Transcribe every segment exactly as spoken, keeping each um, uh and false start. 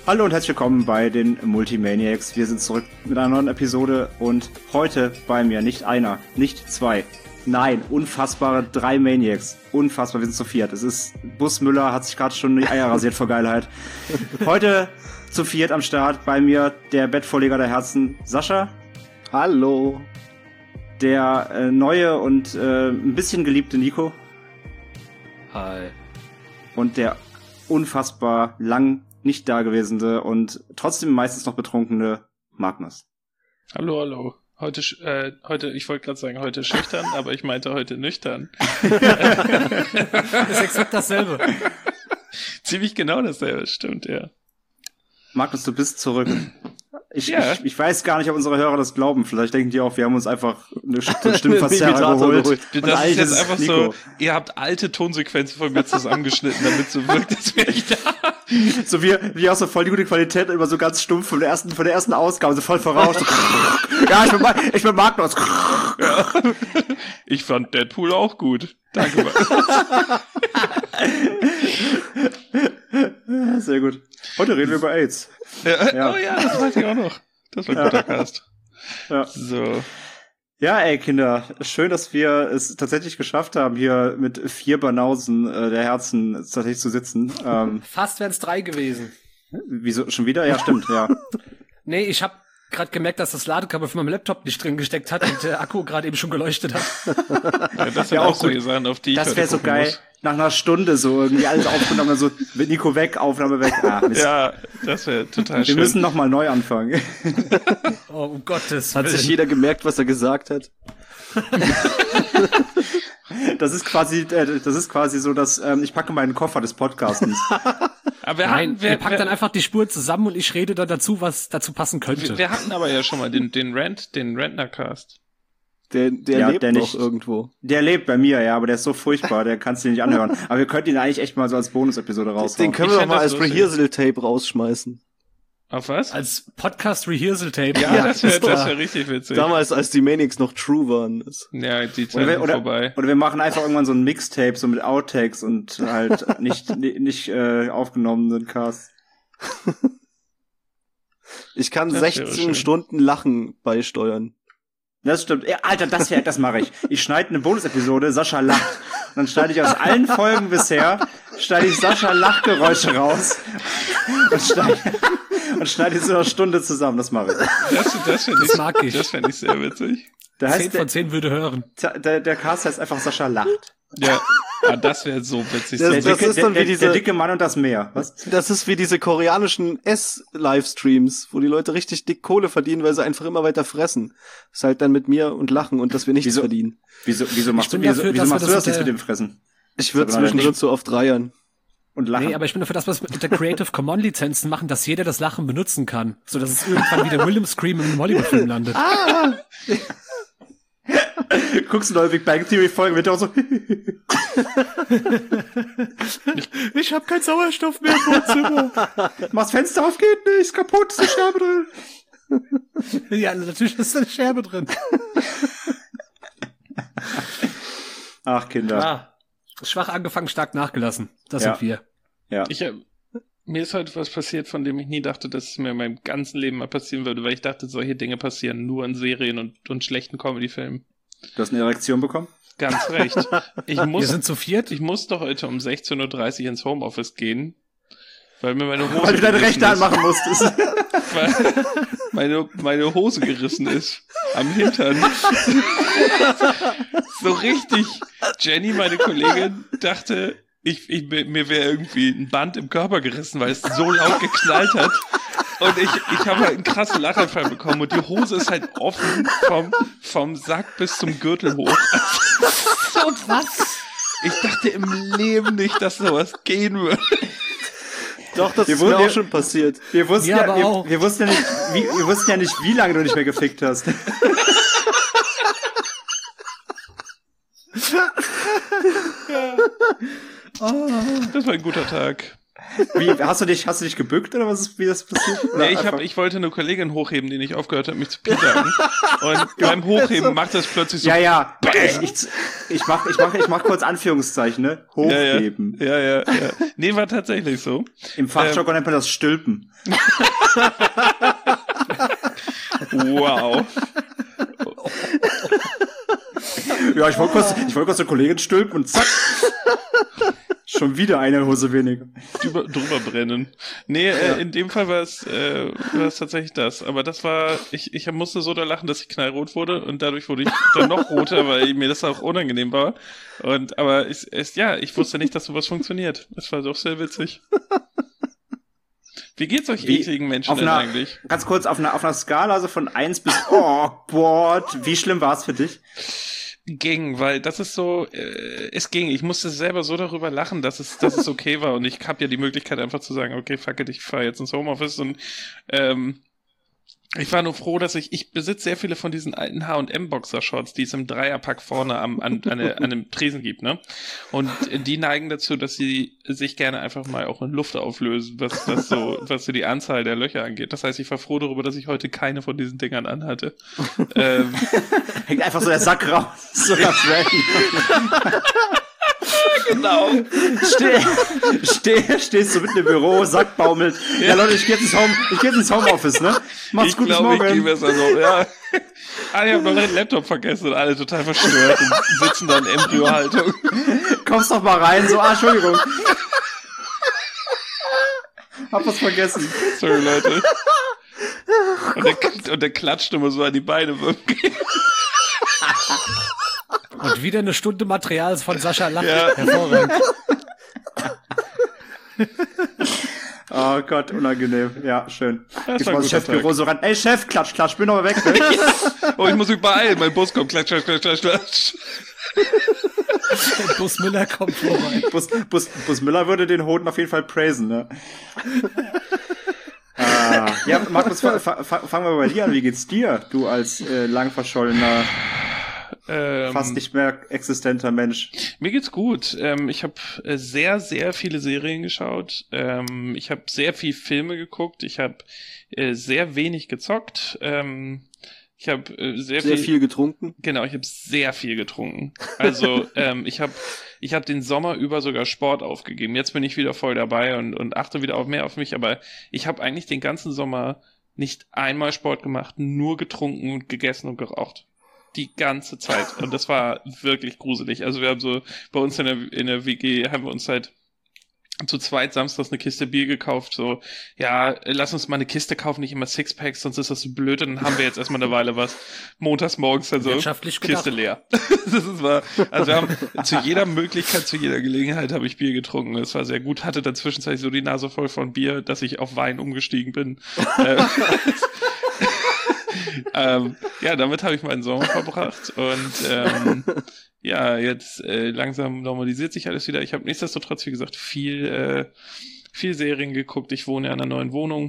Hallo und herzlich willkommen bei den Multimaniacs. Wir sind zurück mit einer neuen Episode und heute bei mir nicht einer, nicht zwei, nein, unfassbare drei Maniacs. Unfassbar, wir sind zu viert. Es ist, Bus Müller hat sich gerade schon die Eier rasiert vor Geilheit. Heute zu viert am Start, bei mir der Bettvorleger der Herzen, Sascha. Hallo. Der äh, neue und äh, ein bisschen geliebte Nico. Hi. Und der unfassbar lang nicht dagewesene und trotzdem meistens noch betrunkene Magnus. Hallo, hallo. Heute, äh, heute, ich wollte gerade sagen, heute schüchtern, aber ich meinte heute nüchtern. Das ist exakt dasselbe. Ziemlich genau dasselbe, stimmt, ja. Magnus, du bist zurück. Ich, ja. ich, ich weiß gar nicht, ob unsere Hörer das glauben. Vielleicht denken die auch, wir haben uns einfach eine Stimmverzerrer geholt. Das ist jetzt einfach Nico. So, ihr habt alte Tonsequenzen von mir zusammengeschnitten, damit so wirkt, als wäre ich da. So wie, wie auch so voll die gute Qualität, immer so ganz stumpf von der ersten, von der ersten Ausgabe, so voll voraus. Ja, ich bin, ich bin Magnus. Ja. Ich fand Deadpool auch gut. Danke. Ja, sehr gut. Heute reden wir über AIDS. Ja, ja. Oh ja, das weiß ich auch noch. Das war ein guter Cast. Ja. So. Ja, ey, Kinder, schön, dass wir es tatsächlich geschafft haben, hier mit vier Banausen äh, der Herzen tatsächlich zu sitzen. Ähm, Fast wären es drei gewesen. Wieso, schon wieder? Ja, stimmt, ja. Nee, ich hab gerade gemerkt, dass das Ladekabel von meinem Laptop nicht drin gesteckt hat und der Akku gerade eben schon geleuchtet hat. Ja, das sind ja, auch so Sachen, auf die ich Das wäre so geil. Muss. Nach einer Stunde so irgendwie alles aufgenommen, so mit Nico weg, Aufnahme weg. Ah, ja, das wäre total wir schön. Wir müssen nochmal neu anfangen. Oh, um Gottes Willen. Hat sich jeder gemerkt, was er gesagt hat? Das ist quasi, äh, das ist quasi so, dass ähm, ich packe meinen Koffer des Podcastens. Aber wir Nein, hatten, wir, wir packen dann einfach die Spur zusammen und ich rede dann dazu, was dazu passen könnte. Wir, wir hatten aber ja schon mal den, den Rant, den Rentnercast. Der, der ja, lebt der noch nicht, irgendwo. Der lebt bei mir, ja, aber der ist so furchtbar, der kannst du nicht anhören. Aber wir könnten ihn eigentlich echt mal so als Bonus-Episode raushauen. Den können wir doch mal als Rehearsal-Tape rausschmeißen. Auf was? Als Podcast-Rehearsal-Tape. Ja, ja, das wäre wär richtig witzig. Damals, als die Maniacs noch true waren. Ja, die Zeit oder, oder, vorbei. Oder wir machen einfach irgendwann so ein Mixtape, so mit Outtakes und halt nicht, nicht äh, aufgenommenen Casts. Ich kann das sechzehn Stunden Lachen beisteuern. Das stimmt. Ja, Alter, das wäre, das mache ich. Ich schneide eine Bonus-Episode, Sascha lacht. Und dann schneide ich aus allen Folgen bisher, schneide ich Sascha Lachgeräusche raus und schneide, und schneide so eine Stunde zusammen. Das mache ich. Das, das, find das ich, mag ich. Das fände ich sehr witzig. Da heißt zehn von zehn würde hören. Der, der, der Cast heißt einfach Sascha lacht. Ja, ah, das wäre so witzig. Das, der, das dicke, ist dann der, wie diese, der dicke Mann und das Meer. Was? Das ist wie diese koreanischen Ess-Livestreams, wo die Leute richtig dick Kohle verdienen, weil sie einfach immer weiter fressen. Das ist halt dann mit mir und lachen und dass wir nichts wieso, verdienen. Wieso, wieso machst du, wieso, dafür, wieso machst du das jetzt der, mit dem Fressen? Ich würde zwischendrin so oft reiern. Und lachen. Nee, aber ich bin dafür, dass wir es mit der Creative Commons Lizenzen machen, dass jeder das Lachen benutzen kann. So dass es irgendwann wieder William Scream im Hollywood-Film landet. Ah! Guckst du neue Big Bang Theory Folgen, wird auch so. ich ich habe keinen Sauerstoff mehr im Wohnzimmer. Mach's Fenster auf, geht nicht, ist kaputt, ist eine Scherbe drin. Ja, natürlich ist eine Scherbe drin. Ach, Kinder. Ah, schwach angefangen, stark nachgelassen. Das ja. sind wir. Ja. Ich hab, mir ist heute was passiert, von dem ich nie dachte, dass es mir in meinem ganzen Leben mal passieren würde, weil ich dachte, solche Dinge passieren nur in Serien und, und schlechten Comedy-Filmen. Du hast eine Erektion bekommen? Ganz recht. Ich muss, wir sind zu viert. Ich musste heute um sechzehn Uhr dreißig ins Homeoffice gehen, weil mir meine Hose Weil du deine Rechte anmachen musstest. Weil meine, meine Hose gerissen ist. Am Hintern. So richtig. Jenny, meine Kollegin, dachte, ich, ich, mir wäre irgendwie ein Band im Körper gerissen, weil es so laut geknallt hat. Und ich, ich habe halt einen krassen Lachanfall bekommen und die Hose ist halt offen vom, vom Sack bis zum Gürtel hoch. So was? Ich dachte im Leben nicht, dass sowas gehen würde. Doch, das wir ist mir auch wir, schon passiert. Wir wussten ja, ja, wir, auch. wir wussten ja nicht, wie, wir wussten ja nicht, wie lange du nicht mehr gefickt hast. Das war ein guter Tag. Wie, hast du dich, hast du dich gebückt oder was ist, wie das passiert? Oder Nee, ich, hab, einfach- ich wollte eine Kollegin hochheben, die nicht aufgehört hat, mich zu piekern. Und beim Hochheben macht das plötzlich so. Ja, ja. Ich, ich, ich mach, ich mach, ich mach kurz Anführungszeichen, ne? Hochheben. Ja, ja, ja, ja. Nee, war tatsächlich so. Im Fachjargon nennt man das Stülpen. Wow. Ja, ich wollte kurz, ich wollte kurz eine Kollegin stülpen und zack. Schon wieder eine Hose weniger. Drüber, drüber brennen. Nee, äh, in dem Fall war es, äh, war es tatsächlich das. Aber das war, ich, ich musste so da lachen, dass ich knallrot wurde und dadurch wurde ich dann noch roter, weil mir das auch unangenehm war. Und, aber es, es, ja, ich wusste nicht, dass sowas funktioniert. Es war doch sehr witzig. Wie geht's euch Wie- ekligen Menschen auf denn einer, eigentlich? Ganz kurz, auf einer, auf einer Skala, also von eins bis, oh, Gott, wie schlimm war es für dich? Ging, weil das ist so, äh, es ging. Ich musste selber so darüber lachen, dass es, dass es okay war und ich habe ja die Möglichkeit einfach zu sagen, okay, fuck it, ich fahre jetzt ins Homeoffice und ähm, ich war nur froh, dass ich, ich besitze sehr viele von diesen alten H und M Boxershorts, die es im Dreierpack vorne am, an, an, an einem Tresen gibt, ne? Und die neigen dazu, dass sie sich gerne einfach mal auch in Luft auflösen, was, was so, was so die Anzahl der Löcher angeht. Das heißt, ich war froh darüber, dass ich heute keine von diesen Dingern anhatte. ähm, Hängt einfach so der Sack raus. So ganz random. genau. Steh, steh, stehst du mitten im Büro, Sack baumelt. Ja, Leute, ich geh jetzt ins Home, ich geh jetzt ins Homeoffice, ne? Macht's Ich gut, bis glaube, ich gehe morgen. besser so, ja. Ah, ich habe noch den Laptop vergessen und alle total verstört und sitzen da in Embryohaltung. Kommst doch mal rein, so, ah, Entschuldigung. Hab was vergessen. Sorry, Leute. Und der, und der klatscht immer so an die Beine. Und wieder eine Stunde Material von Sascha Lacht. Ja. Hervorragend. Oh Gott, unangenehm. Ja, schön. Das Jetzt war mal ein das guter Chefbüro so ran. Ey, Chef, klatsch, klatsch, bin noch mal weg. Ne? Oh, ich muss mich beeilen. Mein Bus kommt. Klatsch, klatsch, klatsch, klatsch, klatsch. Der Bus Müller kommt vorbei. Bus, Bus, Bus Müller würde den Hoden auf jeden Fall praisen, ne? ah, ja, Markus, fa fa fangen wir bei dir an. Wie geht's dir, du als äh, lang verschollener, Ähm, fast nicht mehr existenter Mensch? Mir geht's gut. Ähm, ich habe äh, sehr, sehr viele Serien geschaut. Ähm, ich habe sehr viel Filme geguckt. Ich habe äh, sehr wenig gezockt. Ähm, ich habe äh, sehr, Sehr viel, viel getrunken. Genau, ich habe sehr viel getrunken. Also ähm, ich habe ich hab den Sommer über sogar Sport aufgegeben. Jetzt bin ich wieder voll dabei und, und achte wieder auf mehr auf mich. Aber ich habe eigentlich den ganzen Sommer nicht einmal Sport gemacht, nur getrunken und gegessen und geraucht. Die ganze Zeit. Und das war wirklich gruselig. Also wir haben so, bei uns in der, in der W G haben wir uns halt zu zweit samstags eine Kiste Bier gekauft. So, ja, lass uns mal eine Kiste kaufen, nicht immer Sixpacks, sonst ist das so blöd. Und dann haben wir jetzt erstmal eine Weile was. Montags morgens dann so, Wirtschaftlich gedacht. Kiste leer. Das ist war, also wir haben zu jeder Möglichkeit, zu jeder Gelegenheit habe ich Bier getrunken. Das war sehr gut. Hatte dann zwischenzeitlich so die Nase voll von Bier, dass ich auf Wein umgestiegen bin. äh, ähm, ja, damit habe ich meinen Sommer verbracht und ähm, ja, jetzt äh, langsam normalisiert sich alles wieder. Ich habe nichtsdestotrotz, wie gesagt, viel, äh, viel Serien geguckt. Ich wohne in einer neuen Wohnung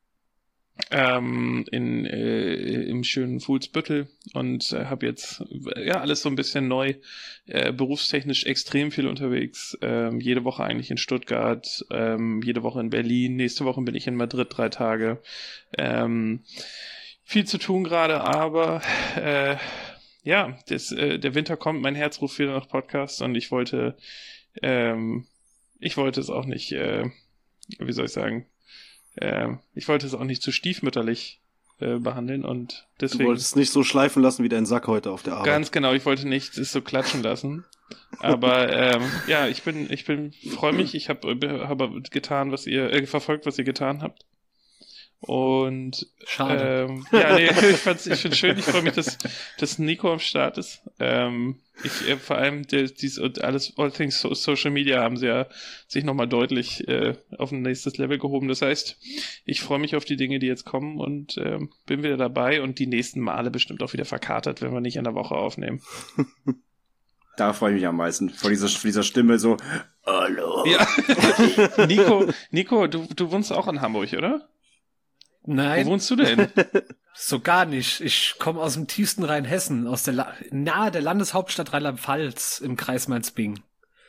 ähm, in äh, im schönen Fuhlsbüttel und äh, habe jetzt äh, ja alles so ein bisschen neu, äh, berufstechnisch extrem viel unterwegs. Ähm, jede Woche eigentlich in Stuttgart, ähm, jede Woche in Berlin. Nächste Woche bin ich in Madrid drei Tage. Ähm, Viel zu tun gerade, aber äh, ja, das, äh, der Winter kommt, mein Herz ruft wieder nach Podcasts und ich wollte, ähm, ich wollte es auch nicht, äh, wie soll ich sagen, äh, ich wollte es auch nicht zu stiefmütterlich äh, behandeln und Du deswegen wolltest es nicht so schleifen lassen wie dein Sack heute auf der Arbeit. ganz genau, ich wollte nicht es so klatschen lassen. Aber ähm, ja, ich bin, ich bin, freue mich, ich habe hab getan, was ihr, äh, verfolgt, was ihr getan habt. Und Schade. ähm, ja, nee, ich fand's, ich find's schön, ich freue mich, dass, dass Nico am Start ist. Ähm, ich, äh, vor allem der, dies und alles, all things so, Social Media haben sie ja sich nochmal deutlich äh, auf ein nächstes Level gehoben. Das heißt, ich freue mich auf die Dinge, die jetzt kommen und ähm, bin wieder dabei und die nächsten Male bestimmt auch wieder verkatert, wenn wir nicht in der Woche aufnehmen. Da freue ich mich am meisten. Vor dieser, vor dieser Stimme so, hallo. Ja. Nico, Nico, du, du wohnst auch in Hamburg, oder? Nein, Wo wohnst du denn? so gar nicht. Ich komme aus dem tiefsten Rheinhessen, aus der La nahe der Landeshauptstadt Rheinland-Pfalz im Kreis Mainz-Bingen.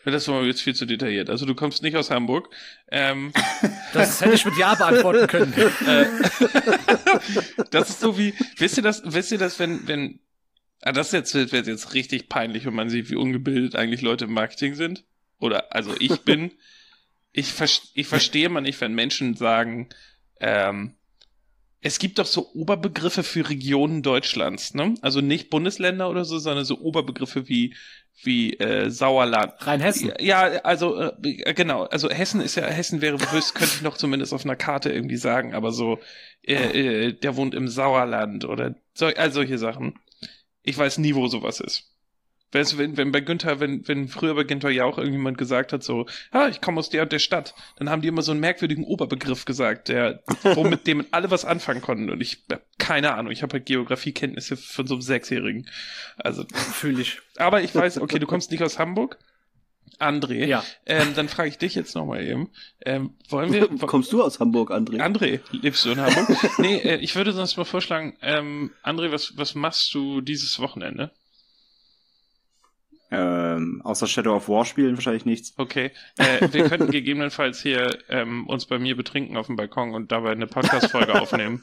Das war jetzt viel zu detailliert. Also du kommst nicht aus Hamburg. Ähm, Das hätte ich mit Ja beantworten können. äh, das ist so wie, wisst ihr das, wisst ihr das, wenn, wenn, ah, das jetzt wird jetzt richtig peinlich, wenn man sieht, wie ungebildet eigentlich Leute im Marketing sind. Oder, also ich bin, ich, ver- ich verstehe man nicht, wenn Menschen sagen, ähm, es gibt doch so Oberbegriffe für Regionen Deutschlands, ne? Also nicht Bundesländer oder so, sondern so Oberbegriffe wie wie äh, Sauerland. Rheinhessen. Ja, also äh, genau. Also Hessen ist ja Hessen wäre bewusst, könnte ich noch zumindest auf einer Karte irgendwie sagen, aber so äh, äh, der wohnt im Sauerland oder so, all solche Sachen. Ich weiß nie, wo sowas ist. Weißt du, wenn, wenn bei Günther, wenn, wenn früher bei Günther ja auch irgendjemand gesagt hat, so, ah, ich komme aus der und der Stadt, dann haben die immer so einen merkwürdigen Oberbegriff gesagt, der, womit dem alle was anfangen konnten. Und ich hab keine Ahnung, ich habe halt Geografiekenntnisse von so einem Sechsjährigen. Also, Fühl ich. aber ich weiß, okay, du kommst nicht aus Hamburg. André, Ja. ähm, dann frage ich dich jetzt nochmal eben. Ähm, wollen wir. wo- Kommst du aus Hamburg, André? André, lebst du in Hamburg? Nee, äh, ich würde sonst mal vorschlagen, ähm, André, was, was machst du dieses Wochenende? Ähm, außer Shadow of War spielen wahrscheinlich nichts. Okay, äh, wir könnten gegebenenfalls hier ähm, uns bei mir betrinken auf dem Balkon und dabei eine Podcast-Folge aufnehmen.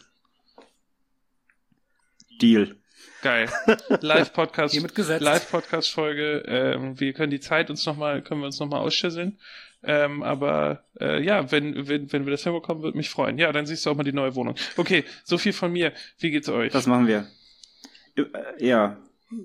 Deal. Geil. Live-Podcast, Hiermit gesetzt. Live-Podcast-Folge. Ähm, wir können die Zeit uns noch mal, können wir uns nochmal ausschüsseln. Ähm, aber äh, ja, wenn, wenn, wenn wir das hinbekommen, würde mich freuen. Ja, dann siehst du auch mal die neue Wohnung. Okay, so viel von mir. Wie geht's euch? Das machen wir. Äh, Ja.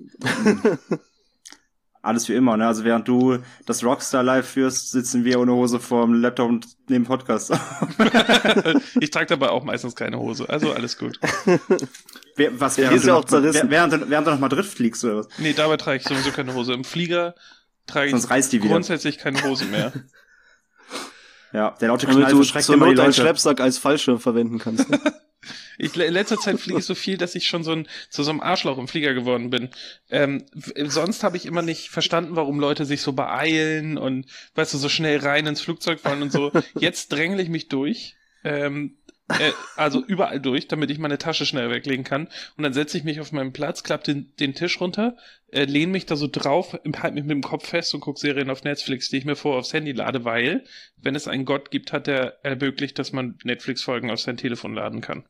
Alles wie immer, ne? Also während du das Rockstar Live führst, sitzen wir ohne Hose vorm Laptop und nehmen Podcast. Ich trage dabei auch meistens keine Hose, also alles gut. Wer- Was, Ja, während, ist du ja noch, auch zerrissen. während, du- während du nach Madrid fliegst oder was? Nee, dabei trage ich sowieso keine Hose. Im Flieger trage Sonst ich reißt die wieder. grundsätzlich keine Hose mehr. Ja, der laute Damit Knall du verschreckt zur immer die Not einen Leute. Schleppsack als Fallschirm verwenden kannst. Ne? Ich, in letzter Zeit fliege ich so viel, dass ich schon so ein, zu so einem Arschloch im Flieger geworden bin. Ähm, w- sonst habe ich immer nicht verstanden, warum Leute sich so beeilen und, weißt du, so schnell rein ins Flugzeug wollen und so. Jetzt drängle ich mich durch, ähm, äh, also überall durch, damit ich meine Tasche schnell weglegen kann. Und dann setze ich mich auf meinen Platz, klappe den, den Tisch runter, äh, lehne mich da so drauf, halte mich mit dem Kopf fest und gucke Serien auf Netflix, die ich mir vorher aufs Handy lade, weil, wenn es einen Gott gibt, hat er ermöglicht, dass man Netflix-Folgen auf sein Telefon laden kann.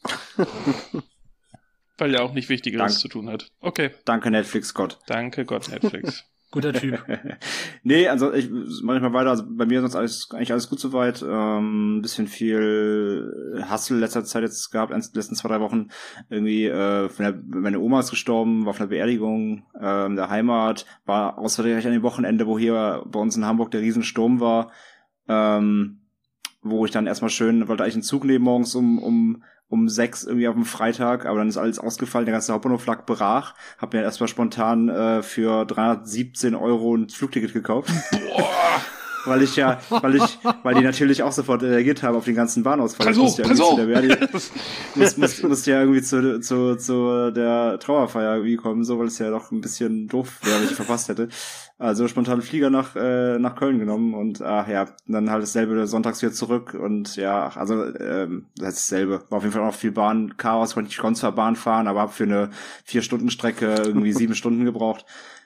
Weil er auch nicht Wichtigeres Dank. zu tun hat. Okay, Danke Netflix, Gott. danke Gott Netflix. Guter Typ. Nee, also ich mache ich mal weiter. Also bei mir ist sonst alles, eigentlich alles gut soweit. Ähm, ein bisschen viel Hustle letzter Zeit jetzt gehabt, in den letzten zwei, drei Wochen. Irgendwie, äh, von der, meine Oma ist gestorben, war auf einer Beerdigung äh, in der Heimat, war außerdem an dem Wochenende, wo hier bei uns in Hamburg der Riesensturm war, ähm, wo ich dann erstmal schön, wollte eigentlich einen Zug nehmen morgens um, um um sechs irgendwie auf dem Freitag, aber dann ist alles ausgefallen, der ganze Hauptbahnhof lag brach. Hab mir erstmal spontan äh, für dreihundertsiebzehn Euro ein Flugticket gekauft. Boah! Weil ich ja, weil ich, weil die natürlich auch sofort reagiert haben auf den ganzen Bahnausfall. Preso, Ich musste ja irgendwie Preso! zu der Beerdigung- muss, muss, musste ja irgendwie zu, zu, zu der Trauerfeier irgendwie kommen, so, weil es ja doch ein bisschen doof wäre, wenn ich verpasst hätte. Also spontan einen Flieger nach, äh, nach Köln genommen und, ach ja, dann halt dasselbe sonntags wieder zurück und ja, ach, also, ähm, das ist dasselbe. War auf jeden Fall auch viel Bahnchaos, konnte ich konnte zwar Bahn fahren, aber hab für eine Vier-Stunden-Strecke irgendwie sieben Stunden gebraucht.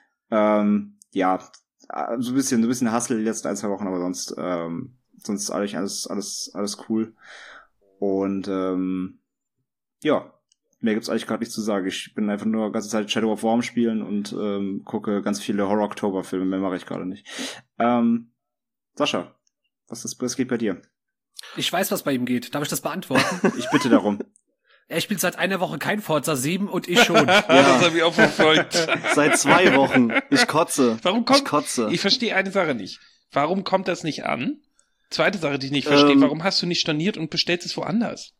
Ähm, ja, so ein bisschen, so ein bisschen Hustle die letzten ein, zwei Wochen, aber sonst, ähm, sonst eigentlich alles, alles, alles cool. Und, ähm, ja, mehr gibt's eigentlich gerade nicht zu sagen. Ich bin einfach nur die ganze Zeit Shadow of War am Spielen und, ähm, gucke ganz viele Horror-Oktober-Filme, mehr mache ich gerade nicht. Ähm, Sascha, was ist, was geht bei dir? Ich weiß, was bei ihm geht. Darf ich das beantworten? Ich bitte darum. Er spielt seit einer Woche kein Forza sieben und ich schon. Ja. Das habe ich auch verfolgt. Seit zwei Wochen. Ich kotze. Warum kommt, Ich kotze. ich verstehe eine Sache nicht. Warum kommt das nicht an? Zweite Sache, die ich nicht verstehe, Ähm, warum hast du nicht storniert und bestellst es woanders?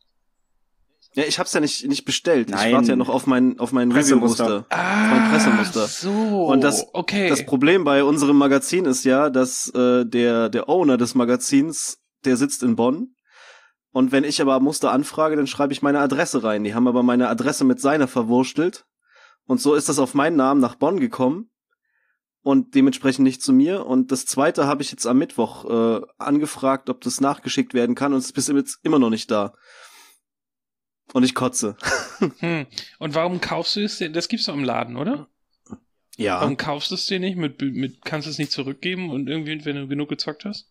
Ja, ich hab's ja nicht, nicht bestellt. Nein. Ich warte ja noch auf mein, auf mein Pressemuster. Review-Muster. Ah, mein Pressemuster. so. Und das- okay. Das Problem bei unserem Magazin ist ja, dass äh, der, der Owner des Magazins, der sitzt in Bonn. Und wenn ich aber Muster anfrage, dann schreibe ich meine Adresse rein. Die haben aber meine Adresse mit seiner verwurstelt. Und so ist das auf meinen Namen nach Bonn gekommen. Und dementsprechend nicht zu mir. Und das zweite habe ich jetzt am Mittwoch äh, angefragt, ob das nachgeschickt werden kann. Und es ist bis jetzt immer noch nicht da. Und ich kotze. Hm. Und warum kaufst du es denn? Das gibt's doch im Laden, oder? Ja. Warum kaufst du es dir nicht? Mit, mit, kannst du es nicht zurückgeben und irgendwie, wenn du genug gezockt hast?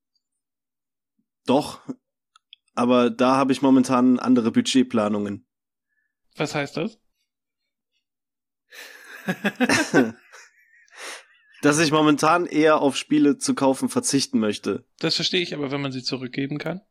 Doch. Aber da habe ich momentan andere Budgetplanungen. Was heißt das? Dass ich momentan eher auf Spiele zu kaufen verzichten möchte. Das verstehe ich, aber wenn man sie zurückgeben kann?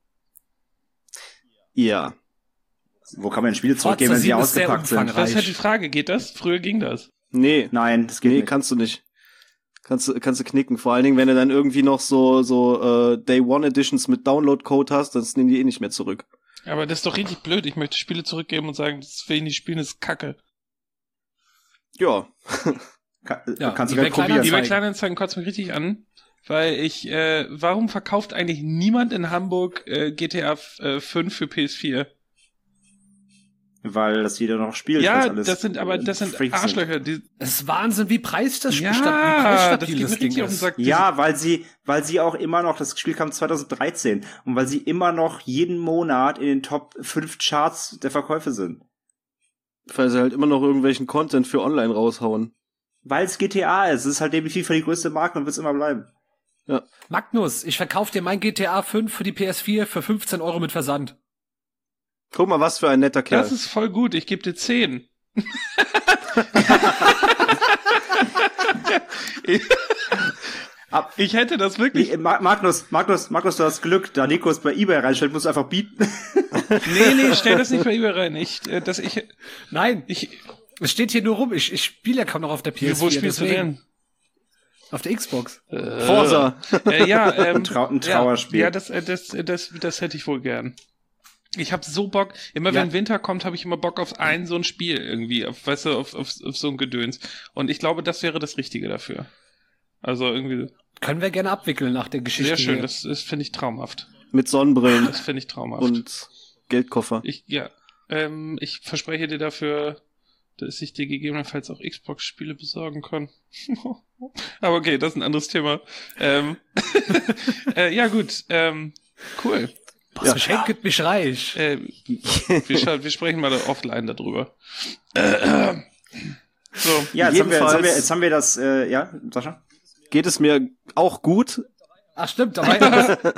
Ja. Wo kann man denn Spiele zurückgeben, wenn sie sieben ist sehr ausgepackt sind? umfangreich. Das ist halt die Frage, geht das? Früher ging das. Nee. Nein, das geht Nee, nicht. kannst du nicht. Kannst du, kannst du knicken. Vor allen Dingen, wenn du dann irgendwie noch so, so, äh, Day One Editions mit Download-Code hast, das nehmen die eh nicht mehr zurück. Aber das ist doch richtig blöd. Ich möchte Spiele zurückgeben und sagen, das will ich nicht spielen, das ist Kacke. Ja. Ka Ja, kannst du die gleich bei probieren. Die bei Kleinanzeigen. Kleinanzeigen kotzt mich richtig an, weil ich, äh, warum verkauft eigentlich niemand in Hamburg äh, G T A fünf für P S vier? Weil das jeder noch spielt. Ja, weil's alles das sind aber, das sind Freaks Arschlöcher. Die, Es ist Wahnsinn, wie preis das ja, wie das preisstabil geht mir das Ding richtig auf den ist. Sack. Ja, weil sie, weil sie auch immer noch, das Spiel kam zwanzig dreizehn und weil sie immer noch jeden Monat in den Top fünf Charts der Verkäufe sind. Weil sie halt immer noch irgendwelchen Content für online raushauen. Weil es G T A ist. Es ist halt definitiv für die größte Marke und wird es immer bleiben. Magnus, ich verkaufe dir mein G T A fünf für die P S vier für fünfzehn Euro mit Versand. Guck mal, was für ein netter Kerl. Das ist voll gut, ich gebe dir zehn. ich, Ab- ich hätte das wirklich... Nee, Ma- Magnus, Magnus, Magnus, du hast Glück, da Nikos bei eBay reinstellt, musst du einfach bieten. Nee, nee, stell das nicht bei eBay rein. Ich, äh, das, ich, Nein, ich, es steht hier nur rum. Ich, ich spiele ja kaum noch auf der P S vier. wo spielst du deswegen. denn? Auf der Xbox. Äh, Forza. Äh, ja, ähm, Ein Trau- ein Trauerspiel. Ja, ja das, äh, das, äh, das, das hätte ich wohl gern. Ich habe so Bock, immer Ja. wenn Winter kommt, habe ich immer Bock auf ein so ein Spiel irgendwie, auf, weißt du, auf, auf, auf so ein Gedöns. Und ich glaube, das wäre das Richtige dafür. Also irgendwie Können wir gerne abwickeln nach der Geschichte. sehr schön, hier. das, das finde ich traumhaft. Mit Sonnenbrillen Das finde ich traumhaft. und Geldkoffer. Ich, ja, ähm, ich verspreche dir dafür, dass ich dir gegebenenfalls auch Xbox-Spiele besorgen kann. Aber okay, das ist ein anderes Thema. Ähm, äh, ja gut, ähm, cool. Das Ja. Geschenk gibt mich reich. Äh, wir, scha- wir sprechen mal da offline darüber. Äh, so, Ja, jetzt haben, wir, jetzt, Jedenfalls- haben wir, jetzt haben wir das, äh, ja, Sascha? Geht es mir auch gut. Ach stimmt, aber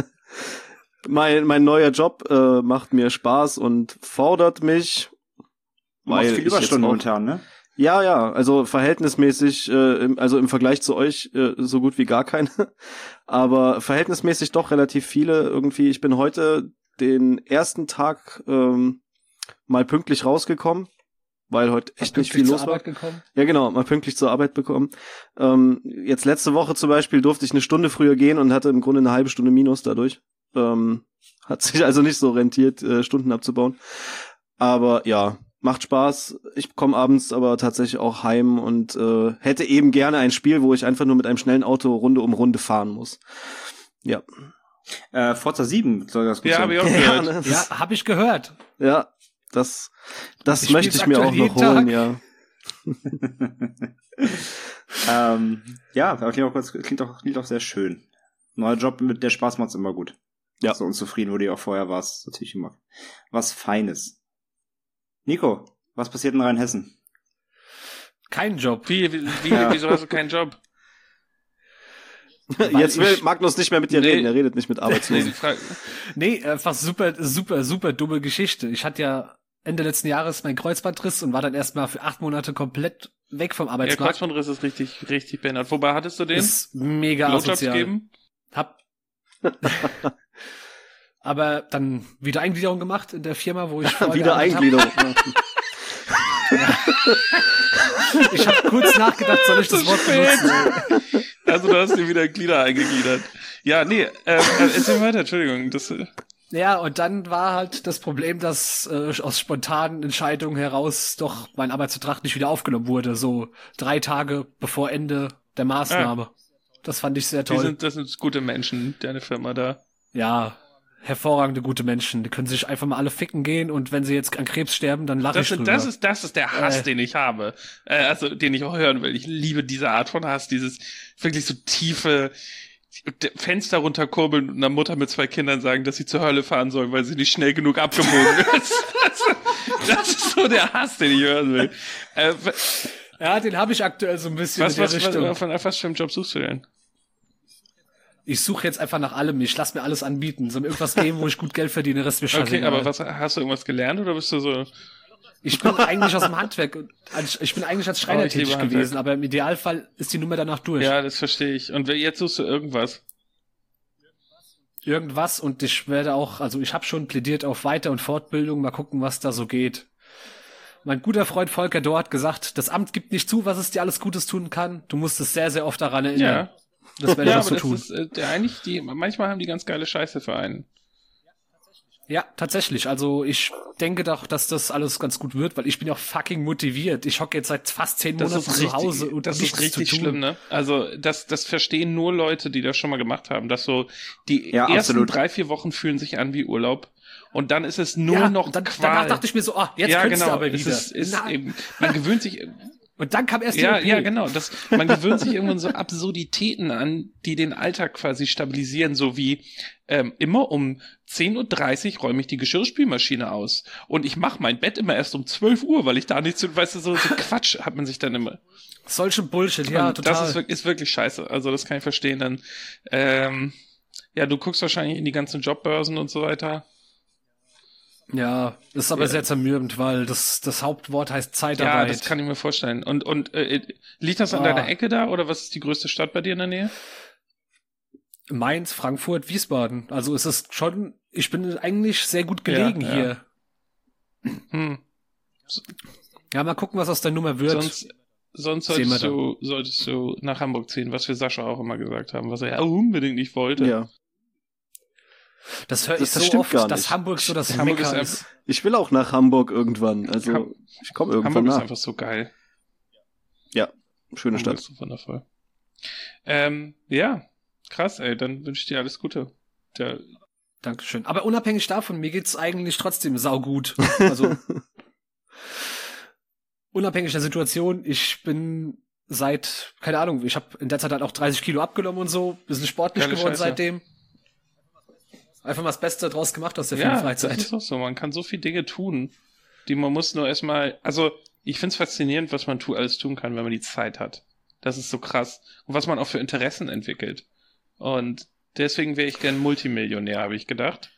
Mein, mein neuer Job äh, macht mir Spaß und fordert mich. Du machst weil viel ich jetzt Überstunden auch- momentan, ne? Ja, ja, also verhältnismäßig, äh, im, also im Vergleich zu euch äh, so gut wie gar keine, aber verhältnismäßig doch relativ viele irgendwie. Ich bin heute den ersten Tag ähm, mal pünktlich rausgekommen, weil heute echt nicht viel zur los war. Arbeit gekommen. Ja, genau, mal pünktlich zur Arbeit bekommen. Ähm, jetzt letzte Woche zum Beispiel durfte ich eine Stunde früher gehen und hatte im Grunde eine halbe Stunde Minus dadurch. Ähm, hat sich also nicht so rentiert, äh, Stunden abzubauen. Aber ja, macht Spaß. Ich komme abends aber tatsächlich auch heim und äh, hätte eben gerne ein Spiel, wo ich einfach nur mit einem schnellen Auto Runde um Runde fahren muss. Ja. Äh, Forza sieben soll das gut ja, sein. habe ich auch Ja, gehört. ne, das, Ja, habe ich gehört. ja, das, das Ich möchte spiel's ich mir auch aktuell noch jeden holen, Tag. ja. ähm, ja, aber klingt auch, kurz- klingt, auch, klingt auch sehr schön. Neuer Job, mit der Spaß macht's immer gut. Ja. So unzufrieden, wo du auch vorher warst, ist natürlich immer was Feines. Nico, was passiert in Rheinhessen? Kein Job. Wie, wie, wie, Ja. wieso hast du keinen Job? Jetzt will ich- Magnus nicht mehr mit dir Nee. reden, er redet nicht mit Nee, die Arbeitslosen. Frage, Nee, einfach super, super, super dumme Geschichte. Ich hatte ja Ende letzten Jahres meinen Kreuzbandriss und war dann erstmal für acht Monate komplett weg vom der Arbeitsmarkt. Kreuzbandriss ist richtig, richtig behindert. Wobei hattest du den? Ist mega Blowjobs asozial. geben? Hab aber dann Wiedereingliederung gemacht in der Firma, wo ich vorher Wieder gearbeitet Eingliederung. hab. Ich habe kurz nachgedacht, soll ich das Zu Wort spät. benutzen? Also du hast dir wieder Glieder eingegliedert. Ja, nee, ähm, äh, erzähl weiter, Entschuldigung. Das, äh, Ja, und dann war halt das Problem, dass äh, aus spontanen Entscheidungen heraus doch mein Arbeitsvertrag nicht wieder aufgenommen wurde, so drei Tage bevor Ende der Maßnahme. Das fand ich sehr die toll. sind, das sind gute Menschen, deine Firma da. Ja, hervorragende, gute Menschen. Die können sich einfach mal alle ficken gehen und wenn sie jetzt an Krebs sterben, dann lache Das, ich sind, drüber. das, ist, das ist der Hass, Äh. den ich habe. Äh, also, den ich auch hören will. Ich liebe diese Art von Hass, dieses wirklich so tiefe Fenster runterkurbeln und einer Mutter mit zwei Kindern sagen, dass sie zur Hölle fahren soll, weil sie nicht schnell genug abgebogen ist. Das, das ist so der Hass, den ich hören will. Äh, Ja, den habe ich aktuell so ein bisschen Was, in der was, Richtung. was, von was für einen Job suchst du denn? Ich suche jetzt einfach nach allem. Ich lass mir alles anbieten. Soll mir irgendwas geben, wo ich gut Geld verdiene, Rest mir scheiße. Okay, aber was, hast du irgendwas gelernt oder bist du so... Ich bin eigentlich aus dem Handwerk. Ich bin eigentlich als Schreiner Oh, ich liebe tätig Handwerk. gewesen, aber im Idealfall ist die Nummer danach durch. Ja, das verstehe ich. Und jetzt suchst du irgendwas. Irgendwas und ich werde auch, also ich habe schon plädiert auf Weiter- und Fortbildung. Mal gucken, was da so geht. Mein guter Freund Volker Dohr hat gesagt, das Amt gibt nicht zu, was es dir alles Gutes tun kann. Du musst es sehr, sehr oft daran erinnern. Ja. Das werde ich Ja, auch aber so das tun. ist äh, eigentlich die, manchmal haben die ganz geile Scheiße für einen. Ja, tatsächlich. Also ich denke doch, dass das alles ganz gut wird, weil ich bin ja auch fucking motiviert. Ich hocke jetzt seit fast zehn Das Monaten ist zu Hause richtig, und das nichts ist richtig zu tun. schlimm, ne? Also das, das verstehen nur Leute, die das schon mal gemacht haben, dass so die Ja, ersten absolut. drei, vier Wochen fühlen sich an wie Urlaub und dann ist es nur Ja, noch und dann, Qual. danach dachte ich mir so, ah, jetzt ja, könntest genau. du aber Es wieder. ist, ist Na, eben, man gewöhnt sich, und dann kam erst die ja, O P. ja, genau. Das, man gewöhnt sich irgendwann so Absurditäten an, die den Alltag quasi stabilisieren, so wie ähm, immer um zehn Uhr dreißig räume ich die Geschirrspülmaschine aus und ich mache mein Bett immer erst um zwölf Uhr, weil ich da nicht so, weißt du, so, so Quatsch hat man sich dann immer. Solche Bullshit, ja, Und total. Das ist, wirk- ist wirklich scheiße. Also das kann ich verstehen. Dann, ähm, ja, du guckst wahrscheinlich in die ganzen Jobbörsen und so weiter. Ja, das ist aber Ja. sehr zermürbend, weil das, das Hauptwort heißt Ja, Zeitarbeit. das kann ich mir vorstellen. Und, und äh, liegt das an Ah. deiner Ecke da oder was ist die größte Stadt bei dir in der Nähe? Mainz, Frankfurt, Wiesbaden. Also es ist schon, ich bin eigentlich sehr gut gelegen Ja, ja. hier. Hm. Ja, mal gucken, was aus der Nummer wird. Sonst, sonst Sehen wir solltest du, solltest du nach Hamburg ziehen, was wir Sascha auch immer gesagt haben, was er ja unbedingt nicht wollte. Ja. das höre ich das- das so stimmt oft, gar dass nicht. Hamburg so das Hamburg Mecker ist ist. Ich will auch nach Hamburg irgendwann. Also Ham- ich komme irgendwann Hamburg ist nach. einfach so geil. Schöne Hamburg Stadt. ist so wundervoll. Ähm, ja, krass, ey, dann wünsche ich dir alles Gute. Der, Dankeschön. Aber unabhängig davon, mir geht's eigentlich trotzdem saugut. Also unabhängig der Situation, ich bin seit, keine Ahnung, ich habe in der Zeit halt auch dreißig Kilo abgenommen und so, bisschen sportlich Geile geworden Scheiße. seitdem. Einfach mal das Beste draus gemacht aus der vielen ja, Freizeit. das ist auch so. Man kann so viele Dinge tun, die man muss nur erstmal, also ich find's faszinierend, was man tu, alles tun kann, wenn man die Zeit hat. Das ist so krass. Und was man auch für Interessen entwickelt. Und deswegen wäre ich gern Multimillionär, habe ich gedacht.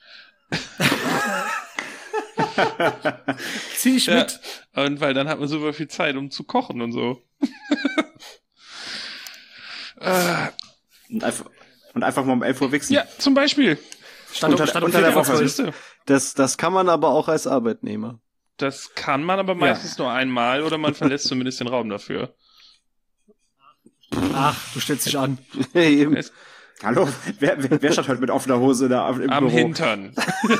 Zieh ich Ja. mit. Und weil dann hat man super viel Zeit, um zu kochen und so. äh, Und einfach, und einfach mal um elf Uhr wichsen. ja, zum Beispiel. Stand Unter- um, stand um unter vier der Uhr Woche. zwölf. Siehst du? Das, das kann man aber auch als Arbeitnehmer. Das kann man aber meistens nur einmal oder man verlässt zumindest den Raum dafür. Ach, du stellst dich an. Eben. Es, Hallo? Wer, wer, wer stand heute mit offener Hose da im am Büro? Hintern.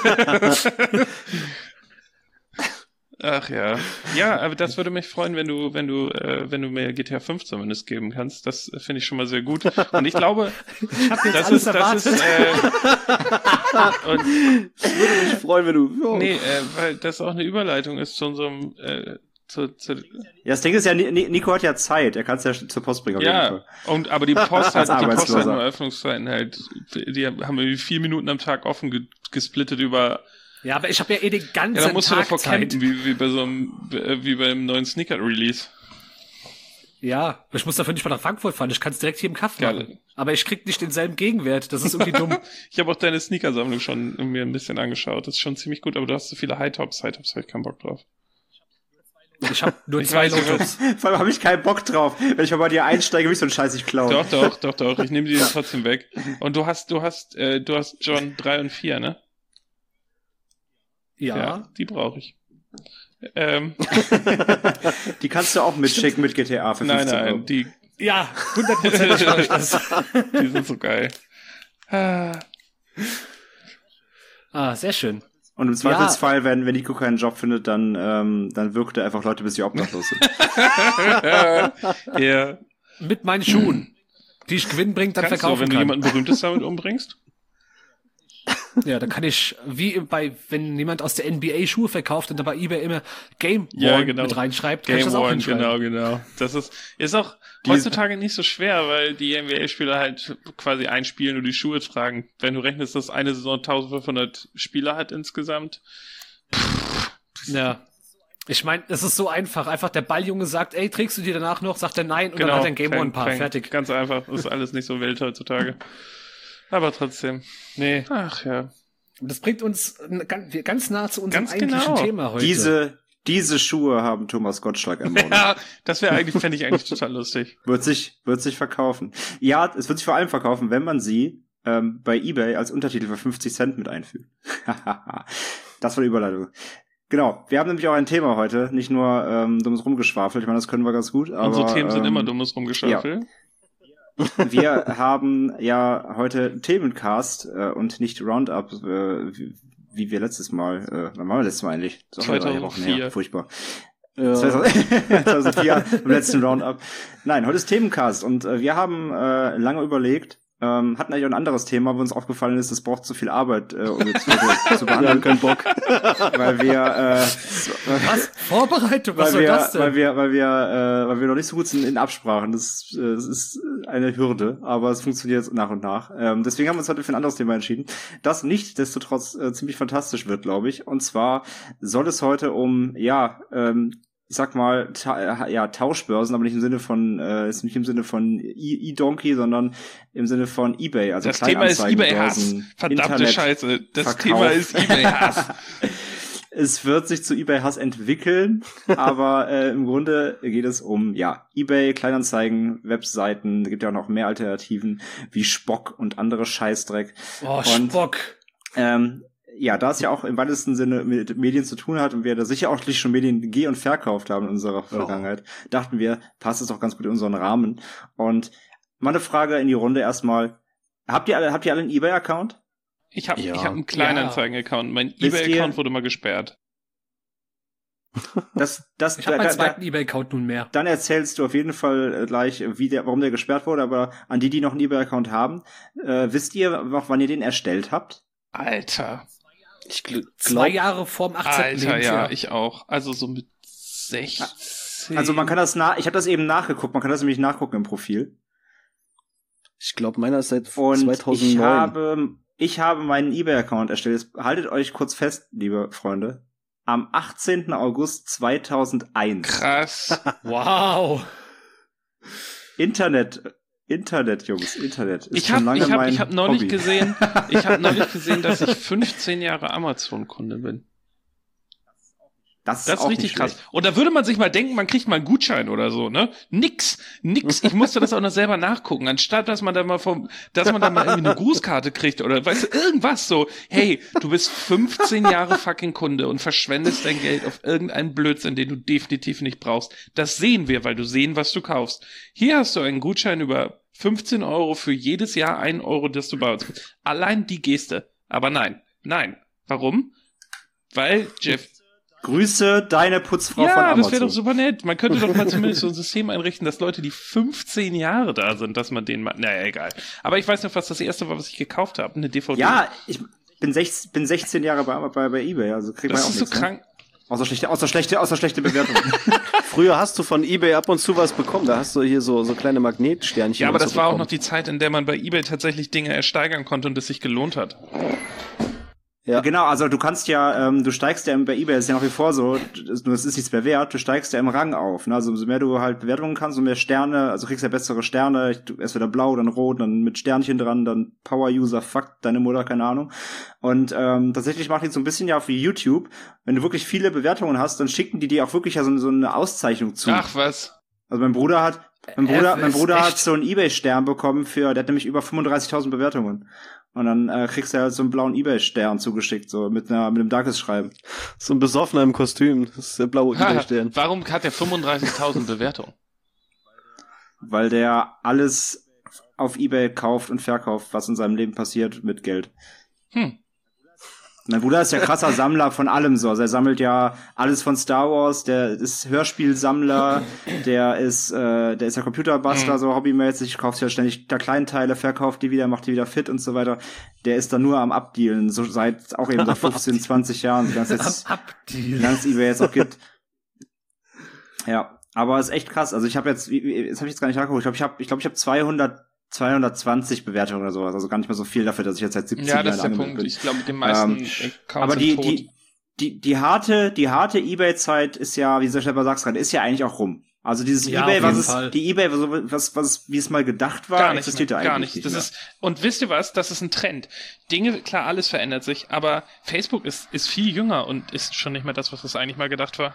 Ach ja. Ja, aber das würde mich freuen, wenn du, wenn du, äh, wenn du mir G T A fünf zumindest geben kannst. Das äh, finde ich schon mal sehr gut. Und ich glaube, das alles ist, das ist, äh, und Würde mich freuen, wenn du. Ja. nee, äh, weil das auch eine Überleitung ist zu unserem, äh, zu, zu, Ja, das Ding ist ja, Ni- Nico hat ja Zeit. Er kann es ja zur Post bringen. Auf jeden ja, Fall. und, aber die Post hat, Als die Post hat Arbeitsloser. nur Öffnungszeiten halt, die haben irgendwie vier Minuten am Tag offen ge gesplittet über, Ja, aber ich habe ja eh den ganzen ja, dann musst du Tag davor Zeit. campen, wie, wie bei so einem, wie beim neuen Sneaker-Release. Ja, ich muss dafür nicht mal nach Frankfurt fahren. Ich kann es direkt hier im Kaff Geil. machen. Aber ich krieg nicht denselben Gegenwert. Das ist irgendwie dumm. Ich habe auch deine Sneaker-Sammlung schon mir ein bisschen angeschaut. Das ist schon ziemlich gut, aber du hast so viele High-Tops. High-Tops habe ich keinen Bock drauf. Ich habe nur Ich zwei weiß, ich Low-Tops. Vor allem habe ich keinen Bock drauf. Wenn ich mal bei dir einsteige, will ich so einen Scheiß nicht klauen. Doch, doch, doch, doch. Ich nehme die trotzdem weg. Und du hast, du hast, äh, du hast John drei und vier, ne? Ja. Die brauche ich. Ähm, Die kannst du auch mitschicken mit G T A für nein, fünfzehn Euro. nein, die, Ja, hundertprozentig mache ich das. die sind so geil. Ah, Ah, sehr schön. Und im Zweifelsfall, wenn, wenn Nico keinen Job findet, dann, ähm, dann wirkt er einfach Leute, bis sie obdachlos sind. ja. Mit meinen Schuhen, die ich gewinnbringend dann Kannst du, verkaufen wenn du kann. jemanden Berühmtes damit umbringst? Ja, da kann ich, wie bei, wenn jemand aus der N B A Schuhe verkauft und dabei eBay immer Game Ja, Worn genau. mit reinschreibt, kann ich Game das auch One, hinschreiben. genau, genau. Das ist, ist auch heutzutage nicht so schwer, weil die N B A-Spieler halt quasi ein Spiel nur die Schuhe tragen. Wenn du rechnest, dass eine Saison eintausendfünfhundert Spieler hat insgesamt. Ja. Ich meine, es ist so einfach. Einfach der Balljunge sagt, ey, trägst du die danach noch? Sagt er nein und Genau, dann hat er ein Game Peng, One-Paar. Peng. Fertig. Ganz einfach. Ist alles nicht so wild heutzutage. Aber trotzdem. Nee. Ach ja. Das bringt uns ganz, ganz nah zu unserem Ganz eigentlichen genau. Thema heute. Diese, diese Schuhe haben Thomas Gottschalk ermordet. Ja, das wäre eigentlich, fände ich eigentlich total lustig. Wird sich, wird sich verkaufen. Ja, es wird sich vor allem verkaufen, wenn man sie ähm, bei eBay als Untertitel für fünfzig Cent mit einfügt. Das war die Überleitung. Genau, wir haben nämlich auch ein Thema heute, nicht nur ähm, dummes Rumgeschwafel, ich meine, das können wir ganz gut, aber Unsere Themen sind ähm, immer dummes Rumgeschwafel. Ja. Wir haben ja heute Themencast äh, und nicht Roundup, äh, wie, wie wir letztes Mal, äh, wann waren wir letztes Mal eigentlich? Das war drei Wochen her, furchtbar. Ja. zweitausendvier im letzten Roundup. Nein, heute ist Themencast und äh, wir haben äh, lange überlegt, ähm, hatten eigentlich auch ein anderes Thema, wo uns aufgefallen ist, es braucht zu viel Arbeit, äh, um jetzt heute zu behandeln. Wir haben keinen Bock. Weil wir, äh, Was? Vorbereitung? Was weil soll wir, das denn? weil wir, weil wir, äh, weil wir noch nicht so gut sind in Absprachen. Das, äh, das ist eine Hürde, aber es funktioniert nach und nach. Ähm, deswegen haben wir uns heute für ein anderes Thema entschieden, das nichtsdestotrotz äh, ziemlich fantastisch wird, glaube ich. Und zwar soll es heute um, ja, ähm, ich sag mal, ta- ja, Tauschbörsen, aber nicht im Sinne von, äh, ist nicht im Sinne von E- E-Donkey, sondern im Sinne von eBay. Also Das Thema ist eBay-Hass. Kleinanzeigenbörsen, Verdammte Internet, Scheiße. Das Verkauf. Thema ist eBay-Hass. Es wird sich zu eBay-Hass entwickeln, aber äh, im Grunde geht es um, ja, eBay, Kleinanzeigen, Webseiten, es gibt ja auch noch mehr Alternativen, wie Spock und andere Scheißdreck. Oh, und, Spock. Ähm, ja, da es ja auch im weitesten Sinne mit Medien zu tun hat und wir da sicher auch schon Medien ge- und verkauft haben in unserer Vergangenheit, oh. dachten wir, passt es doch ganz gut in unseren Rahmen. Und mal eine Frage in die Runde erstmal. Habt ihr alle, habt ihr alle einen eBay-Account? Ich habe Ja. ich hab einen Kleinanzeigen-Account. Mein Wisst eBay-Account ihr- wurde mal gesperrt. Das, das, Ich habe da- meinen da- zweiten eBay-Account nunmehr. Dann erzählst du auf jeden Fall äh, gleich, wie der, warum der gesperrt wurde, aber an die, die noch einen eBay-Account haben, äh, wisst ihr noch, wann ihr den erstellt habt? Alter. Ich gl- Zwei glaub, Jahre vorm achtzehnten Alter, ja, Lebensjahr. ich auch. Also so mit sechzehn. Also man kann das nach, ich habe das eben nachgeguckt, man kann das nämlich nachgucken im Profil. ich glaube, meiner ist seit Und zweitausendneun. ich habe, ich habe meinen eBay-Account erstellt. Jetzt haltet euch kurz fest, liebe Freunde. Am achtzehnten August zweitausendeins. Krass. Wow. Internet, Internet, Jungs, Internet. Ist Ich schon habe lange ich hab, mein ich hab neulich Hobby. gesehen, ich habe neulich gesehen, dass ich fünfzehn Jahre Amazon-Kunde bin. Das ist, Das ist auch richtig nicht krass. schlecht. Und da würde man sich mal denken, man kriegt mal einen Gutschein oder so, ne? Nix, nix. Ich musste das auch noch selber nachgucken, anstatt dass man da mal vom, dass man da mal irgendwie eine Grußkarte kriegt oder weißt du, irgendwas so. Hey, du bist fünfzehn Jahre fucking Kunde und verschwendest dein Geld auf irgendeinen Blödsinn, den du definitiv nicht brauchst. Das sehen wir, weil du sehen, was du kaufst. Hier hast du einen Gutschein über fünfzehn Euro für jedes Jahr ein Euro, das du bei uns kriegst. Allein die Geste. Aber nein, nein. Warum? Weil Jeff Grüße deine Putzfrau von Ja, Amazon. das wäre doch super nett. Man könnte doch mal zumindest so ein System einrichten, dass Leute, die fünfzehn Jahre da sind, dass man denen mal, naja, egal. Aber ich weiß noch, was das erste war, was ich gekauft habe. Eine D V D. Ja, ich bin, sech, bin sechzehn Jahre bei, bei, bei eBay, also kriegt man das ja auch ist so nichts. krank. Ne? Außer schlechte, außer schlechte, außer schlechte Bewertungen. Früher hast du von eBay ab und zu was bekommen. Da hast du hier so, so kleine Magnetsternchen. Ja, aber und das so war auch bekommen. noch die Zeit, in der man bei eBay tatsächlich Dinge ersteigern konnte und es sich gelohnt hat. Ja. Genau, also du kannst ja, ähm, du steigst ja bei eBay, das ist ja nach wie vor so, das das ist nichts mehr wert, du steigst ja im Rang auf. Ne? Also umso mehr du halt Bewertungen kannst, umso mehr Sterne, also kriegst ja bessere Sterne, du, erst wieder blau, dann rot, dann mit Sternchen dran, dann Power-User, fuck deine Mutter, keine Ahnung. Und ähm, tatsächlich macht die so ein bisschen ja wie YouTube, wenn du wirklich viele Bewertungen hast, dann schicken die dir auch wirklich ja so, so eine Auszeichnung zu. Ach was. Also mein Bruder hat, mein Bruder, Äh, mein ist Bruder hat echt? so einen eBay-Stern bekommen für, der hat nämlich über fünfunddreißigtausend Bewertungen. Und dann äh, kriegst du halt so einen blauen eBay-Stern zugeschickt, so mit einer mit einem Dankesschreiben. So ein Besoffener im Kostüm. Das ist der blaue eBay-Stern. Warum hat der fünfunddreißigtausend Bewertungen? Weil der alles auf eBay kauft und verkauft, was in seinem Leben passiert, mit Geld. Hm. Mein Bruder ist ja krasser Sammler von allem so. Also er sammelt ja alles von Star Wars, der ist Hörspielsammler, der ist äh, der ist ja Computerbastler, Mhm. so hobbymäßig, kauft ja ständig da Kleinteile, verkauft die wieder, macht die wieder fit und so weiter. Der ist da nur am Abdealen, so seit auch eben seit fünfzehn, zwanzig Jahren, so ganz jetzt, Am Abdeal. wie lange es eBay jetzt auch gibt. Ja, aber ist echt krass. Also ich habe jetzt, wie- wie- jetzt habe ich jetzt gar nicht nachgeguckt. Ich glaube, ich habe, ich glaube, ich habe zweihundert, zweihundertzwanzig Bewertungen oder sowas. Also gar nicht mehr so viel dafür, dass ich jetzt seit siebzehn Ja, Jahren das ist der angemeldet Punkt. bin. Ich glaube, mit den meisten Ähm, Accounts aber sind die, tot. die, die, die harte, die harte eBay-Zeit ist ja, wie du selber sagst gerade, ist ja eigentlich auch rum. Also dieses Ja, eBay, auf was jeden ist, Fall. die eBay, was, was, was, wie es mal gedacht war, Gar nicht existiert ja mehr, eigentlich gar nicht. Das mehr. ist, und wisst ihr was? Das ist ein Trend. Dinge, klar, alles verändert sich, aber Facebook ist, ist viel jünger und ist schon nicht mehr das, was es eigentlich mal gedacht war.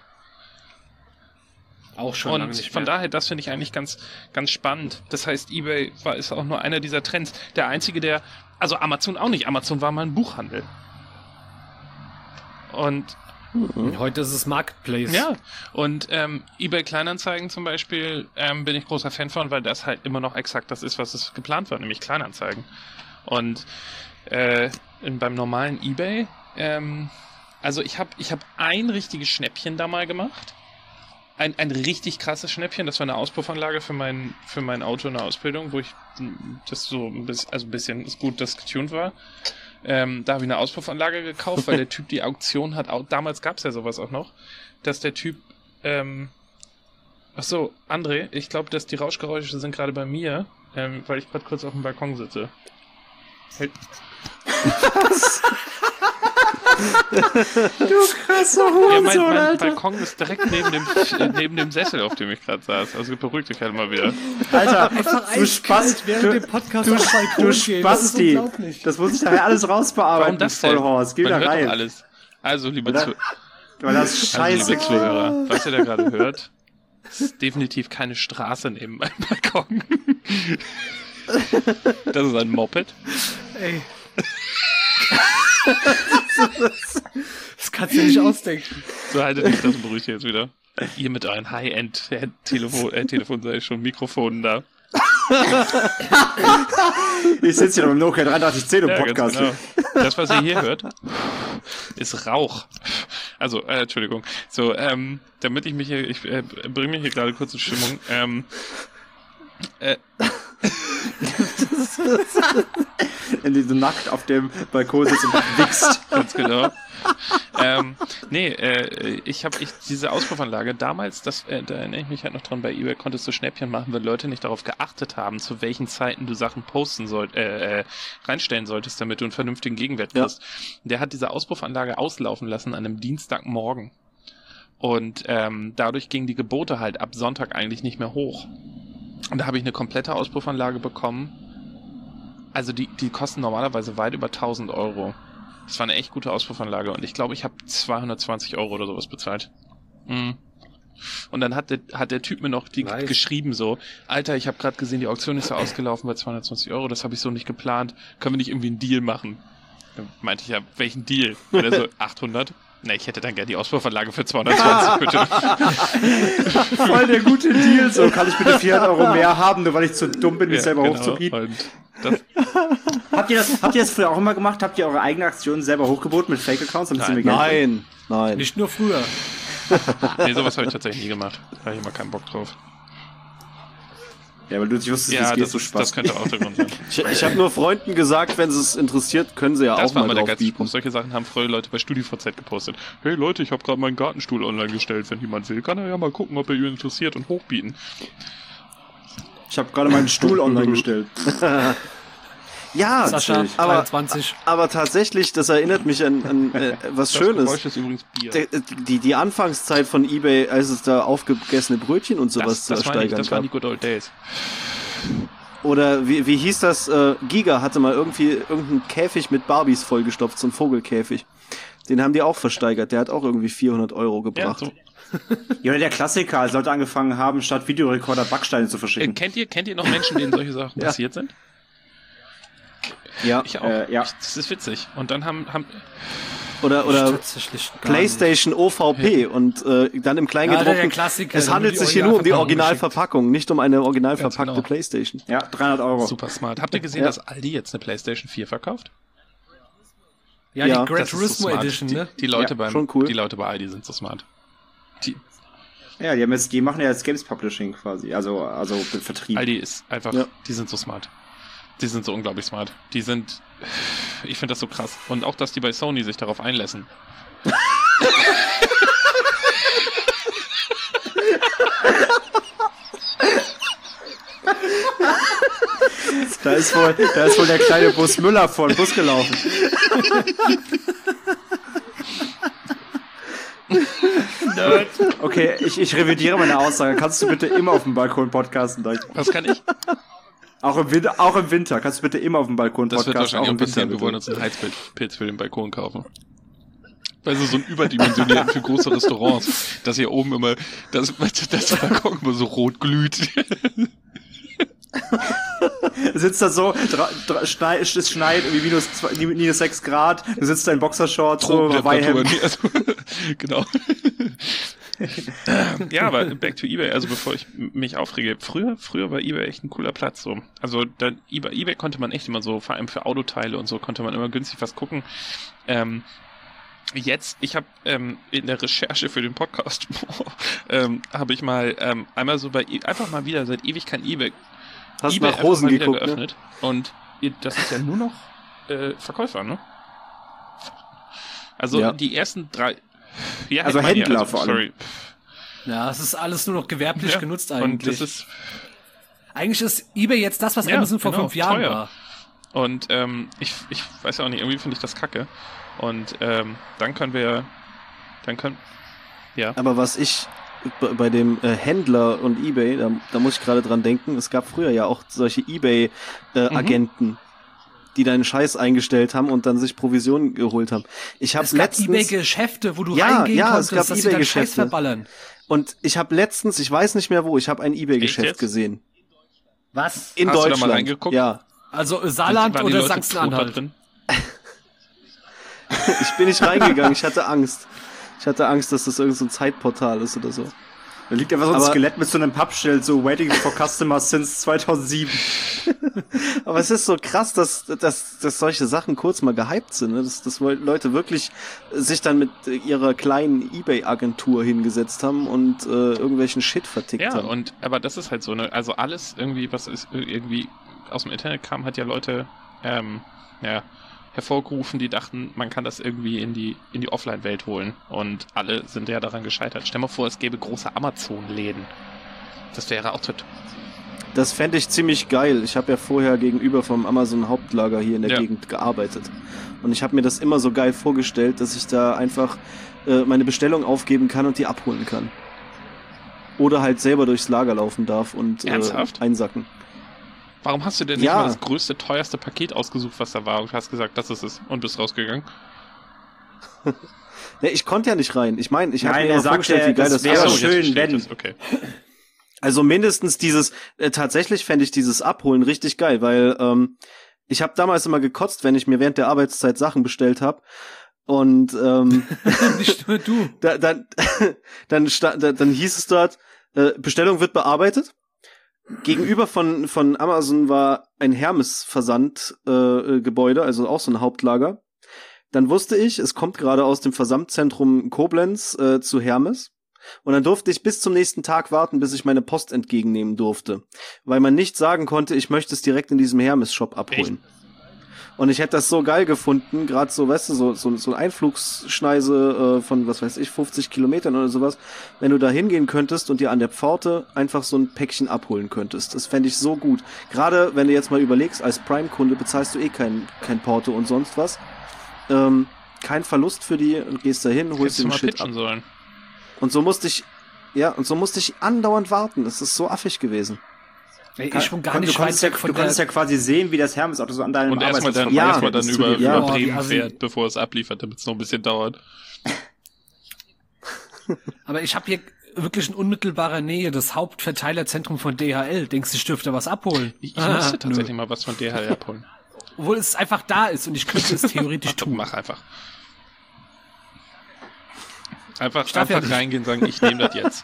Auch schon lange Und nicht von mehr. daher, das finde ich eigentlich ganz, ganz spannend. Das heißt, eBay war, ist auch nur einer dieser Trends. Der einzige, der, also Amazon auch nicht. Amazon war mal ein Buchhandel. Und Und heute ist es Marketplace. ja, und ähm, eBay Kleinanzeigen zum Beispiel ähm, bin ich großer Fan von, weil das halt immer noch exakt das ist, was es geplant war, nämlich Kleinanzeigen. Und äh, in, beim normalen eBay, ähm, also ich habe ich hab ein richtiges Schnäppchen da mal gemacht. Ein, ein richtig krasses Schnäppchen, das war eine Auspuffanlage für mein, für mein Auto in der Ausbildung, wo ich m, das so ein bisschen, also ein bisschen ist gut, das getuned war. Ähm, da habe ich eine Auspuffanlage gekauft, weil der Typ die Auktion hat, auch, damals gab es ja sowas auch noch, dass der Typ, ähm, ach so, André, ich glaube, dass die Rauschgeräusche sind gerade bei mir, ähm, weil ich gerade kurz auf dem Balkon sitze. Hey. Du krasser Ja, mein, Hurensohn, mein Alter. Balkon ist direkt neben dem, äh, neben dem Sessel, auf dem ich gerade saß. Also beruhig dich halt mal wieder. Alter, Einfach du Spast, während du, dem Podcast du, auf den Balkon du gehen. Das ist Spasti. unglaublich. Das muss ich nachher alles rausbearbeiten, Warum das denn? Vollhorst. Geh Man da hört rein. doch alles. Also, liebe, Oder? Zu Weil das also, scheiße liebe Zuhörer, was ihr da gerade hört, ist definitiv keine Straße neben meinem Balkon. Das ist ein Moped. Ey. Das kannst du dir nicht ausdenken. So, haltet die Fresse, beruhigt ihr jetzt wieder. Ihr mit euren High-End-Telefon, äh, Telefon, sei schon, Mikrofonen da. Ich sitze hier noch im Nokia dreiunddreißig zehn im Ja, Podcast. ganz genau. Das, was ihr hier hört, ist Rauch. Also, äh, Entschuldigung. So, ähm, damit ich mich hier, ich äh, bringe mich hier gerade kurz in Stimmung. Ähm, äh, In die du nackt auf dem Balkon sitzt und wichst. ganz genau. ähm, nee, äh, ich habe ich diese Auspuffanlage damals, das, äh, da erinnere ich mich halt noch dran, bei eBay konntest du Schnäppchen machen, weil Leute nicht darauf geachtet haben, zu welchen Zeiten du Sachen posten soll, äh, äh, reinstellen solltest, damit du einen vernünftigen Gegenwert Ja. kriegst. Der hat diese Auspuffanlage auslaufen lassen an einem Dienstagmorgen. Und ähm, dadurch gingen die Gebote halt ab Sonntag eigentlich nicht mehr hoch. Und da habe ich eine komplette Auspuffanlage bekommen. Also die, die kosten normalerweise weit über tausend Euro. Das war eine echt gute Auspuffanlage und ich glaube, ich habe zweihundertzwanzig Euro oder sowas bezahlt. Mhm. Und dann hat der, hat der Typ mir noch die Nice. geschrieben so, Alter, ich habe gerade gesehen, die Auktion ist ja ausgelaufen bei zweihundertzwanzig Euro, das habe ich so nicht geplant. Können wir nicht irgendwie einen Deal machen? Dann meinte ich ja, welchen Deal? Und er so, achthundert? Ne, ich hätte dann gerne die Auspuffanlage für zweihundertzwanzig, bitte. Voll der gute Deal. So, kann ich bitte vierhundert Euro mehr haben, nur weil ich zu dumm bin, mich Ja, selber genau. hochzubieten. Und das, Habt ihr, das, habt ihr das früher auch immer gemacht? Habt ihr eure eigene Aktion selber hochgeboten mit Fake-Accounts? und Nein. bisschen mehr Geld? Nein, nein. Nicht nur früher. nee, sowas habe ich tatsächlich nie gemacht. Da habe ich immer keinen Bock drauf. Ja, weil du nicht wusstest, wie Ja, es geht, das, so ist, Spaß. das könnte auch der Grund sein. Ich, ich habe nur Freunden gesagt, wenn es interessiert, können sie ja Das auch war mal immer der drauf geilste Spruch. bieten. Solche Sachen haben früher Leute bei StudiVZ gepostet. Hey Leute, ich habe gerade meinen Gartenstuhl online gestellt. Wenn jemand will, kann er ja mal gucken, ob er ihn interessiert und hochbieten. Ich habe gerade meinen Stuhl online gestellt. Ja, Sascha, aber, dreiundzwanzig. aber tatsächlich, das erinnert mich an, an äh, was Das Schönes. Geräusch ist übrigens Bier. Der- Die, die Anfangszeit von eBay, als es da aufgegessene Brötchen und sowas das zu das, meine ich, ersteigern das waren die gab. Good Old Days. Oder wie, wie hieß das? Äh, Giga hatte mal irgendwie irgendeinen Käfig mit Barbies vollgestopft, so ein Vogelkäfig. Den haben die auch versteigert. Der hat auch irgendwie vierhundert Euro Ja, gebracht. so. Ja, oder der Klassiker, als Leute angefangen haben, statt Videorekorder Backsteine zu Äh, verschicken. kennt ihr, kennt ihr noch Menschen, denen solche Sachen Ja. passiert sind? Ja. Ich auch. Äh, ja. Ich, das ist witzig. Und dann haben, haben Oder, oder Tatsächlich gar PlayStation O V P und äh, dann im Ja, Kleingedruckten. der Klassiker, es dann handelt wird die sich hier nur um die Originalverpackung Originalverpackung, nicht um eine original Ganz verpackte genau. PlayStation. Ja, dreihundert Euro. super smart. Habt ihr gesehen, Ja. dass Aldi jetzt eine PlayStation vier verkauft? Ja, Ja, die Gran Das ist so Turismo smart. Edition, die, ne? Die Leute Ja, beim, schon cool. die Leute bei Aldi sind so smart. Die, Ja, die haben jetzt, die machen ja jetzt Games Publishing quasi, also, also den Vertrieb. Aldi ist einfach, Ja. die sind so smart. Die sind so unglaublich smart. Die sind, ich finde das so krass. Und auch, dass die bei Sony sich darauf einlassen. Da ist wohl, da ist wohl der kleine Bus Müller vor den Bus gelaufen. Nerd. Okay, ich, ich revidiere meine Aussage. Kannst du bitte immer auf dem Balkon podcasten? Was kann ich? Auch im Winter, auch im Winter. Kannst du bitte immer auf dem Balkon Das podcasten? wird wahrscheinlich auch passieren. Wir wollen uns einen Heizpilz für den Balkon kaufen. Also so ein überdimensionierten für große Restaurants, dass hier oben immer, das, das Balkon immer so rot glüht. Du sitzt da so, dra, dra, schneit, es schneit irgendwie minus, zwei, minus sechs Grad, du sitzt da in Boxershorts, so, Hawaii-Hemd. Also, genau. Ja, aber back to eBay, also bevor ich mich aufrege, früher, früher war eBay echt ein cooler Platz, so. Also, da, eBay, eBay konnte man echt immer so, vor allem für Autoteile und so, konnte man immer günstig was gucken. Ähm, Jetzt, ich habe ähm, in der Recherche für den Podcast ähm, habe ich mal ähm, einmal so bei e- einfach mal wieder seit ewig kein eBay Hast eBay nach Hosen einfach mal wieder geguckt, geöffnet ne? Und das ist ja nur noch äh, Verkäufer, ne? Also ja. die ersten drei, ja, also ich meine, Händler also, vor allem. sorry. Ja, es ist alles nur noch gewerblich Ja, genutzt und eigentlich. das ist Eigentlich ist eBay jetzt das, was Ja, Amazon vor genau, fünf Jahren teuer. war. Und ähm, ich, ich weiß auch nicht, irgendwie finde ich das kacke. Und ähm, dann können wir, dann können, ja. Aber was ich b- bei dem äh, Händler und eBay, da, da muss ich gerade dran denken, es gab früher ja auch solche eBay-Agenten, äh, mhm. die deinen Scheiß eingestellt haben und dann sich Provisionen geholt haben. Ich habe Es gab letztens eBay-Geschäfte, wo du Ja, reingehen ja, konntest, es gab dass sie deinen Scheiß eBay-Geschäfte. verballern. und ich habe letztens, ich weiß nicht mehr wo, ich habe ein Echt eBay-Geschäft jetzt? gesehen. Was? In Hast du da Deutschland. mal reingeguckt? Ja. Also äh, Saarland Waren die oder Leute tot da Sachsen-Anhalt? drin? Ich bin nicht reingegangen, ich hatte Angst. Ich hatte Angst, dass das irgend so ein Zeitportal ist oder so. Da liegt einfach so ein Aber- Skelett mit so einem Pappschild, so waiting for customers since zweitausendsieben. Aber es ist so krass, dass, dass, dass solche Sachen kurz mal gehypt sind, ne? dass, dass Leute wirklich sich dann mit ihrer kleinen eBay-Agentur hingesetzt haben und äh, irgendwelchen Shit vertickt Ja, haben. und aber das ist halt so, ne, also alles irgendwie, was ist irgendwie aus dem Internet kam, hat ja Leute ähm, ja, hervorgerufen, die dachten, man kann das irgendwie in die in die Offline-Welt holen. Und alle sind ja daran gescheitert. Stell mal vor, es gäbe große Amazon-Läden. Das wäre auch total. Das fände ich ziemlich geil. Ich habe ja vorher gegenüber vom Amazon Hauptlager hier in der Ja. Gegend gearbeitet. Und ich habe mir das immer so geil vorgestellt, dass ich da einfach äh, meine Bestellung aufgeben kann und die abholen kann. Oder halt selber durchs Lager laufen darf und äh, Ernsthaft? einsacken. Warum hast du denn nicht Ja. mal das größte, teuerste Paket ausgesucht, was da war und hast gesagt, das ist es und bist rausgegangen? Ne, ich konnte ja nicht rein. Ich meine, ich habe Nein, mir er immer sagt, vorgestellt, er- wie geil das das wäre wäre. Ach so, schön, jetzt verstehe ich wenn- das, okay. Also mindestens dieses, äh, tatsächlich fände ich dieses Abholen richtig geil, weil ähm, ich habe damals immer gekotzt, wenn ich mir während der Arbeitszeit Sachen bestellt habe. Und ähm, Nicht nur du. da, dann, dann, sta- da, dann hieß es dort, äh, Bestellung wird bearbeitet. Gegenüber von, von Amazon war ein Hermes-Versand-Gebäude, äh, Gebäude, also auch so ein Hauptlager. Dann wusste ich, es kommt gerade aus dem Versandzentrum Koblenz äh, zu Hermes. Und dann durfte ich bis zum nächsten Tag warten, bis ich meine Post entgegennehmen durfte. Weil man nicht sagen konnte, ich möchte es direkt in diesem Hermes-Shop abholen. Und ich hätte das so geil gefunden, gerade so, weißt du, so, so, so eine Einflugsschneise äh, von, was weiß ich, fünfzig Kilometern oder sowas, wenn du da hingehen könntest und dir an der Pforte einfach so ein Päckchen abholen könntest. Das fände ich so gut. Gerade wenn du jetzt mal überlegst, als Prime-Kunde bezahlst du eh kein, kein Porto und sonst was. Ähm, kein Verlust für die und gehst da hin, holst Hättest du den mal Shit pitchen ab. sollen. Und so musste ich, ja, und so musste ich andauernd warten. Das ist so affig gewesen. Ey, ich schon gar du nicht konntest weit ja, weg von du der... konntest ja quasi sehen, wie das Hermes-Auto so an deinem Und erstmal dann, Ja, erstmal dann bis über, zu dir. Ja. über Bremen Oh, wie assi. fährt, bevor es abliefert, damit es noch ein bisschen dauert. Aber ich habe hier wirklich in unmittelbarer Nähe das Hauptverteilerzentrum von D H L. Denkst du, ich dürfte was abholen? Ich, ich musste tatsächlich mal was von D H L abholen. Obwohl es einfach da ist und ich könnte es theoretisch tun. Mach einfach. Einfach, Ich darf ja einfach nicht. reingehen und sagen, ich nehme das jetzt.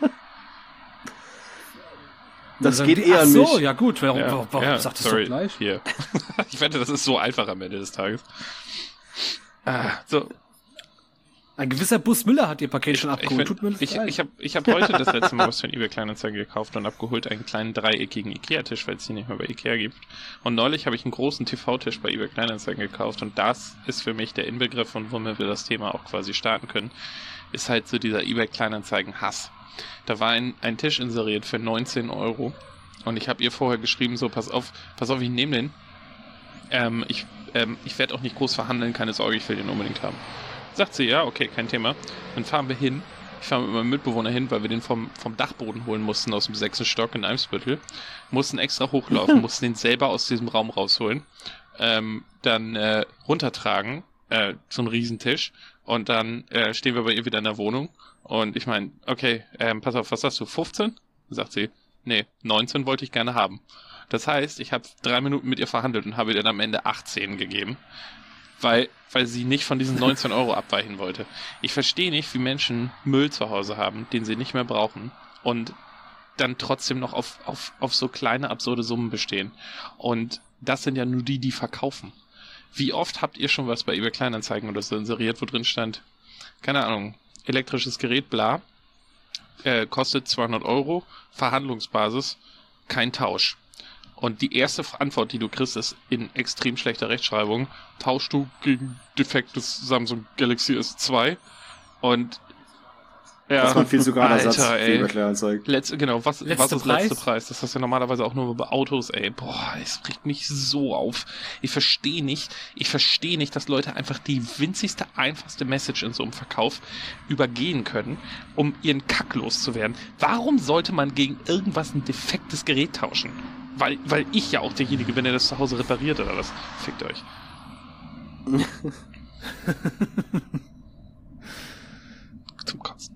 Das Dann geht die- eher Ach an so, mich. ja gut. Warum, Ja, warum, warum ja, sagt das sorry. doch gleich? Hier. Ich wette, das ist so einfach am Ende des Tages. Ah, so. Ein gewisser Bus Müller hat ihr Paket schon Ich, abgeholt. Tut mir find, ich, leid. ich habe ich hab heute das letzte Mal was von eBay Kleinanzeigen gekauft und abgeholt einen kleinen dreieckigen Ikea-Tisch, weil es die nicht mehr bei Ikea gibt. Und neulich habe ich einen großen T V-Tisch bei eBay Kleinanzeigen gekauft und das ist für mich der Inbegriff und womit wir das Thema auch quasi starten können, ist halt so dieser eBay Kleinanzeigen-Hass. Da war ein, ein Tisch inseriert für neunzehn Euro und ich habe ihr vorher geschrieben, so pass auf, pass auf, ich nehme den. Ähm, ich ähm, ich werde auch nicht groß verhandeln, keine Sorge, ich will den unbedingt haben. Sagt sie, ja, okay, kein Thema. Dann fahren wir hin, Ich fahre mit meinem Mitbewohner hin, weil wir den vom, vom Dachboden holen mussten aus dem sechsten Stock in Eimsbüttel. Mussten extra hochlaufen, mussten den selber aus diesem Raum rausholen. Ähm, dann äh, runtertragen, äh, so einen Riesentisch. Und dann äh, stehen wir bei ihr wieder in der Wohnung. Und ich meine, okay, ähm, pass auf, was hast du, fünfzehn? Sagt sie, nee, neunzehn wollte ich gerne haben. Das heißt, ich habe drei Minuten mit ihr verhandelt und habe ihr dann am Ende achtzehn gegeben. Weil, weil sie nicht von diesen neunzehn Euro abweichen wollte. Ich verstehe nicht, wie Menschen Müll zu Hause haben, den sie nicht mehr brauchen und dann trotzdem noch auf, auf, auf so kleine, absurde Summen bestehen. Und das sind ja nur die, die verkaufen. Wie oft habt ihr schon was bei eBay Kleinanzeigen oder so inseriert, wo drin stand, keine Ahnung, elektrisches Gerät, bla, äh, kostet zweihundert Euro, Verhandlungsbasis, kein Tausch. Und die erste Antwort, die du kriegst, ist in extrem schlechter Rechtschreibung. Tauschst du gegen defektes Samsung Galaxy S zwei? Und ja, das war viel zu gerader Satz für ey. eBay Kleinanzeigen. Letz, genau, was, Letzte was ist Preis? letzte Preis? Das hast du ja normalerweise auch nur bei Autos, ey. Boah, es regt mich so auf. Ich verstehe nicht, ich verstehe nicht, dass Leute einfach die winzigste, einfachste Message in so einem Verkauf übergehen können, um ihren Kack loszuwerden. Warum sollte man gegen irgendwas ein defektes Gerät tauschen? Weil, weil ich ja auch derjenige bin, der das zu Hause repariert oder was? Fickt euch. Zum Kotzen.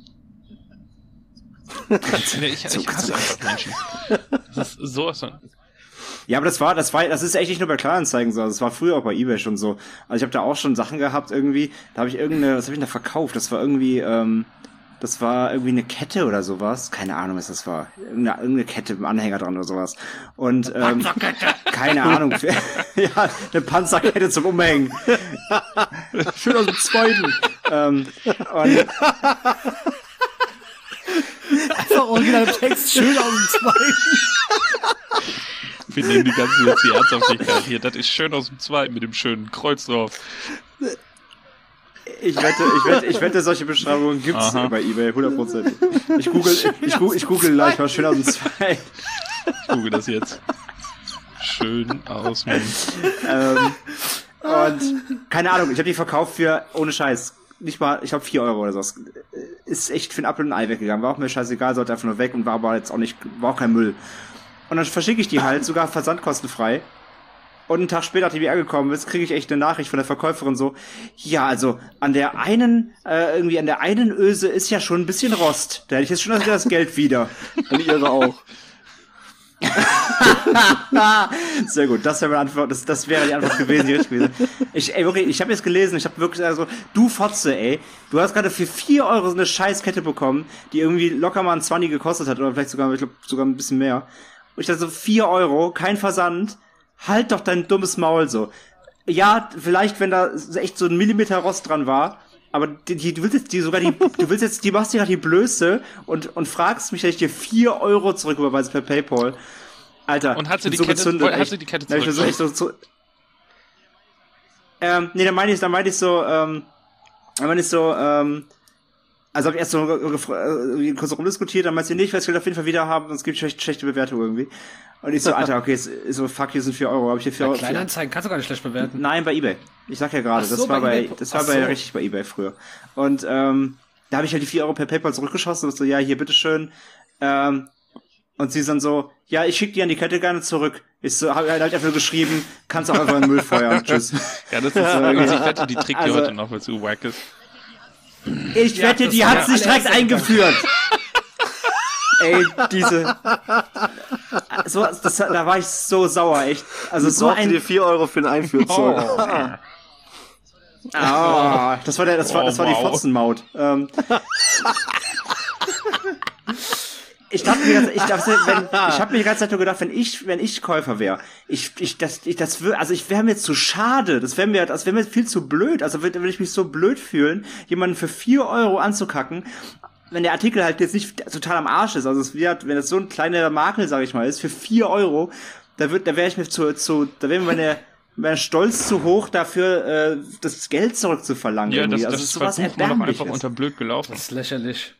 nee, ich, ich hasse einfach Menschen. Das ist sowas von... Ja, aber das war, das war, das ist echt nicht nur bei Kleinanzeigen so, das war früher auch bei eBay schon so. Also ich habe da auch schon Sachen gehabt irgendwie, da habe ich irgendeine, was habe ich da verkauft? Das war irgendwie, ähm, das war irgendwie eine Kette oder sowas. Keine Ahnung, was das war. Irgendeine, irgendeine Kette mit einem Anhänger dran oder sowas. Und ähm, keine Ahnung. Ja, eine Panzerkette zum Umhängen. Schön aus dem Zweiten. ähm, und Einfach original Text, schön aus dem Zweiten. Wir nehmen die ganze jetzt die Ernsthaftigkeit hier. Das ist schön aus dem Zweiten mit dem schönen Kreuz drauf. Ich wette, ich wette, ich wette, solche Beschreibungen gibt's Aha. bei eBay, hundert Prozent. Ich google, ich, ich, google, ich google gleich mal schön aus dem Zweiten. Ich google das jetzt. Schön aus dem... ähm, und keine Ahnung, ich habe die verkauft für, ohne Scheiß, nicht mal, ich glaube vier Euro oder so. Ist echt für ein Apfel und ein Ei weggegangen. War auch mir scheißegal, sollte einfach nur weg und war aber jetzt auch nicht, war auch kein Müll. Und dann verschicke ich die halt, sogar versandkostenfrei. Und einen Tag später, nachdem die angekommen ist, kriege ich echt eine Nachricht von der Verkäuferin so, ja, also an der einen, äh, irgendwie an der einen Öse ist ja schon ein bisschen Rost. Da hätte ich jetzt schon das Geld wieder. An ihre auch. Sehr gut, das wäre meine Antwort, das, das wäre die Antwort gewesen, die richtig gewesen. Ich, ey, wirklich, ich habe jetzt gelesen, ich habe wirklich also, du Fotze, ey, du hast gerade für vier Euro so eine Scheißkette bekommen, die irgendwie locker mal ein zwanzig gekostet hat, oder vielleicht sogar, ich glaube, sogar ein bisschen mehr. Und ich dachte so, vier Euro, kein Versand, halt doch dein dummes Maul so. Ja, vielleicht, wenn da echt so ein Millimeter Rost dran war, aber die, die, du willst jetzt die sogar die, du willst jetzt, die machst dir gerade die Blöße und, und fragst mich, dass ich dir vier Euro zurücküberweise per PayPal. Alter. Und hat sie die so Kette, gezündet, hat sie die Kette zurück? So, echt so, so, ähm, nee, dann meine ich, dann meine ich so, ähm, dann meine ich so, ähm, also hab ich erst so äh, kurz rumdiskutiert, dann meinst du, nee, ich will das Geld auf jeden Fall wieder haben, sonst gibt es schlechte, schlechte Bewertung irgendwie. Und ich so, Alter, okay, ist, ist so, fuck, hier sind vier Euro, hab ich hier vier Bei Euro. Kleinanzeigen kannst du gar nicht schlecht bewerten. Nein, bei eBay. Ich sag ja gerade, Ach so, das war bei bei, eBay. das war Ach bei so. richtig bei eBay früher. Und ähm, da habe ich halt die vier Euro per PayPal zurückgeschossen und so, ja, hier, bitteschön. Ähm, und sie dann so, ja, ich schick dir an die Kette gerne zurück. Ich so, hab halt einfach geschrieben, kannst auch einfach in den Müll feuern. Tschüss. Ja, das ist, also ich wette, die trägt die Also- heute noch, weil sie wack ist. Ich Ja, wette, das die war hat's der nicht direkt allererste eingeführt. Ey, diese. So, das, da war ich so sauer, echt. Also so Brauchte ein. dir vier Euro für den Einführzoll. Oh, das war der, das war, das war die Oh, wow. Fotzenmaut. Ähm, ich dachte mir, ganz- ich dachte, wenn, ich habe mir die ganze Zeit nur gedacht, wenn ich, wenn ich Käufer wäre, ich, ich, das, ich, das wür, also ich wäre mir zu schade, das wäre mir, das wäre mir viel zu blöd, also würde, würde ich mich so blöd fühlen, jemanden für vier Euro anzukacken, wenn der Artikel halt jetzt nicht total am Arsch ist, also es wird, wenn das so ein kleiner Makel, sag ich mal, ist, für vier Euro, da wird, da wäre ich mir zu, zu, da wäre mir meine, mein Stolz zu hoch dafür, äh, das Geld zurückzuverlangen. Ja, das, irgendwie. das, also das ist sowas verbucht man doch einfach Erbärmliches. unter blöd gelaufen. Das ist lächerlich.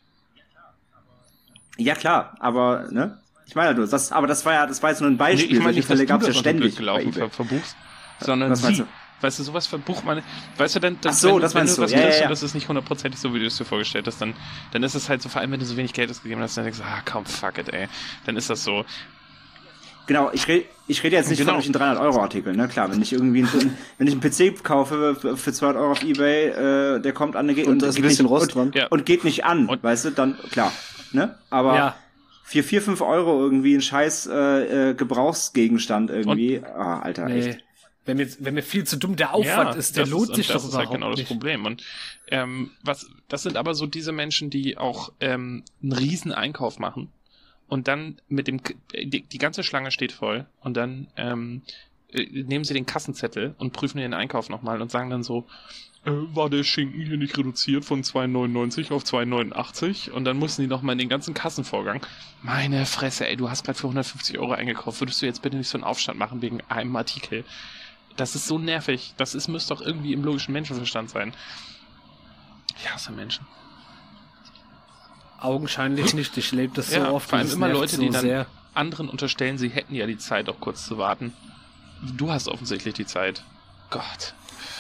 Ja klar, aber ne, ich meine nur, das, aber das war ja, das war jetzt nur ein Nee, Beispiel. ich meine Solche nicht, dass Fälle du gab's ja das unter ständig blöd gelaufen bei eBay. ver verbuchst, sondern Was meinst sie. du? Weißt du, sowas verbucht man, weißt du, dann, dann Ach so, wenn, das wenn meinst du du. was Ja, kriegst ja, ja. und das ist nicht hundertprozentig so, wie du es dir vorgestellt hast, dann, dann ist es halt so, vor allem wenn du so wenig Geld ausgegeben hast, dann denkst du, ah, komm, fuck it, ey. Dann ist das so. Genau, ich rede ich rede jetzt nicht Genau. von solchen dreihundert Euro Artikeln, ne? Klar, wenn ich irgendwie einen, wenn ich einen P C kaufe für, für zweihundert Euro auf Ebay, äh, der kommt an, der geht Und da ist ein bisschen nicht, Rost und, dran. Ja. und geht nicht an, Und- weißt du, dann, klar, ne? Aber Ja. für vier, fünf Euro irgendwie ein scheiß äh, äh, Gebrauchsgegenstand irgendwie, ah, Alter, Nee. echt. Wenn mir, wenn mir viel zu dumm der Aufwand ist, der das lohnt ist, sich und doch das überhaupt ist halt genau nicht. das Problem. Und ähm, was, das sind aber so diese Menschen, die auch ähm, einen riesen Einkauf machen und dann mit dem, die, die ganze Schlange steht voll und dann ähm, äh, nehmen sie den Kassenzettel und prüfen den Einkauf nochmal und sagen dann so, äh, war der Schinken hier nicht reduziert von zwei neunundneunzig auf zwei neunundachtzig? Und dann mussten die nochmal in den ganzen Kassenvorgang. Meine Fresse, ey, du hast gerade für hundertfünfzig Euro eingekauft. Würdest du jetzt bitte nicht so einen Aufstand machen wegen einem Artikel? Das ist so nervig. Das ist, müsste doch irgendwie im logischen Menschenverstand sein. Ich hasse Menschen. Augenscheinlich nicht. Ich lebe das so Ja, oft. vor allem und es immer nervt Leute, so die dann sehr. anderen unterstellen, sie hätten ja die Zeit, auch kurz zu warten. Du hast offensichtlich die Zeit. Gott.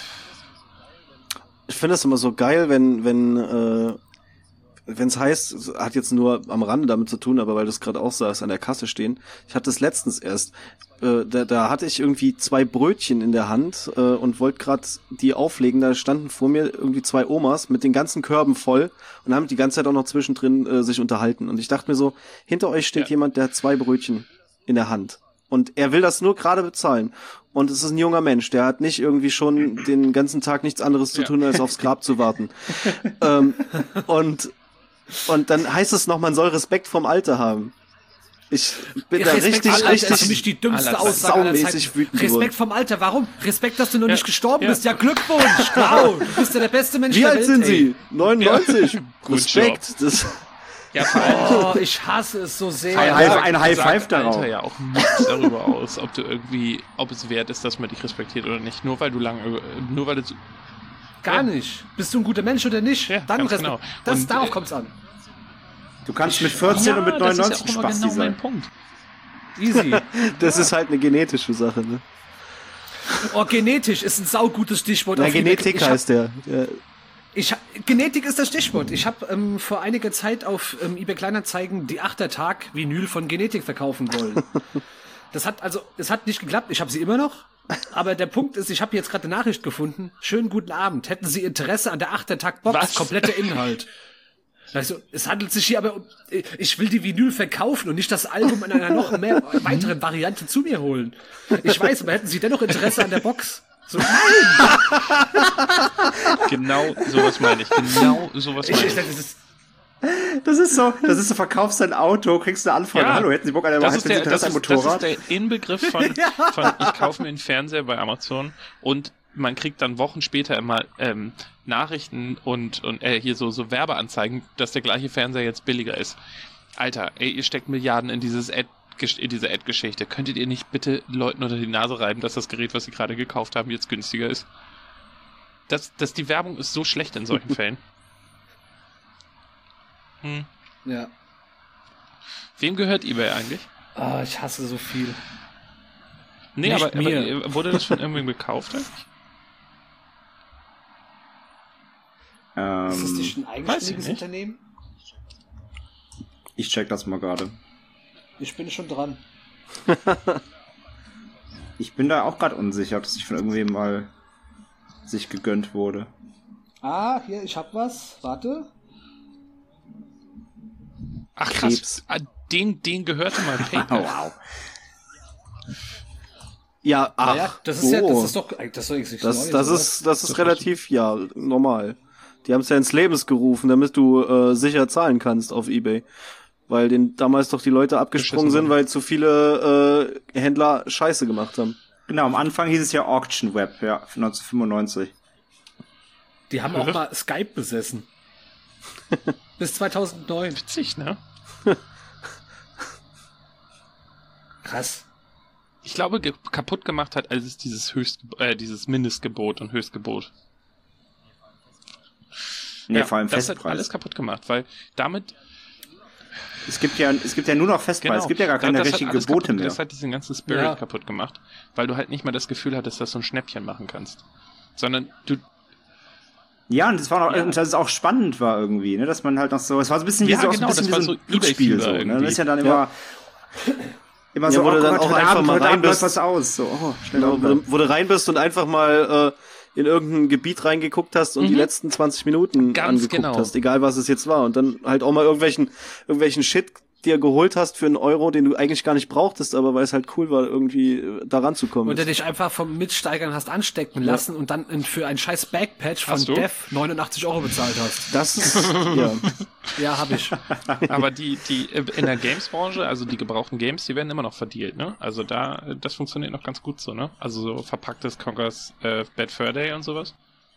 Ich finde es immer so geil, wenn, wenn, äh, wenn es heißt, es hat jetzt nur am Rande damit zu tun, aber weil du es gerade auch sagst, an der Kasse stehen. Ich hatte es letztens erst. Äh, da, da hatte ich irgendwie zwei Brötchen in der Hand äh, und wollte gerade die auflegen. Da standen vor mir irgendwie zwei Omas mit den ganzen Körben voll und haben die ganze Zeit auch noch zwischendrin äh, sich unterhalten. Und ich dachte mir so, hinter euch steht Ja. jemand, der hat zwei Brötchen in der Hand. Und er will das nur gerade bezahlen. Und es ist ein junger Mensch, der hat nicht irgendwie schon den ganzen Tag nichts anderes zu Ja. tun, als aufs Grab zu warten. ähm, und, und dann heißt es noch, man soll Respekt vom Alter haben. Ich bin da Respekt richtig, vom Alter ist für richtig mich die dümmste Alter, Aussage aller saumäßig Zeiten. wütend Respekt geworden. vom Alter. Warum? Respekt, dass du noch Ja. nicht gestorben Ja. bist. Ja, Glückwunsch. Wow, du bist ja der beste Mensch Wie der alt Welt. sind ey. Sie? neunundneunzig. Gut Respekt. Das, Ja, vor allem Oh, ich hasse es so sehr. Ein High- sagt- ein High sagt Five darauf. Alter ja auch nichts darüber aus, ob du irgendwie, ob es wert ist, dass man dich respektiert oder nicht. Nur weil du lange, nur weil du so- Gar nicht. Bist du ein guter Mensch oder nicht? Ja, Dann ganz Respekt. genau. Das, Und, darauf äh, kommt's an. Du kannst mit vierzehn und mit neunundneunzig das ist ja auch Spasti immer genau mein sein. Punkt. Easy. das ist halt eine genetische Sache, ne? Oh, genetisch ist ein saugutes Stichwort. Na, auf eBay. Genetik Ich hab- heißt der. der Ich, hab- Genetik ist das Stichwort. Ich habe ähm, vor einiger Zeit auf ähm, eBay Kleinanzeigen die Achtertag Vinyl von Genetik verkaufen wollen. Das hat also, es hat nicht geklappt. Ich habe sie immer noch. Aber der Punkt ist, ich habe jetzt gerade eine Nachricht gefunden. Schönen guten Abend. Hätten Sie Interesse an der Achtertag Box? Was? Kompletter Inhalt. Also, es handelt sich hier aber um, ich will die Vinyl verkaufen und nicht das Album in einer noch mehr weiteren Variante zu mir holen. Ich weiß, aber hätten Sie dennoch Interesse an der Box? So, nein! Genau sowas meine ich. Genau sowas Ich, meine ich, ich. das ist, Das ist so, das ist so, verkaufst dein Auto, kriegst eine Anfrage, Ja. hallo, hätten Sie Bock an der Das hätten ist, Sie der, Interesse das, am ist, das Motorrad? ist der Inbegriff von, von ich kaufe mir einen Fernseher bei Amazon und man kriegt dann Wochen später immer ähm, Nachrichten und, und äh, hier so, so Werbeanzeigen, dass der gleiche Fernseher jetzt billiger ist. Alter, ey, ihr steckt Milliarden in dieses Ad, in diese Ad-Geschichte. Könntet ihr nicht bitte Leuten unter die Nase reiben, dass das Gerät, was sie gerade gekauft haben, jetzt günstiger ist? Das, das, die Werbung ist so schlecht in solchen Fällen. Hm. ja. Wem gehört eBay eigentlich? Ah, ich hasse so viel. Nee, Nicht aber, aber mir. äh, wurde das von irgendwem gekauft eigentlich? Ist das nicht Ähm, ein weiß ich eigenständiges nicht. Unternehmen? ich check das mal gerade. Ich bin schon dran. Ich bin da auch gerade unsicher, ob das nicht von irgendwem mal sich gegönnt wurde. Ah, hier, ich hab was. Warte. Ach krass, Krebs. ah, den, den gehörte mal Oh, PayPal. wow. ja, ach, Naja, das ist ja, das oh. ist doch, das ist doch nichts Das, Neues, das oder? ist, das ist relativ, ja, normal. Die haben es ja ins Lebens gerufen, damit du äh, sicher zahlen kannst auf eBay. Weil den damals doch die Leute abgesprungen Beschissen sind, weil zu viele äh, Händler Scheiße gemacht haben. Genau, am Anfang hieß es ja Auction Web, ja, neunzehnhundertfünfundneunzig. Die haben auch mal Skype besessen. Bis zweitausendneun. Witzig, ne? Krass. Ich glaube, ge kaputt gemacht hat alles dieses Höchst, äh, dieses Mindestgebot und Höchstgebot. Nee, Ja, vor allem das hat Festpreis. alles kaputt gemacht, weil damit Es gibt ja, es gibt ja nur noch Festpreis, Genau. es gibt ja gar keine das richtigen hat alles Gebote kaputt, mehr. Das hat diesen ganzen Spirit Ja. kaputt gemacht, weil du halt nicht mehr das Gefühl hattest, dass du ein Schnäppchen machen kannst. Sondern du, Ja, und das war noch, Ja. und dass es auch spannend war irgendwie, ne, dass man halt noch so, es war so ein bisschen wie Ja, so, genau, ein bisschen das wie war so ein so Glücksspiel, eBay-Fieber so, ne, irgendwie. das ist ja dann immer, Ja. immer Ja, so, wo du oh dann Gott, auch heute einfach Abend, mal heute rein Abend läuft bist. was aus, so, oh, schnell Genau, rüber. wo, du- wo du rein bist und einfach mal äh, in irgendein Gebiet reingeguckt hast und Mhm. die letzten zwanzig Minuten Ganz angeguckt genau. hast, egal was es jetzt war. Und dann halt auch mal irgendwelchen, irgendwelchen Shit dir geholt hast für einen Euro, den du eigentlich gar nicht brauchtest, aber weil es halt cool war, irgendwie äh, da ranzukommen. Oder dich einfach vom Mitsteigern hast anstecken lassen und dann in- für ein scheiß Backpatch von Hast du? Dev neunundachtzig Euro bezahlt hast. Das ist, ja. Ja, hab ich. aber die, die, in der Games-Branche, also die gebrauchten Games, die werden immer noch verdealt, ne? Also da, das funktioniert noch ganz gut so, ne? Also so verpacktes Conker's äh, Bad Fur Day und sowas.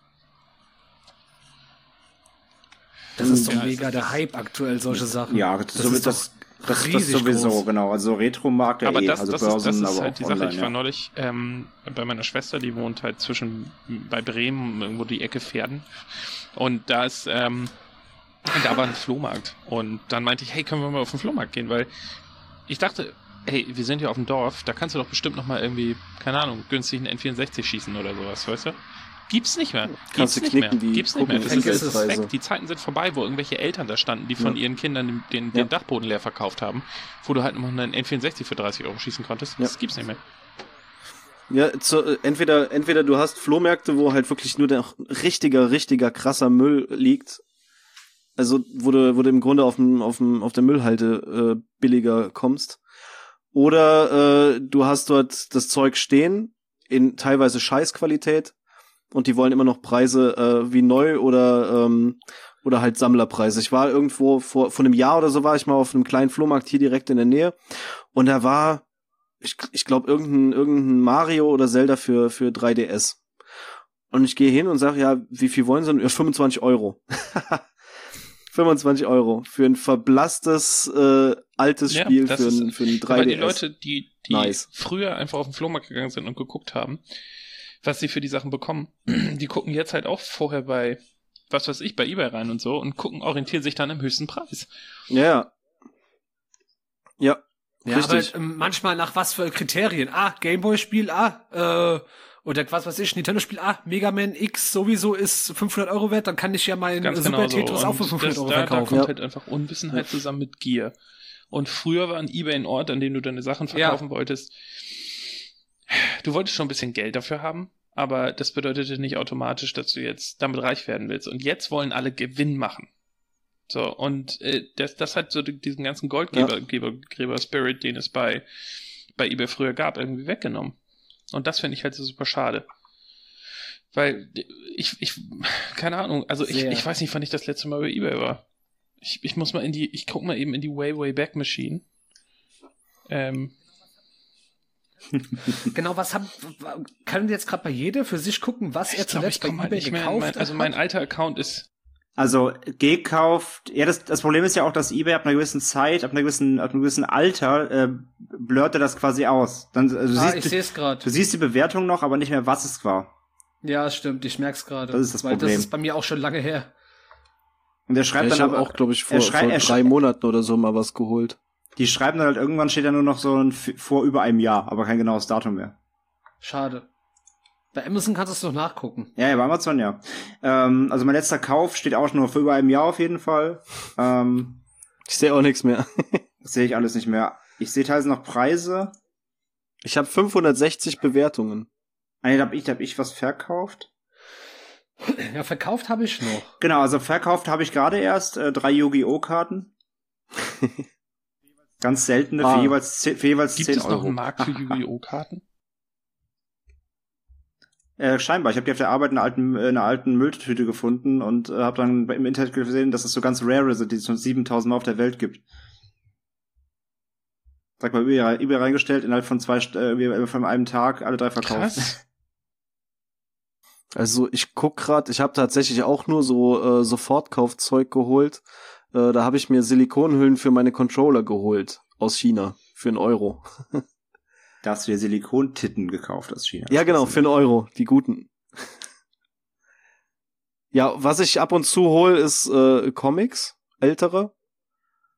Das ist so Ja, mega der Hype aktuell, solche Sachen. Ja, das, das so, ist das, doch das, das riesig sowieso, groß. genau, also Retro-Markt ja Aber eh, das, also das, Börsen, ist, das ist aber halt auch die Sache. online, Ich ja. war neulich ähm, bei meiner Schwester, die wohnt halt zwischen, bei Bremen, irgendwo die Ecke Pferden. Und da ist, ähm, da war ein Flohmarkt. Und dann meinte ich, hey, können wir mal auf den Flohmarkt gehen? Weil ich dachte, hey, wir sind hier auf dem Dorf, da kannst du doch bestimmt noch mal irgendwie, keine Ahnung, günstig einen N vierundsechzig schießen oder sowas, weißt du? Gibt's nicht mehr. Kannst Gibt's du nicht knicken, mehr. die Gibt's nicht mehr. Das gucken ist, die das ist Preise. weg. Die Zeiten sind vorbei, wo irgendwelche Eltern da standen, die von Ja. ihren Kindern den, den, Ja. den Dachboden leer verkauft haben, wo du halt noch einen N vierundsechzig für dreißig Euro schießen konntest. Ja. Das gibt's nicht mehr. Ja, zu, äh, entweder, entweder du hast Flohmärkte, wo halt wirklich nur der richtiger, richtiger krasser Müll liegt. Also, wo du, wo du im Grunde auf dem, auf dem, auf der Müllhalde äh, billiger kommst. Oder äh, du hast dort das Zeug stehen, in teilweise Scheißqualität, und die wollen immer noch Preise äh, wie neu oder ähm, oder halt Sammlerpreise. Ich war irgendwo vor vor einem Jahr oder so, war ich mal auf einem kleinen Flohmarkt hier direkt in der Nähe, und da war ich ich glaube irgendein irgendein Mario oder Zelda für für drei D S. Und ich gehe hin und sage, ja, wie viel wollen sie denn? Ja, fünfundzwanzig Euro. fünfundzwanzig Euro für ein verblasstes äh, altes Ja, Spiel das für ist- ein für ein Weil drei D S. die Leute, die, die Nice. früher einfach auf den Flohmarkt gegangen sind und geguckt haben, was sie für die Sachen bekommen, die gucken jetzt halt auch vorher bei, was weiß ich, bei eBay rein und so und gucken, orientieren sich dann im höchsten Preis. Ja, ja. Ja, Ja, richtig. aber ähm, manchmal nach was für Kriterien? Ah, Gameboy-Spiel, ah, äh, oder was weiß ich, Nintendo-Spiel, ah, Mega Man X sowieso ist fünfhundert Euro wert, dann kann ich ja mein Ganz Super genau so. Tetris auch für Und fünfhundert das, Euro da, da verkaufen. kommt Ja. halt einfach Unwissenheit zusammen mit Gier. Und früher war ein eBay ein Ort, an dem du deine Sachen verkaufen Ja. wolltest. Du wolltest schon ein bisschen Geld dafür haben, aber das bedeutete nicht automatisch, dass du jetzt damit reich werden willst. Und jetzt wollen alle Gewinn machen. So, und äh, das, das hat so die- diesen ganzen Goldgräber-Spirit, den es bei, bei eBay früher gab, irgendwie weggenommen. Und das finde ich halt so super schade. Weil ich, ich, keine Ahnung, also ich, Sehr. ich weiß nicht, wann ich das letzte Mal bei eBay war. Ich, ich muss mal in die, ich guck mal eben in die Way Way Back Machine. Ähm, Genau, was haben, kann jetzt gerade bei jeder für sich gucken, was er ich glaube, ich zuletzt bei komme halt eBay nicht mehr, gekauft mein, also hat? mein alter Account ist, Also gekauft, ja, das, das Problem ist ja auch, dass eBay ab einer gewissen Zeit, ab einer gewissen, ab einem gewissen Alter äh, blurrt er das quasi aus. Dann, also du, Ah, ich siehst, sehe es gerade. du siehst die Bewertung noch, aber nicht mehr, was es war. Ja, stimmt, ich merk's gerade. Das ist das weil Problem. das ist bei mir auch schon lange her. Und der Ja, schreibt ich dann habe aber auch, glaube ich, vor, er schrei- vor er drei schrei- Monaten oder so mal was geholt. Die schreiben dann halt irgendwann steht da nur noch so ein F- vor über einem Jahr, aber kein genaues Datum mehr. Schade. Bei Amazon kannst du es noch nachgucken. Ja, ja, bei Amazon ja. Ähm, also mein letzter Kauf steht auch nur vor über einem Jahr auf jeden Fall. Ähm, Ich sehe auch nichts mehr. das sehe ich alles nicht mehr. Ich sehe teilweise noch Preise. Ich habe fünfhundertsechzig Bewertungen. Ah, nee, da hab ich, da hab ich was verkauft. Ja, verkauft habe ich noch. Genau, also verkauft habe ich gerade erst äh, drei Yu-Gi-Oh! Karten. Ganz seltene Ah. für jeweils, zehn, für jeweils gibt zehn es Euro. noch einen Markt für Yu-Gi-Oh! Karten? Äh, scheinbar. Ich habe die auf der Arbeit in einer alten, in einer alten Mülltüte gefunden und äh, habe dann im Internet gesehen, dass es so ganz rare sind, die es schon siebentausend Mal auf der Welt gibt. Sag mal, eBay, eBay reingestellt, innerhalb von zwei, St- äh, von einem Tag alle drei verkauft. Krass. Also ich guck grad, ich habe tatsächlich auch nur so äh, Sofortkaufzeug geholt. Äh, da habe ich mir Silikonhüllen für meine Controller geholt aus China für einen Euro. Da hast du dir Silikontitten gekauft aus China. Ja, genau, für einen Euro, die guten. Ja, was ich ab und zu hol, ist äh, Comics, ältere.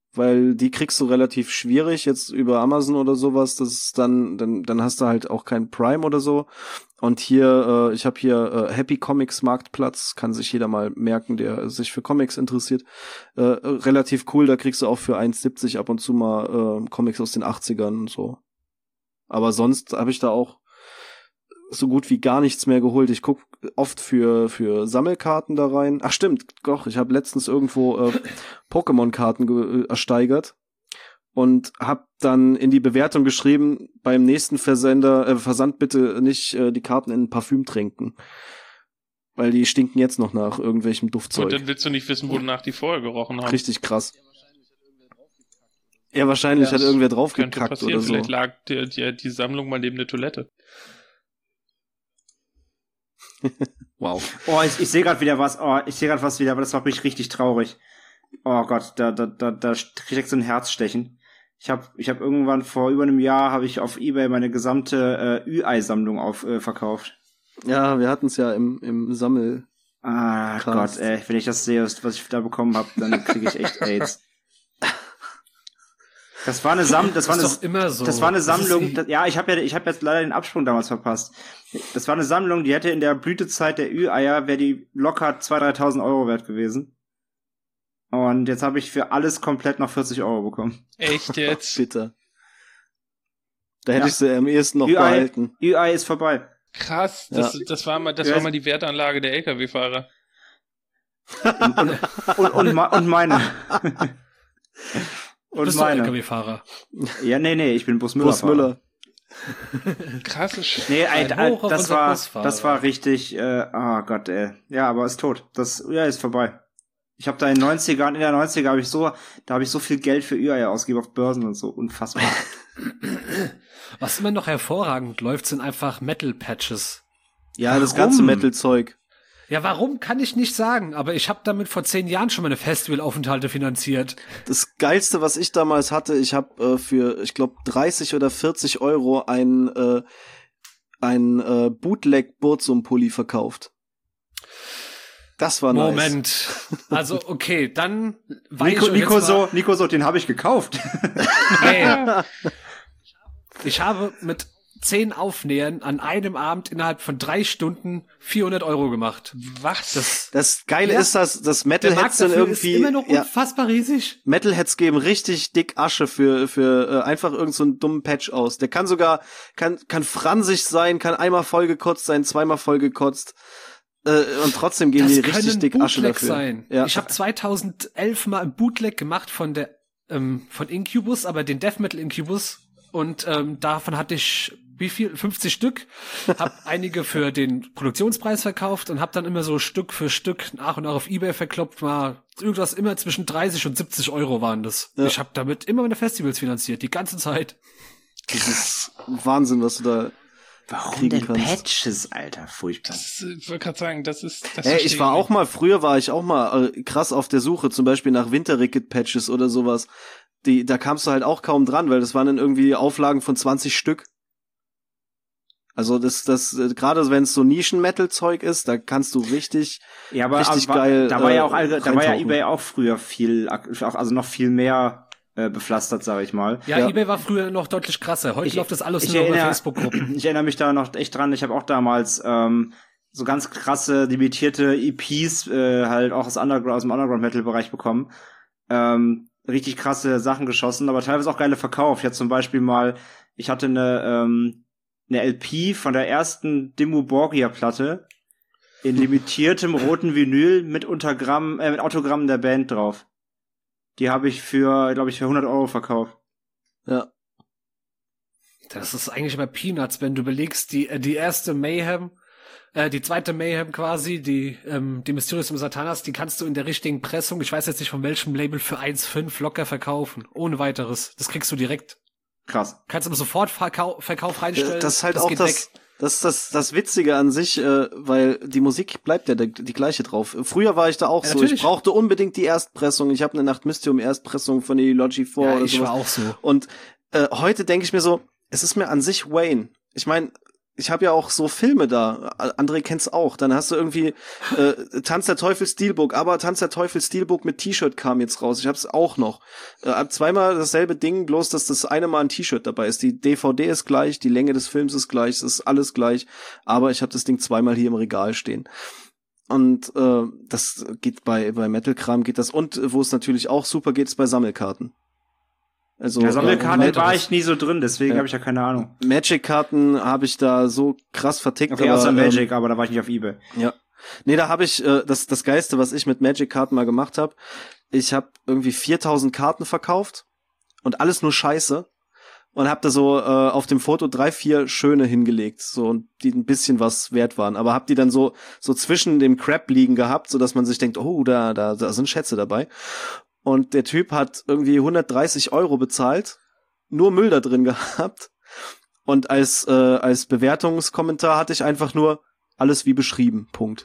weil die kriegst du relativ schwierig jetzt über Amazon oder sowas. Das ist dann, dann, dann hast du halt auch kein Prime oder so. Und hier, äh, ich habe hier äh, Happy Comics Marktplatz, kann sich jeder mal merken, der sich für Comics interessiert. Äh, relativ cool, da kriegst du auch für eins siebzig ab und zu mal äh, Comics aus den achtzigern und so. Aber sonst habe ich da auch so gut wie gar nichts mehr geholt. Ich guck oft für für Sammelkarten da rein. Ach stimmt, doch, ich habe letztens irgendwo äh, Pokémon-Karten ge- ersteigert und hab dann in die Bewertung geschrieben, beim nächsten Versender, äh, Versand bitte nicht äh, die Karten in Parfüm trinken. Weil die stinken jetzt noch nach irgendwelchem Duftzeug. Und dann willst du nicht wissen, wonach die vorher gerochen haben. Richtig krass. Ja, wahrscheinlich Ja, hat irgendwer Könnte draufgekackt passieren, oder so. vielleicht lag die, die, die Sammlung mal neben der Toilette. Wow. Oh, ich, ich sehe gerade wieder was. Oh, ich sehe gerade was wieder, aber das macht mich richtig traurig. Oh Gott, da da da da krieg ich so ein Herzstechen. Ich habe ich habe irgendwann vor über einem Jahr habe ich auf eBay meine gesamte äh, Ü-Ei-Sammlung auf äh, verkauft. Ja, wir hatten es ja im im Sammel. Ah Krass. Gott, ey, wenn ich das sehe, was ich da bekommen habe, dann kriege ich echt AIDS. Das war eine Sammlung, das war Das eine, ist doch immer so. das war eine Das ist Sammlung. wie- Das, ja, ich habe ja, ich habe jetzt leider den Absprung damals verpasst. Das war eine Sammlung, die hätte in der Blütezeit der Ü-Eier wäre die locker zweitausend, dreitausend Euro wert gewesen. Und jetzt habe ich für alles komplett noch vierzig Euro bekommen. Echt jetzt? Bitter. Da hätte Ja. ich sie am ehesten noch Ü-Ei, behalten. Ü-Ei ist vorbei. Krass, das, Ja. das war mal, das Ja, war es- mal die Wertanlage der L K W-Fahrer. Und, und, ma- und meine. Du Und bist doch meine. L K W-Fahrer. Ja, nee, nee, ich bin Busmüller. Bus Müller. Krasse Sch Nee, ey, Ein ey, Hoch auf das unser war, Busfahrer. das war richtig, äh, ah Gott, ey. Ja, aber ist tot. Das, ja, ist vorbei. Ich habe da in den neunzigern, in der neunziger habe ich so, da habe ich so viel Geld für Ü-Eier ausgegeben auf Börsen und so. Unfassbar. Was immer noch hervorragend läuft, sind einfach Metal-Patches. Ja, das Warum? ganze Metal-Zeug. Ja, warum, kann ich nicht sagen, aber ich habe damit vor zehn Jahren schon meine Festivalaufenthalte finanziert. Das Geilste, was ich damals hatte, ich habe äh, für, ich glaube, dreißig oder vierzig Euro ein, äh, ein äh, Bootleg-Burzum-Pulli verkauft. Das war nice. Moment. Also, okay, dann weiß Nico, ich euch Nico jetzt mal- so, Nico so, den habe ich gekauft. Nee. Ich habe mit zehn Aufnähern an einem Abend innerhalb von drei Stunden vierhundert Euro gemacht. Was? Das, Das Geile Ja. ist, dass das der Metalheads Markt dann dafür irgendwie, ist immer noch ja, unfassbar riesig. Metalheads geben richtig dick Asche für für äh, einfach irgend so einen dummen Patch aus. Der kann sogar kann kann fransig sein, kann einmal vollgekotzt sein, zweimal vollgekotzt. Äh, und trotzdem geben Das die richtig können dick Asche Bootleg dafür. sein. Ja. Ich habe zweitausendelf mal ein Bootleg gemacht von der ähm, von Incubus, aber den Death Metal Incubus, und ähm, davon hatte ich wie viel? fünfzig Stück. Hab einige für den Produktionspreis verkauft und hab dann immer so Stück für Stück nach und nach auf eBay verkloppt. Mal irgendwas immer zwischen dreißig und siebzig Euro waren das. Ja. Ich habe damit immer meine Festivals finanziert, die ganze Zeit. Das ist Wahnsinn, was du da Warum kriegen denn kannst. Patches, Alter? Furchtbar. Das, äh, ich wollte gerade sagen, das ist, das Ey, verstehe ich war nicht. auch mal, früher war ich auch mal äh, krass auf der Suche, zum Beispiel nach Winterricket-Patches oder sowas. Die, da kamst du halt auch kaum dran, weil das waren dann irgendwie Auflagen von zwanzig Stück. Also das, das, äh, gerade wenn es so Nischen-Metal-Zeug ist, da kannst du richtig, Ja, aber, richtig aber geil, da war ja äh, auch, allge- da war ja reintauchen. eBay auch früher viel, ak- auch- also noch viel mehr äh, bepflastert, sage ich mal. Ja, Ja. eBay war früher noch deutlich krasser. Heute Ich- läuft das alles ich nur über erinnere- Facebook-Gruppen. Ich erinnere mich da noch echt dran. Ich habe auch damals ähm, so ganz krasse, limitierte E Ps äh, halt auch aus, Underground, aus dem Underground-Metal-Bereich bekommen. Ähm, richtig krasse Sachen geschossen, aber teilweise auch geile verkauft. Ich hatte zum Beispiel mal, ich hatte eine, ähm, eine L P von der ersten Dimmu Borgia-Platte in limitiertem roten Vinyl mit Untergramm, äh, mit Autogrammen der Band drauf. Die habe ich für, glaube ich, für hundert Euro verkauft. ja. Das ist eigentlich immer Peanuts, wenn du belegst, die, äh, die erste Mayhem, äh, die zweite Mayhem quasi, die, ähm, die Mysterium Satanas, die kannst du in der richtigen Pressung, ich weiß jetzt nicht von welchem Label, für eins Komma fünf locker verkaufen. Ohne weiteres. Das kriegst du direkt. Krass. Kannst aber sofort Verkau Verkauf reinstellen. Das ist halt auch geht das, weg. das, ist das, das Witzige an sich, äh, weil die Musik bleibt ja die, die gleiche drauf. Früher war ich da auch Ja, so, natürlich. ich brauchte unbedingt die Erstpressung. Ich habe eine Nacht Mystium Erstpressung von der Logi vier Ja, oder ich sowas. war auch so. Und äh, heute denke ich mir so, es ist mir an sich Wayne. Ich meine, ich habe ja auch so Filme da. André kennt's auch. Dann hast du irgendwie äh, Tanz der Teufel Steelbook, aber Tanz der Teufel Steelbook mit T-Shirt kam jetzt raus. Ich hab's auch noch. Äh, zweimal dasselbe Ding, bloß dass das eine Mal ein T-Shirt dabei ist. Die D V D ist gleich, die Länge des Films ist gleich, es ist alles gleich, aber ich habe das Ding zweimal hier im Regal stehen. Und äh, das geht bei bei Metal-Kram geht das. Und wo es natürlich auch super geht, ist bei Sammelkarten. Also, ja, Sammelkarten äh, war ich nie so drin, deswegen ja. habe ich ja keine Ahnung. Magic-Karten habe ich da so krass vertickt. Okay, aber, außer Magic, ähm, aber da war ich nicht auf eBay. Ja. Nee, da habe ich, äh, das das Geilste, was ich mit Magic-Karten mal gemacht habe, ich habe irgendwie viertausend Karten verkauft und alles nur Scheiße und habe da so äh, auf dem Foto drei, vier schöne hingelegt, so, die ein bisschen was wert waren, aber hab die dann so so zwischen dem Crap liegen gehabt, so dass man sich denkt, oh, da da da sind Schätze dabei. Und der Typ hat irgendwie hundertdreißig Euro bezahlt, nur Müll da drin gehabt. Und als äh, als Bewertungskommentar hatte ich einfach nur alles wie beschrieben, Punkt.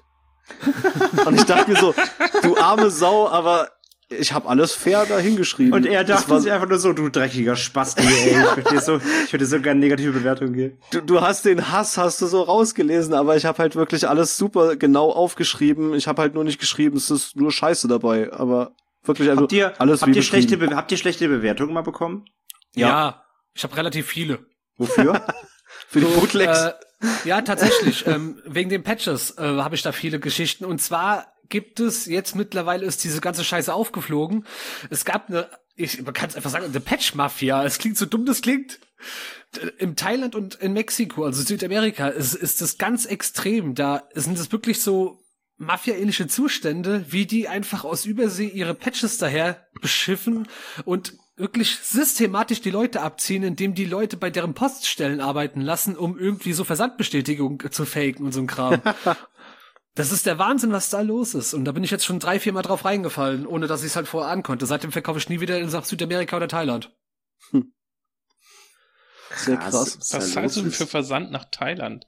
Und ich dachte mir so, du arme Sau, aber ich habe alles fair da hingeschrieben. Und er Das dachte war, sich einfach nur so, du dreckiger Spasti, ey. Ich würde dir so, ich würde dir so gerne negative Bewertungen geben. du, du hast den Hass, hast du so rausgelesen, aber ich habe halt wirklich alles super genau aufgeschrieben. Ich habe halt nur nicht geschrieben, es ist nur Scheiße dabei, aber wirklich also Habt ihr, alles habt wie ihr schlechte, beschrieben. Be- habt ihr schlechte Bewertungen mal bekommen? Ja, Ja. ich habe relativ viele. Wofür? Für die Bootlegs. Äh, ja, tatsächlich. ähm, wegen den Patches äh, habe ich da viele Geschichten. Und zwar gibt es, jetzt mittlerweile ist diese ganze Scheiße aufgeflogen. Es gab eine, ich, man kann es einfach sagen, eine Patch-Mafia. Es klingt so dumm, das klingt. Im Thailand und in Mexiko, also Südamerika, ist, ist das ganz extrem. Da sind es wirklich so Mafia-ähnliche Zustände, wie die einfach aus Übersee ihre Patches daher beschiffen und wirklich systematisch die Leute abziehen, indem die Leute bei deren Poststellen arbeiten lassen, um irgendwie so Versandbestätigung zu faken und so ein Kram. Das ist der Wahnsinn, was da los ist. Und da bin ich jetzt schon drei, vier Mal drauf reingefallen, ohne dass ich es halt vorher ahnen konnte. Seitdem verkaufe ich nie wieder in Südamerika oder Thailand. Hm. Sehr krass. Was Was zahlst du denn für Versand nach Thailand?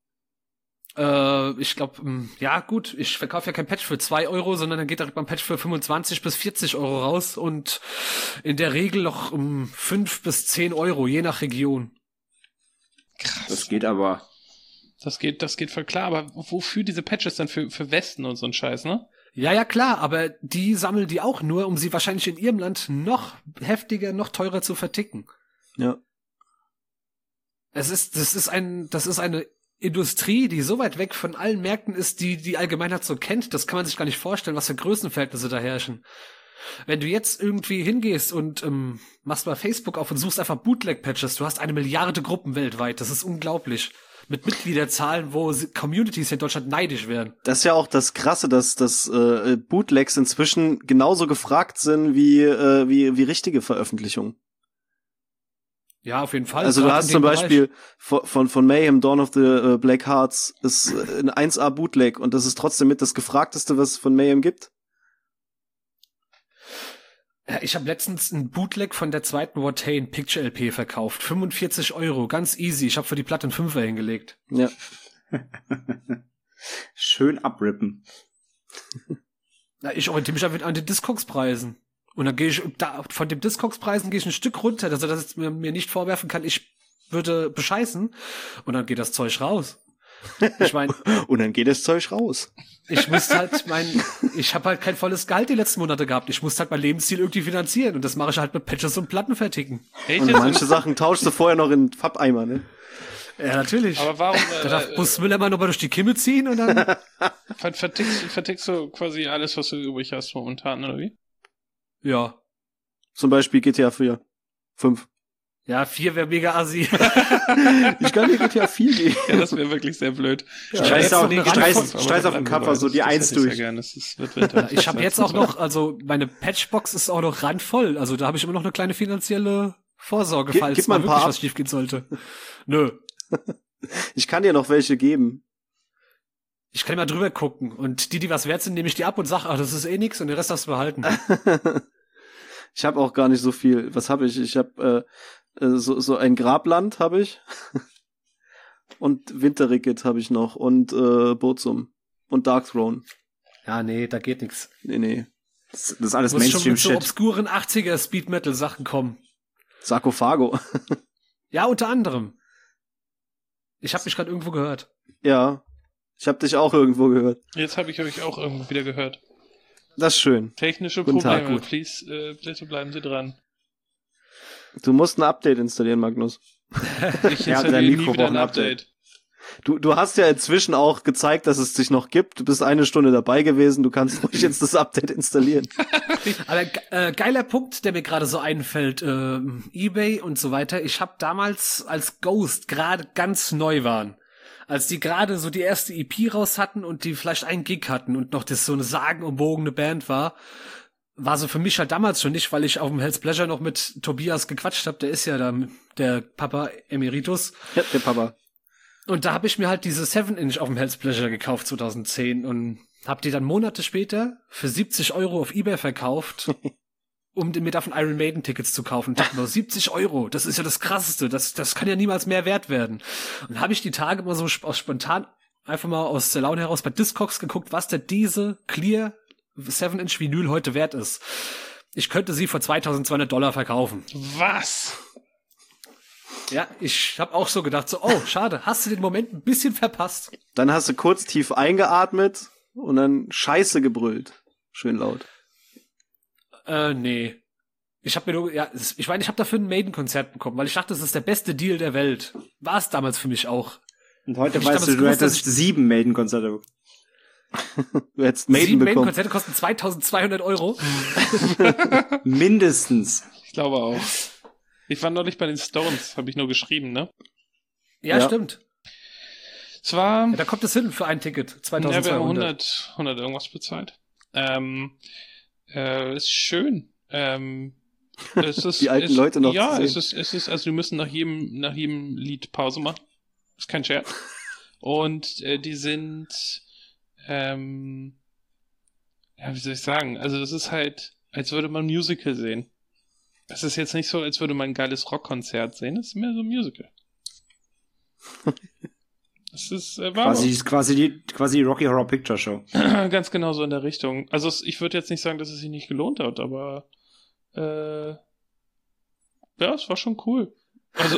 Äh, ich glaube, ja gut, ich verkaufe ja kein Patch für zwei Euro, sondern dann geht direkt beim Patch für fünfundzwanzig bis vierzig Euro raus und in der Regel noch um fünf bis zehn Euro, je nach Region. Krass. Das geht aber. Das geht, das geht voll klar, aber wofür diese Patches dann für, für Westen und so ein Scheiß, ne? Ja, ja, klar, aber die sammeln die auch nur, um sie wahrscheinlich in ihrem Land noch heftiger, noch teurer zu verticken. Ja. Es ist, das ist ein, das ist eine Industrie, die so weit weg von allen Märkten ist, die die Allgemeinheit so kennt, das kann man sich gar nicht vorstellen, was für Größenverhältnisse da herrschen. Wenn du jetzt irgendwie hingehst und ähm, machst mal Facebook auf und suchst einfach Bootleg-Patches, du hast eine Milliarde Gruppen weltweit, das ist unglaublich. Mit Mitgliederzahlen, wo Communities in Deutschland neidisch werden. Das ist ja auch das Krasse, dass, dass äh, Bootlegs inzwischen genauso gefragt sind wie, äh, wie, wie richtige Veröffentlichungen. Ja, auf jeden Fall. Also du Gerade hast in zum dem Beispiel von, von, von Mayhem, Dawn of the uh, Black Hearts, ist äh, ein eins A Bootleg und das ist trotzdem mit das gefragteste, was es von Mayhem gibt. Ja, ich habe letztens ein Bootleg von der zweiten Watain Picture L P verkauft. fünfundvierzig Euro, ganz easy. Ich habe für die Platte einen Fünfer hingelegt. Ja. Schön abrippen. Na, ich orientiere mich einfach an den Discogs-Preisen. Und dann gehe ich, da, von den Discogs-Preisen gehe ich ein Stück runter, dass er das mir, mir nicht vorwerfen kann, ich würde bescheißen. Und dann geht das Zeug raus. Ich meine, und dann geht das Zeug raus. ich musste halt mein, ich habe halt kein volles Gehalt die letzten Monate gehabt. Ich musste halt mein Lebensziel irgendwie finanzieren. Und das mache ich halt mit Patches und Platten verticken. Echt Und jetzt? manche Sachen tauschst du vorher noch in Fab-Eimer, ne? Ja, natürlich. Aber warum Da darf äh, Bus Müller mal nochmal durch die Kimme ziehen und dann. ver vertickst, vertickst du quasi alles, was du übrig hast momentan, oder wie? Ja. Zum Beispiel G T A vier. fünf. Ja, vier wäre mega assi. Ich kann dir G T A vier geben. Ja, das wäre wirklich sehr blöd. Ja, Streichst jetzt auch noch eine streichst- Randvoll- streichst auf dem Cover so die Eins durch. Ja, das ist, wird Winter. Ich habe jetzt auch noch, also meine Patchbox ist auch noch randvoll. Also da habe ich immer noch eine kleine finanzielle Vorsorge, Gib- falls gib mal mal ein paar wirklich ab. was schief gehen sollte. Nö. Ich kann dir noch welche geben. Ich kann mal drüber gucken. Und die, die was wert sind, nehme ich die ab und sag, ach, das ist eh nix und den Rest darfst du behalten. Ich habe auch gar nicht so viel. Was habe ich? Ich habe äh, äh, so, so ein Grabland habe ich. Und Winterricket habe ich noch. Und äh, Burzum. Und Darkthrone. Ja, nee, da geht nix. Nee, nee. Das, das ist alles Muss schon mit so Mainstream-Shit. obskuren achtziger Speed-Metal-Sachen kommen. Sarkophago. Ja, unter anderem. Ich habe mich gerade irgendwo gehört. Ja, ich habe dich auch irgendwo gehört. Jetzt habe ich euch auch irgendwo wieder gehört. Das ist schön. Technische Guten Probleme. Tag, gut. Please, äh, bitte bleiben Sie dran. Du musst ein Update installieren, Magnus. Ich Ja, installiere dein nie Mikro wieder braucht ein ein Update. Du, du hast ja inzwischen auch gezeigt, dass es dich noch gibt. Du bist eine Stunde dabei gewesen. Du kannst ruhig jetzt das Update installieren. Aber äh, geiler Punkt, der mir gerade so einfällt, äh, eBay und so weiter. Ich habe damals, als Ghost gerade ganz neu waren, als die gerade so die erste E P raus hatten und die vielleicht einen Gig hatten und noch das so eine sagenumwogene Band war, war so für mich halt damals schon nicht, weil ich auf dem Hell's Pleasure noch mit Tobias gequatscht habe. Der ist ja da der Papa Emeritus. Ja, der Papa. Und da habe ich mir halt diese seven Inch auf dem Hell's Pleasure gekauft zwanzig zehn und habe die dann Monate später für siebzig Euro auf eBay verkauft, um mir davon Iron Maiden Tickets zu kaufen. Und dachte nur, siebzig Euro, das ist ja das Krasseste, das das kann ja niemals mehr wert werden. Und habe ich die Tage mal so aus spontan einfach mal aus der Laune heraus bei Discogs geguckt, was der diese Clear seven Inch Vinyl heute wert ist. Ich könnte sie für zweitausendzweihundert Dollar verkaufen. Was? Ja, ich habe auch so gedacht, so, oh, schade, hast du den Moment ein bisschen verpasst. Dann hast du kurz tief eingeatmet und dann Scheiße gebrüllt. Schön laut. Äh, nee. Ich habe mir nur, ja, ich meine, ich habe dafür ein Maiden-Konzert bekommen, weil ich dachte, das ist der beste Deal der Welt. War es damals für mich auch. Und heute Ich weißt damals du, du gewusst, dass hättest sieben Maiden-Konzerte. Du hättest Maiden Sieben bekommen. Maiden-Konzerte kosten zweitausendzweihundert Euro. Mindestens. Ich glaube auch. Ich war neulich bei den Stones, habe ich nur geschrieben, ne? Ja, Ja. stimmt. Es war... Ja, da kommt es hin für ein Ticket. Ja, wir haben zweitausendzweihundert. hundert, hundert irgendwas bezahlt. Ähm, äh, ist schön. Ähm, es ist, Die alten es, Leute noch Ja, zu sehen. es ist, es ist, also wir müssen nach jedem, nach jedem Lied Pause machen. Ist kein Scherz. Und äh, die sind, ähm, ja, wie soll ich sagen? Also das ist halt, als würde man ein Musical sehen. Es ist jetzt nicht so, als würde man ein geiles Rockkonzert sehen. Es ist mehr so ein Musical. Es ist, äh, war Quasi, ist quasi die, quasi die Rocky Horror Picture Show. ganz genau so in der Richtung. Also es, ich würde jetzt nicht sagen, dass es sich nicht gelohnt hat, aber äh, ja, es war schon cool. Also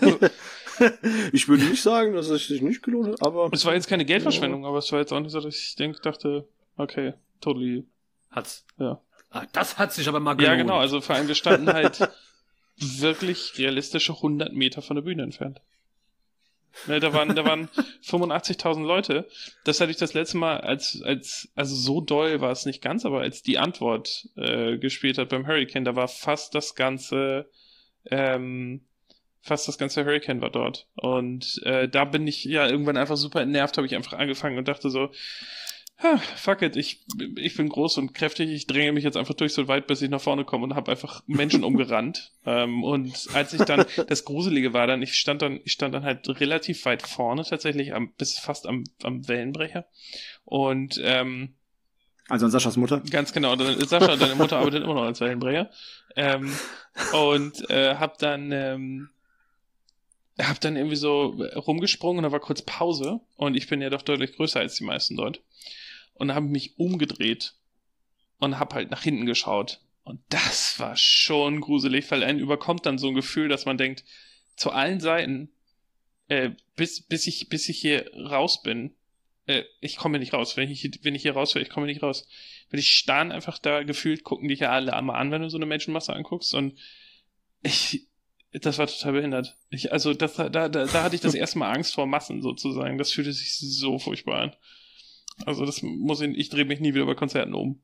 Ich würde nicht sagen, dass es sich nicht gelohnt hat, aber es war jetzt keine Geldverschwendung, aber es war jetzt auch nicht so, dass ich denk, dachte, okay, totally, Hat's. ja. Ah, das hat sich aber mal gelohnt. Ja, genau, also vor allem wir standen halt wirklich realistische hundert Meter von der Bühne entfernt. Ne, da waren, da waren fünfundachtzigtausend Leute. Das hatte ich das letzte Mal als, als, also so doll war es nicht ganz, aber als die Antwort äh, gespielt hat beim Hurricane, da war fast das ganze, ähm, fast das ganze Hurricane war dort. Und äh, da bin ich ja irgendwann einfach super entnervt, habe ich einfach angefangen und dachte so, ha, fuck it, ich, ich bin groß und kräftig, ich dränge mich jetzt einfach durch so weit, bis ich nach vorne komme und habe einfach Menschen umgerannt. Ähm, und als ich dann, das Gruselige war dann, ich stand dann, ich stand dann halt relativ weit vorne tatsächlich, am, bis fast am, am Wellenbrecher. Und ähm, Also an Saschas Mutter. ganz genau, dann, Sascha, deine Mutter arbeitet immer noch als Wellenbrecher. Ähm, und äh, hab dann ähm, hab dann irgendwie so rumgesprungen und da war kurz Pause und ich bin ja doch deutlich größer als die meisten dort. Und habe mich umgedreht und habe halt nach hinten geschaut. Und das war schon gruselig, weil einen überkommt dann so ein Gefühl, dass man denkt, zu allen Seiten, äh, bis, bis ich, bis ich hier raus bin, äh, ich komme nicht raus. Wenn ich, wenn ich hier raus will, ich komme nicht raus. Wenn ich starren einfach da gefühlt, gucken dich ja alle einmal an, wenn du so eine Menschenmasse anguckst. Und ich, das war total behindert. Ich, also, das, da, da, da hatte ich das erste Mal Angst vor Massen sozusagen. Das fühlte sich so furchtbar an. Also das muss ich, ich drehe mich nie wieder bei Konzerten um.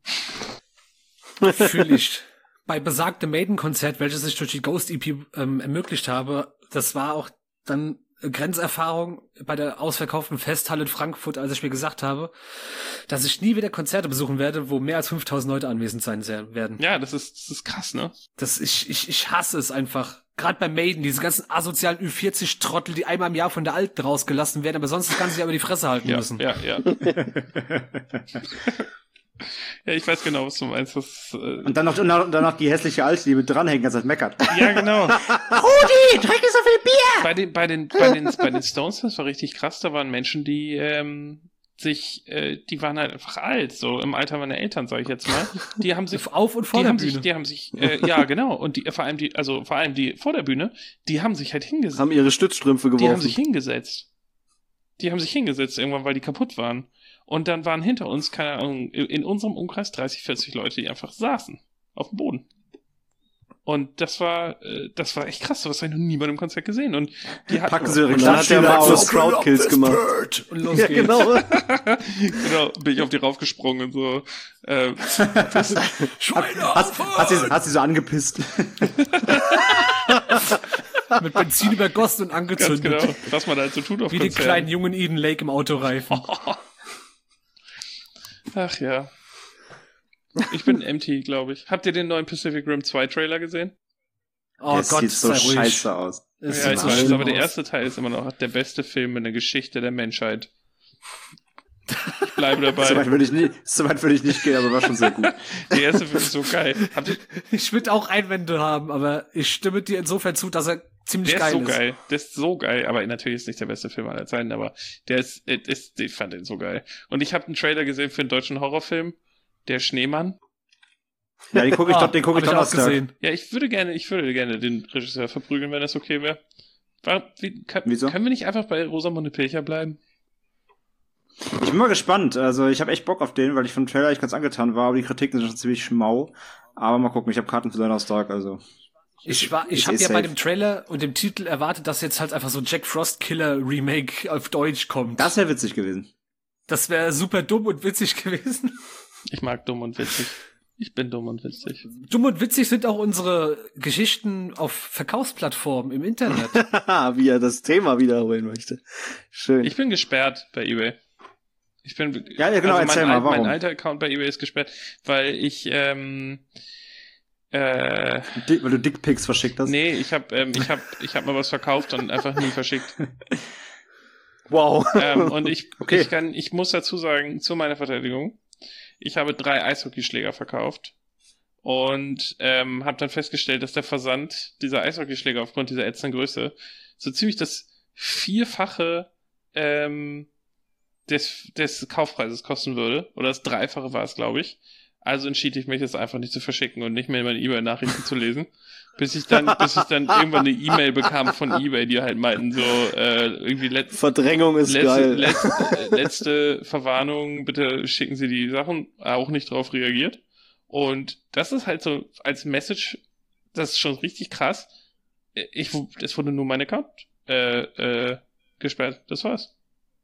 Fühl ich. Bei besagtem Maiden-Konzert, welches ich durch die Ghost-E P ähm, ermöglicht habe, das war auch dann Grenzerfahrung bei der ausverkauften Festhalle in Frankfurt, als ich mir gesagt habe, dass ich nie wieder Konzerte besuchen werde, wo mehr als fünftausend Leute anwesend sein werden. Ja, das ist, das ist krass, ne? Das, ich, ich, ich hasse es einfach. Gerade bei Maiden, diese ganzen asozialen Ü vierzig Trottel, die einmal im Jahr von der Alten rausgelassen werden, aber sonst das Ganze ja über die Fresse halten Ja, müssen. ja, ja. Ja, ich weiß genau, was du meinst. Das, äh Und dann noch, dann noch die hässliche Alte, die mit dranhängt, ganz meckert. ja, genau. Rudi, trink so viel Bier! Bei den, bei den, bei den, bei den Stones, das war richtig krass. Da waren Menschen, die ähm, sich, äh, die waren halt einfach alt, so im Alter meiner Eltern, sage ich jetzt mal. Die haben sich Auf und vor die der haben Bühne. sich, die haben sich, äh, ja, genau. Und die, vor allem die, also vor allem die vor der Bühne, die haben sich halt hingesetzt. haben ihre Stützstrümpfe Die haben geworfen. sich hingesetzt. die haben sich hingesetzt irgendwann, weil die kaputt waren. Und dann waren hinter uns, keine Ahnung, in unserem Umkreis dreißig, vierzig Leute, die einfach saßen. Auf dem Boden. Und das war, äh, das war echt krass, sowas habe ich noch nie bei einem Konzert gesehen. Und die hatten Packen sie ihre Und dann hat der Klatschstühle Max aus. Crowdkills gemacht. Und los Ja, geht's. genau. genau, bin ich auf die raufgesprungen und so. Äh, das, Hast, hast, sie, hast sie so angepisst. Mit Benzin übergossen und ganz angezündet. genau, was man halt so tut auf Wie den Konzerten. kleinen Jungen Eden Lake im Autoreifen. Ach ja. Ich bin M T, glaube ich. Habt ihr den neuen Pacific Rim zwei Trailer gesehen? Oh Das Gott, sieht so sei ruhig. scheiße aus. Es Ja, sieht ich so weiß, schlimm aber der aus. erste Teil ist immer noch der beste Film in der Geschichte der Menschheit. Ich bleibe dabei. So weit würde ich nicht, so weit würde ich nicht gehen, aber war schon sehr gut. Der erste Film ist so geil. Habt ihr, Ich würde auch Einwände haben, aber ich stimme dir insofern zu, dass er ziemlich der geil ist so ist. geil. Der ist so geil. Aber natürlich ist nicht der beste Film aller Zeiten, aber der ist, ist, ist ich fand den so geil. Und ich habe einen Trailer gesehen für einen deutschen Horrorfilm, Der Schneemann. Ja, den gucke ich, Ah, doch, den gucke ich hab auch Donnerstag. gesehen. Ja, ich würde gerne, ich würde gerne den Regisseur verprügeln, wenn das okay wäre. War, wie, kann, Wieso? Können wir nicht einfach bei Rosamunde Pilcher bleiben? Ich bin mal gespannt. Also ich habe echt Bock auf den, weil ich vom Trailer echt ganz angetan war, aber die Kritiken sind schon ziemlich schmau. Aber mal gucken, ich habe Karten für Donnerstag, also. Ich war, ich Ist habe eh ja bei safe. dem Trailer und dem Titel erwartet, dass jetzt halt einfach so ein Jack Frost Killer Remake auf Deutsch kommt. Das wäre witzig gewesen. Das wäre super dumm und witzig gewesen. Ich mag dumm und witzig. Ich bin dumm und witzig. Dumm und witzig sind auch unsere Geschichten auf Verkaufsplattformen im Internet. Wie er das Thema wiederholen möchte. Schön. Ich bin gesperrt bei eBay. Ich bin, Ja, ja, genau, also erzähl mein, mal, warum? Mein alter Account bei eBay ist gesperrt, weil ich, ähm, äh, Dick, weil du Dickpics verschickt hast. nee, ich hab, ähm, ich hab, ich hab mal was verkauft und einfach nie verschickt. Wow. ähm, und ich, Okay. ich kann, ich muss dazu sagen, zu meiner Verteidigung, ich habe drei Eishockeyschläger verkauft und ähm, habe dann festgestellt, dass der Versand dieser Eishockeyschläger aufgrund dieser ätzenden Größe so ziemlich das Vierfache ähm, des, des Kaufpreises kosten würde. Oder das Dreifache war es, glaube ich. Also entschied ich mich, es einfach nicht zu verschicken und nicht mehr meine E-Mail-Nachrichten zu lesen. Bis ich dann, bis ich dann irgendwann eine E-Mail bekam von eBay, die halt meinten so, äh, irgendwie let Verdrängung ist letzte, geil. letzte, äh, letzte Verwarnung, bitte schicken Sie die Sachen, auch nicht drauf reagiert. Und das ist halt so als Message, das ist schon richtig krass. Ich, es wurde nur mein Account äh, äh, gesperrt, das war's.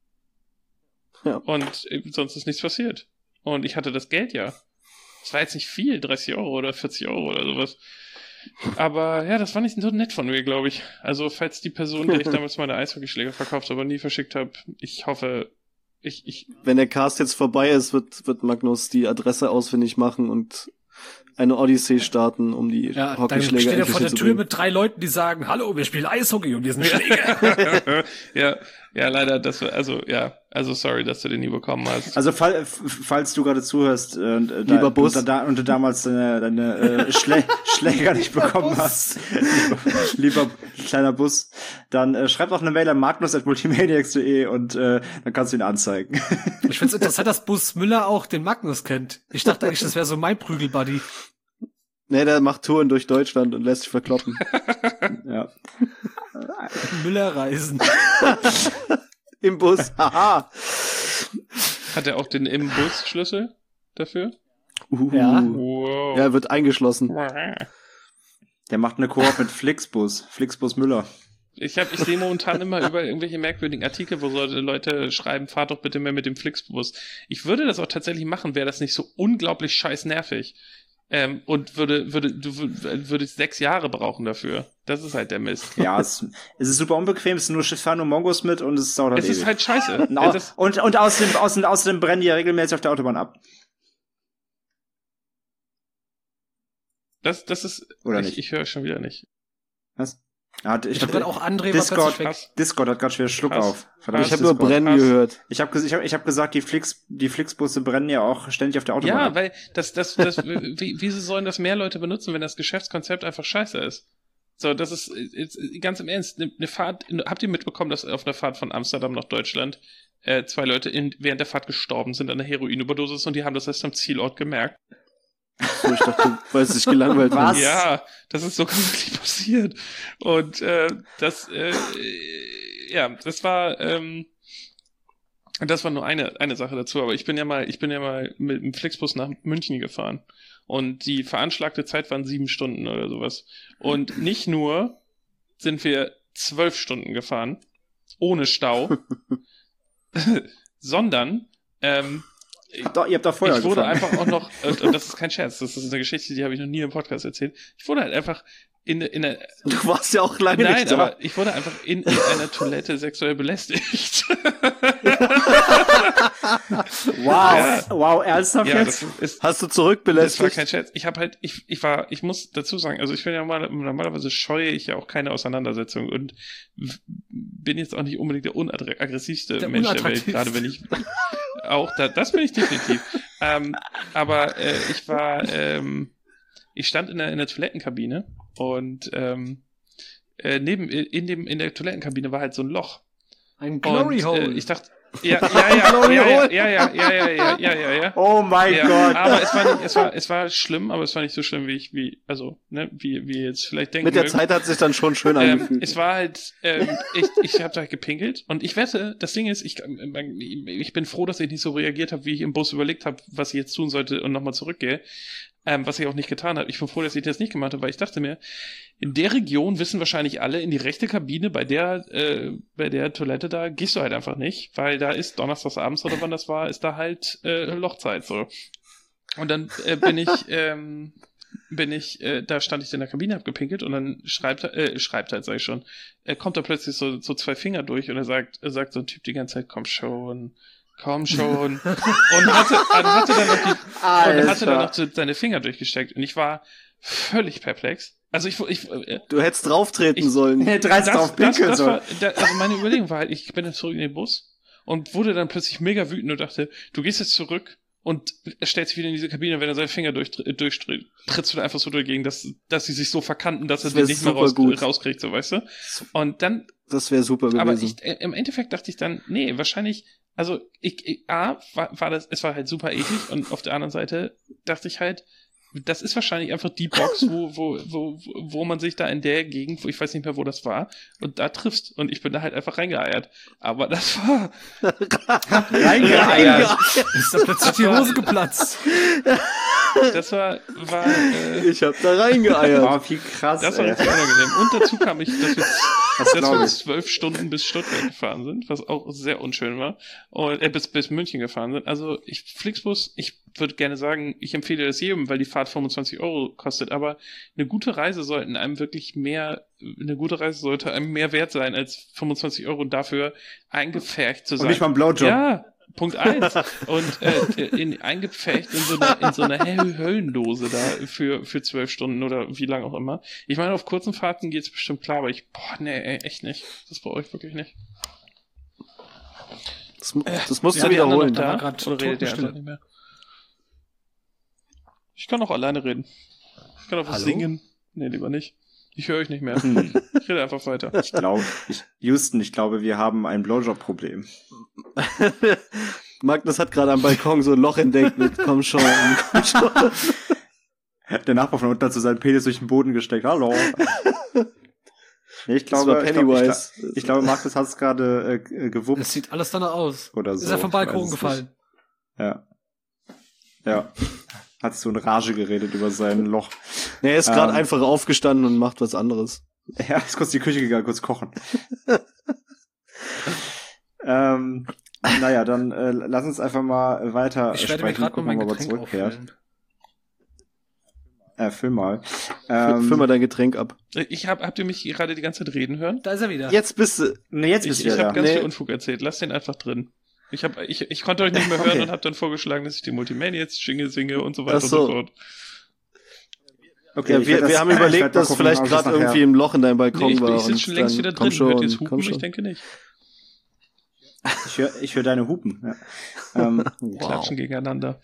Ja. Und äh, sonst ist nichts passiert. Und ich hatte das Geld ja. Das war jetzt nicht viel, dreißig Euro oder vierzig Euro oder sowas. Aber ja, das war nicht so nett von mir, glaube ich. Also falls die Person, der ich damals meine Eishockeyschläger verkauft, aber nie verschickt habe, ich hoffe, ich, ich, Wenn der Cast jetzt vorbei ist, wird, wird Magnus die Adresse ausfindig machen und eine Odyssee starten, um die Ja, dann Hockeyschläger steht er endlich vor der Tür hinzubringen. mit drei Leuten, die sagen, hallo, wir spielen Eishockey und wir sind Schläger. ja, ja, leider, das war, also, ja, also sorry, dass du den nie bekommen hast. Also fall, f- falls du gerade zuhörst äh, und, äh, Lieber da, Bus. und, da, und du damals deine, deine äh, Schlä Schläger nicht bekommen hast, lieber, lieber kleiner Bus, dann äh, schreib doch eine Mail an magnus at multimaniacs punkt de und äh, dann kannst du ihn anzeigen. Ich find's interessant, dass Bus Müller auch den Magnus kennt. Ich dachte eigentlich, das wäre so mein Prügelbuddy. Nee, der macht Touren durch Deutschland und lässt sich verkloppen. Ja. Müller reisen. Im Bus. Haha. Hat er auch den Im-Bus-Schlüssel dafür? Uh. Ja. Wow. Ja, wird eingeschlossen. Der macht eine Koop mit Flixbus, Flixbus Müller. Ich hab, ich sehe momentan immer über irgendwelche merkwürdigen Artikel, wo so Leute schreiben, fahrt doch bitte mehr mit dem Flixbus. Ich würde das auch tatsächlich machen, wäre das nicht so unglaublich scheiß nervig. Ähm, und würde, würde, du wür- würdest sechs Jahre brauchen dafür. Das ist halt der Mist. Ja, es, es ist super unbequem, es sind nur es fahren nur Mongos mit und es dauert halt Es ist ewig. halt scheiße. und, au- Das, und, und außerdem, außerdem, außerdem brennen die ja regelmäßig auf der Autobahn ab. das, das ist, Oder ich, nicht? ich höre schon wieder nicht. Was? Er hat, ich Ich habe hab, gerade auch André war Discord, plötzlich weg. Discord hat gerade schwer Schluck Krass. auf. Verdammt, Ich habe nur Discord. Brennen Krass. gehört. Ich habe ich hab, ich hab gesagt, die Flix, die Flixbusse brennen ja auch ständig auf der Autobahn. Ja, ab. weil das, das, das, wie, wieso sollen das mehr Leute benutzen, wenn das Geschäftskonzept einfach scheiße ist? So, das ist, ist ganz im Ernst, eine Fahrt, habt ihr mitbekommen, dass auf einer Fahrt von Amsterdam nach Deutschland äh, zwei Leute in, während der Fahrt gestorben sind an einer Heroinüberdosis und die haben das erst am Zielort gemerkt? So, ich dachte, weil es sich gelangweilt Was? hat. Ja, das ist sogar wirklich passiert. Und äh, das, äh, ja, das war, ähm, Und das war nur eine, eine Sache dazu, aber ich bin ja mal, ich bin ja mal mit dem Flixbus nach München gefahren. Und die veranschlagte Zeit waren sieben Stunden oder sowas. Und nicht nur sind wir zwölf Stunden gefahren, ohne Stau, sondern ähm, Habt ihr, ihr habt da Feuer ich wurde gefangen. einfach auch noch, und, und das ist kein Scherz, das ist eine Geschichte, die habe ich noch nie im Podcast erzählt. Ich wurde halt einfach in, in einer, Du warst ja auch lange nein, nicht da. aber ich wurde einfach in, in einer Toilette sexuell belästigt. Wow, Ja. wow, ernsthaft Ja, jetzt? das ist, Hast du das war zurückbelästigt? kein Scherz. Ich habe halt, ich, ich war, ich muss dazu sagen, also ich bin ja mal, normalerweise scheue ich ja auch keine Auseinandersetzung und w- bin jetzt auch nicht unbedingt der unaggressivste Der Mensch der Welt, unattraktivste. gerade wenn ich auch, da, das bin ich definitiv. ähm, aber äh, ich war, ähm, ich stand in der, in der Toilettenkabine und ähm, äh, neben, in dem, in der Toilettenkabine war halt so ein Loch. Ein Glory und, Hole. Äh, ich dachte, ja, ja, ja, ja, ja, ja, ja, ja, ja, ja, ja, ja, ja. Oh mein Ja, Gott. aber es war nicht, es war, es war schlimm, aber es war nicht so schlimm, wie ich, wie, also, ne, wie, wie ihr jetzt vielleicht denken Mit der mögt. Zeit hat sich dann schon schön ähm, angefühlt. es war halt, ähm, ich, ich habe da gepinkelt und ich wette, das Ding ist, ich, ich bin froh, dass ich nicht so reagiert habe, wie ich im Bus überlegt habe, was ich jetzt tun sollte und nochmal zurückgehe, ähm, was ich auch nicht getan habe. Ich bin froh, dass ich das nicht gemacht habe, weil ich dachte mir, in der Region wissen wahrscheinlich alle, in die rechte Kabine bei der, äh, bei der Toilette da gehst du halt einfach nicht, weil da ist donnerstagsabends oder wann das war, ist da halt äh, Lochzeit so. Und dann äh, bin ich, ähm, bin ich, äh, da stand ich in der Kabine, hab gepinkelt und dann schreibt er, äh, schreibt halt, sag ich schon, äh, kommt da plötzlich so, so zwei Finger durch und er sagt, er sagt so ein Typ die ganze Zeit, komm schon, komm schon. und hatte, und hatte dann noch die, und hatte dann noch so seine Finger durchgesteckt und ich war völlig perplex. Also ich, ich äh, Du hättest drauftreten Ich- sollen. Hätte dreist drauf pinkeln das sollen. war, da, also meine Überlegung war halt, ich bin dann zurück in den Bus und wurde dann plötzlich mega wütend und dachte, du gehst jetzt zurück und stellst dich wieder in diese Kabine, wenn er seinen Finger durch, durchtritt, trittst du da einfach so dagegen, dass, dass sie sich so verkanten, dass er Das wär die nicht mehr super raus, gut. rauskriegt, so weißt du. Und dann, Das wäre super gewesen. aber ich, äh, im Endeffekt dachte ich dann, nee, wahrscheinlich, also ich, ich A, war, war das, es war halt super eklig und auf der anderen Seite dachte ich halt, das ist wahrscheinlich einfach die Box, wo, wo, wo, wo man sich da in der Gegend, wo ich weiß nicht mehr, wo das war, und da triffst. Und ich bin da halt einfach reingeeiert. Aber das war, Reingeeiert. Ist da plötzlich die Hose geplatzt. das war, war, äh, Ich hab da reingeeiert. Oh, wie krass, das war ey. richtig unangenehm. Und dazu kam ich, dass wir, Das dass glaub wir ich. zwölf Stunden bis Stuttgart gefahren sind, was auch sehr unschön war. Und, äh, bis, bis München gefahren sind. Also, ich, Flixbus, ich würde gerne sagen, ich empfehle das jedem, weil die Fahrt fünfundzwanzig Euro kostet, aber eine gute Reise sollten einem wirklich mehr, eine gute Reise sollte einem mehr wert sein als fünfundzwanzig Euro und dafür eingepfercht zu sein. Und nicht mal ein Blowjob. Ja, Punkt eins. Und äh, in, eingepfercht in so einer in so einer Hö- Höllendose da für für zwölf Stunden oder wie lang auch immer. Ich meine, auf kurzen Fahrten geht's bestimmt klar, aber ich, boah, nee, ey, echt nicht. Das bei euch wirklich nicht. Das, das musst Sind du die anderen wiederholen. noch Da war da? grad Oder redet ihr Totenstille. einfach nicht mehr? Ich kann auch alleine reden. Ich kann auch was Hallo? singen. Nee, lieber nicht. Ich höre euch nicht mehr. Hm. Ich rede einfach weiter. Ich glaube, ich, Houston, ich glaube, wir haben ein Blowjob-Problem. Magnus hat gerade am Balkon so ein Loch entdeckt mit komm schon, komm schon. Der Nachbar von unten hat so seinen Penis durch den Boden gesteckt. Hallo. Nee, ich Das glaube, war ich glaube, ich, Pennywise. glaub- ich glaube, Markus hat es gerade äh, gewuppt Es sieht alles danach aus. oder so. Ist er vom Ich weiß Balkon es gefallen. nicht. Ja. Ja. Hat so in Rage geredet über sein Loch. Nee, er ist gerade Ähm. einfach aufgestanden und macht was anderes. Ja, ist kurz in die Küche gegangen, kurz kochen. ähm, naja, dann äh, lass uns einfach mal weiter Ich werde mir sprechen. gerade mal Gucken, mein ob er Getränk zurückkehrt. auffüllen. Äh, füll mal. Ähm, Ähm, Füll mal dein Getränk ab. Ich hab, habt ihr mich gerade die ganze Zeit reden hören? Da ist er wieder. Jetzt bist du. nee, jetzt bist Ich, du ich wieder habe da. ganz Nee. viel Unfug erzählt. Lasst den einfach drin. Ich, hab, ich, ich konnte euch nicht mehr hören Okay. und habe dann vorgeschlagen, dass ich die Multimaniacs jingle singe und so weiter Ach so. und so fort. Okay, Ja, ich wir, werd das- wir haben ich überlegt, werd mal dass gucken, vielleicht ob ich das gerade nachher- irgendwie im Loch in deinem Balkon Nee, ich, war. ich sitze und schon längst dann, wieder komm drin. schon, Hört ihr es komm hupen? Ich schon. denke nicht. Ich höre ich hör deine Hupen. Ja. ähm, Klatschen gegeneinander.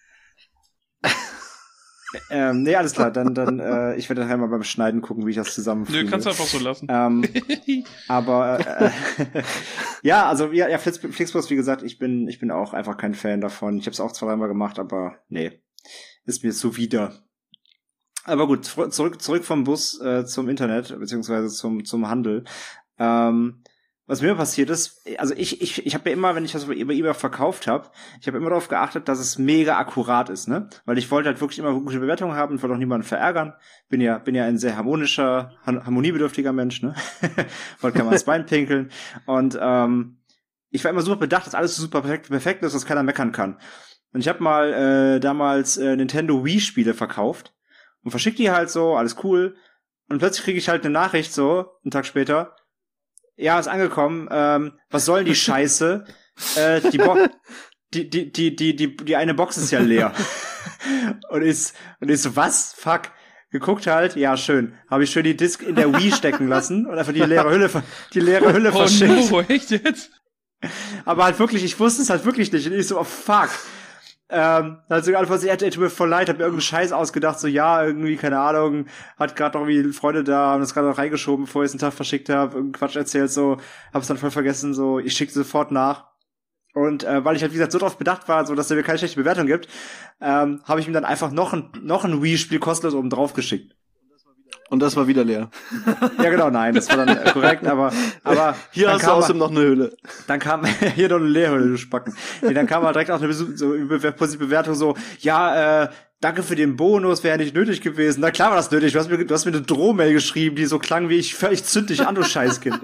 ähm, nee, alles klar. Dann, dann, äh, ich werde nachher mal beim Schneiden gucken, wie ich das zusammenfüge. Nö, kannst du einfach so lassen. Ähm, aber äh, ja, also ja, ja Flix, Flixbus, wie gesagt, ich bin, ich bin auch einfach kein Fan davon. Ich habe es auch zwei, dreimal gemacht, aber nee, ist mir zuwider. Aber gut, zurück, zurück vom Bus äh, zum Internet beziehungsweise zum zum Handel. Ähm, was mir passiert ist, also ich ich ich habe ja immer, wenn ich das über eBay verkauft habe, ich habe immer darauf geachtet, dass es mega akkurat ist, ne? Weil ich wollte halt wirklich immer gute Bewertungen haben und wollte auch niemanden verärgern. Bin ja bin ja ein sehr harmonischer, harmoniebedürftiger Mensch, ne? Wollte kein mal ins Bein pinkeln. Und ähm, ich war immer super bedacht, dass alles super perfekt, perfekt ist, dass keiner meckern kann. Und ich habe mal äh, damals äh, Nintendo Wii-Spiele verkauft und verschickt die halt so, alles cool. Und plötzlich kriege ich halt eine Nachricht so, einen Tag später. Ja, ist angekommen. Ähm, was soll die Scheiße? äh, die, Bo- die, die, die, die, die, die eine Box ist ja leer. und ist und ich so, was? Fuck. Geguckt halt, ja, schön. Habe ich schön die Disc in der Wii stecken lassen und einfach die leere Hülle, die leere Hülle Oh verschickt. no, echt jetzt? Aber halt wirklich, ich wusste es halt wirklich nicht. Und ich so, oh fuck. Ähm, dann hat sogar einfach, er tut mir voll leid, hab mir irgendeinen Scheiß ausgedacht, so, ja, irgendwie, keine Ahnung, hat gerade noch irgendwie Freunde da, haben das gerade noch reingeschoben, bevor ich es einen Tag verschickt habe, irgendeinen Quatsch erzählt, so, hab's dann voll vergessen, so, ich schicke sofort nach. Und äh, weil ich halt, wie gesagt, so drauf bedacht war, so, dass er mir keine schlechte Bewertung gibt, ähm, habe ich ihm dann einfach noch ein, noch ein Wii-Spiel kostenlos oben drauf geschickt. Und das war wieder leer. Ja, genau, nein, das war dann äh, korrekt, aber, aber hier hast du außerdem noch eine Hülle. Dann kam hier noch eine Leerhülle, du Spacken. Nee, dann kam halt direkt auch eine Besu- so positive Bewertung so, ja, äh, danke für den Bonus, wäre nicht nötig gewesen. Na klar war das nötig, du hast mir, du hast mir eine Drohmail geschrieben, die so klang wie ich völlig zünd dich an, du Scheißkind.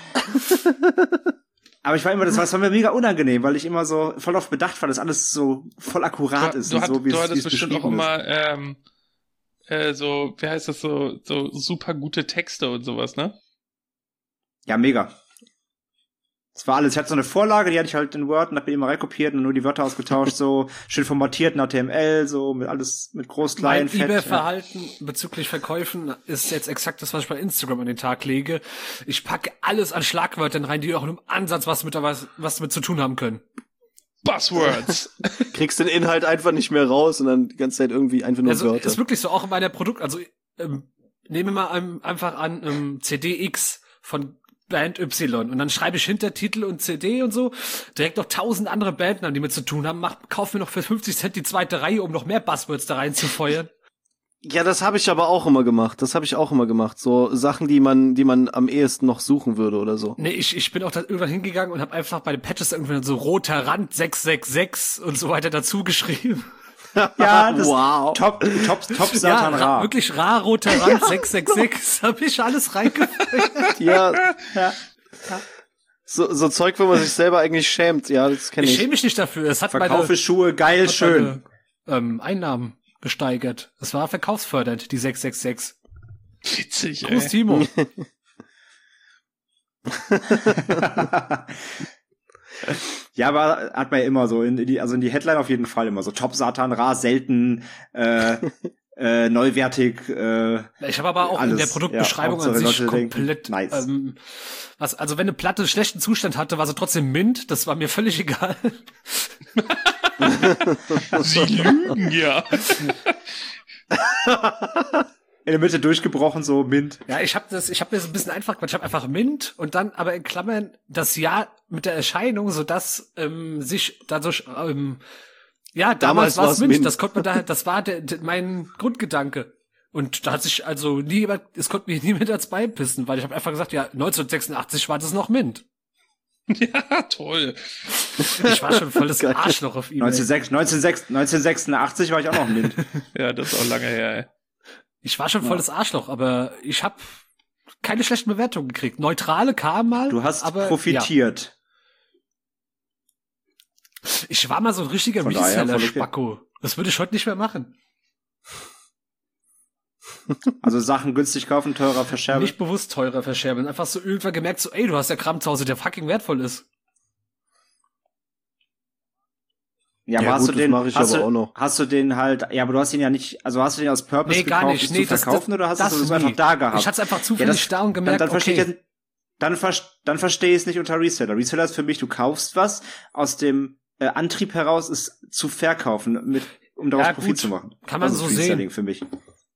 Aber ich war immer, das war, das war mir mega unangenehm, weil ich immer so voll auf Bedacht war, dass alles so voll akkurat Du, ist. du, und hat, so, wie du es, wie hattest es bestimmt auch beschrieben ist. immer ähm, äh, so, wie heißt das, so, so super gute Texte und sowas, ne? Ja, mega. Das war alles. Ich hatte so eine Vorlage, die hatte ich halt in Word und hab mir immer reinkopiert und nur die Wörter ausgetauscht, so schön formatiert in H T M L, so mit alles mit groß, klein, Mein fett. eBay-Verhalten ja. bezüglich Verkäufen ist jetzt exakt das, was ich bei Instagram an den Tag lege. Ich packe alles an Schlagwörtern rein, die auch nur im Ansatz was mit was, was mit zu tun haben können. Buzzwords. Kriegst den Inhalt einfach nicht mehr raus und dann die ganze Zeit irgendwie einfach nur Also Wörter. ist wirklich so, auch in meiner Produkt, also ähm, nehmen wir mal ähm, einfach an ähm, C D X von Band Y und dann schreibe ich Hintertitel und C D und so, direkt noch tausend andere Bandnamen, die mit zu tun haben, mach, kauf mir noch für fünfzig Cent die zweite Reihe, um noch mehr Buzzwords da reinzufeuern. Ja, das habe ich aber auch immer gemacht. Das habe ich auch immer gemacht. So Sachen, die man, die man am ehesten noch suchen würde oder so. Nee, ich, ich bin auch da irgendwann hingegangen und habe einfach bei den Patches irgendwie so roter Rand sechs sechs sechs und so weiter dazu geschrieben. Ja, das wow. top, top, top Satan Ja, Ra. ra- wirklich rar roter Rand sechs sechs sechs, habe ich alles reingefeuert. Ja, Ja. so, so Zeug, wo man sich selber eigentlich schämt. Ja, das kenne Ich ich. schäme mich nicht dafür. Es hat Verkaufe meine, Schuhe, geil, hat schön. meine ähm, Einnahmen gesteigert. Es war verkaufsfördernd, die sechs sechs sechs. Witzig, Gruß, ey. Timo. Ja, aber hat man ja immer so, in die, also in die Headline auf jeden Fall immer so, top Satan Ra, selten, äh, äh, neuwertig, äh, Ich habe aber auch alles, in der Produktbeschreibung ja, an sich Hauptsache Leute komplett, denken, nice. ähm, was, also wenn eine Platte einen schlechten Zustand hatte, war sie trotzdem mint, das war mir völlig egal. Sie lügen, ja. in der Mitte durchgebrochen, so Mint. Ja, ich habe das, ich habe mir so ein bisschen einfach gemacht. Ich habe einfach Mint und dann aber in Klammern das Jahr mit der Erscheinung, so dass ähm, sich dadurch, ähm, ja, damals, Damals war es war's Mint. Mint. Das konnte man da, das war der, der, mein Grundgedanke. Und da hat sich also nie jemand, es konnte mich niemand als Bein pissen, weil ich habe einfach gesagt, ja, neunzehnhundertsechsundachtzig war das noch Mint. Ja, toll. Ich war schon volles Geil. Arschloch auf eBay. neunzehnhundertsechsundachtzig war ich auch noch Mint. Ja, das ist auch lange her, ey. Ich war schon volles Arschloch, aber ich habe keine schlechten Bewertungen gekriegt. Neutrale kamen mal. Du hast aber, profitiert. Ja. Ich war mal so ein richtiger Von daher voll okay. Reseller-Spacko. Das würde ich heute nicht mehr machen. Also Sachen günstig kaufen, teurer verscherben. Nicht bewusst teurer verscherbeln. Einfach so irgendwann gemerkt, so, ey, du hast ja Kram zu Hause, der fucking wertvoll ist. Ja, aber Ja, hast gut, du das den, mach ich hast aber du, auch noch. hast du den halt, ja, aber du hast ihn ja nicht, also hast du den aus Purpose Nee, gar gekauft, nicht. ihn Nee, zu das- verkaufen, das- oder hast das du es nie. einfach da gehabt? Ich hatte es einfach Ja, zufällig das- da und Dann, gemerkt, dann verstehe okay. ich jetzt, dann, ver- dann verstehe ich es nicht unter Reseller. Reseller ist für mich, du kaufst was, aus dem äh, Antrieb heraus es zu verkaufen, mit, um daraus Ja, Profit gut. zu machen. Kann man das so ist Reselling für mich.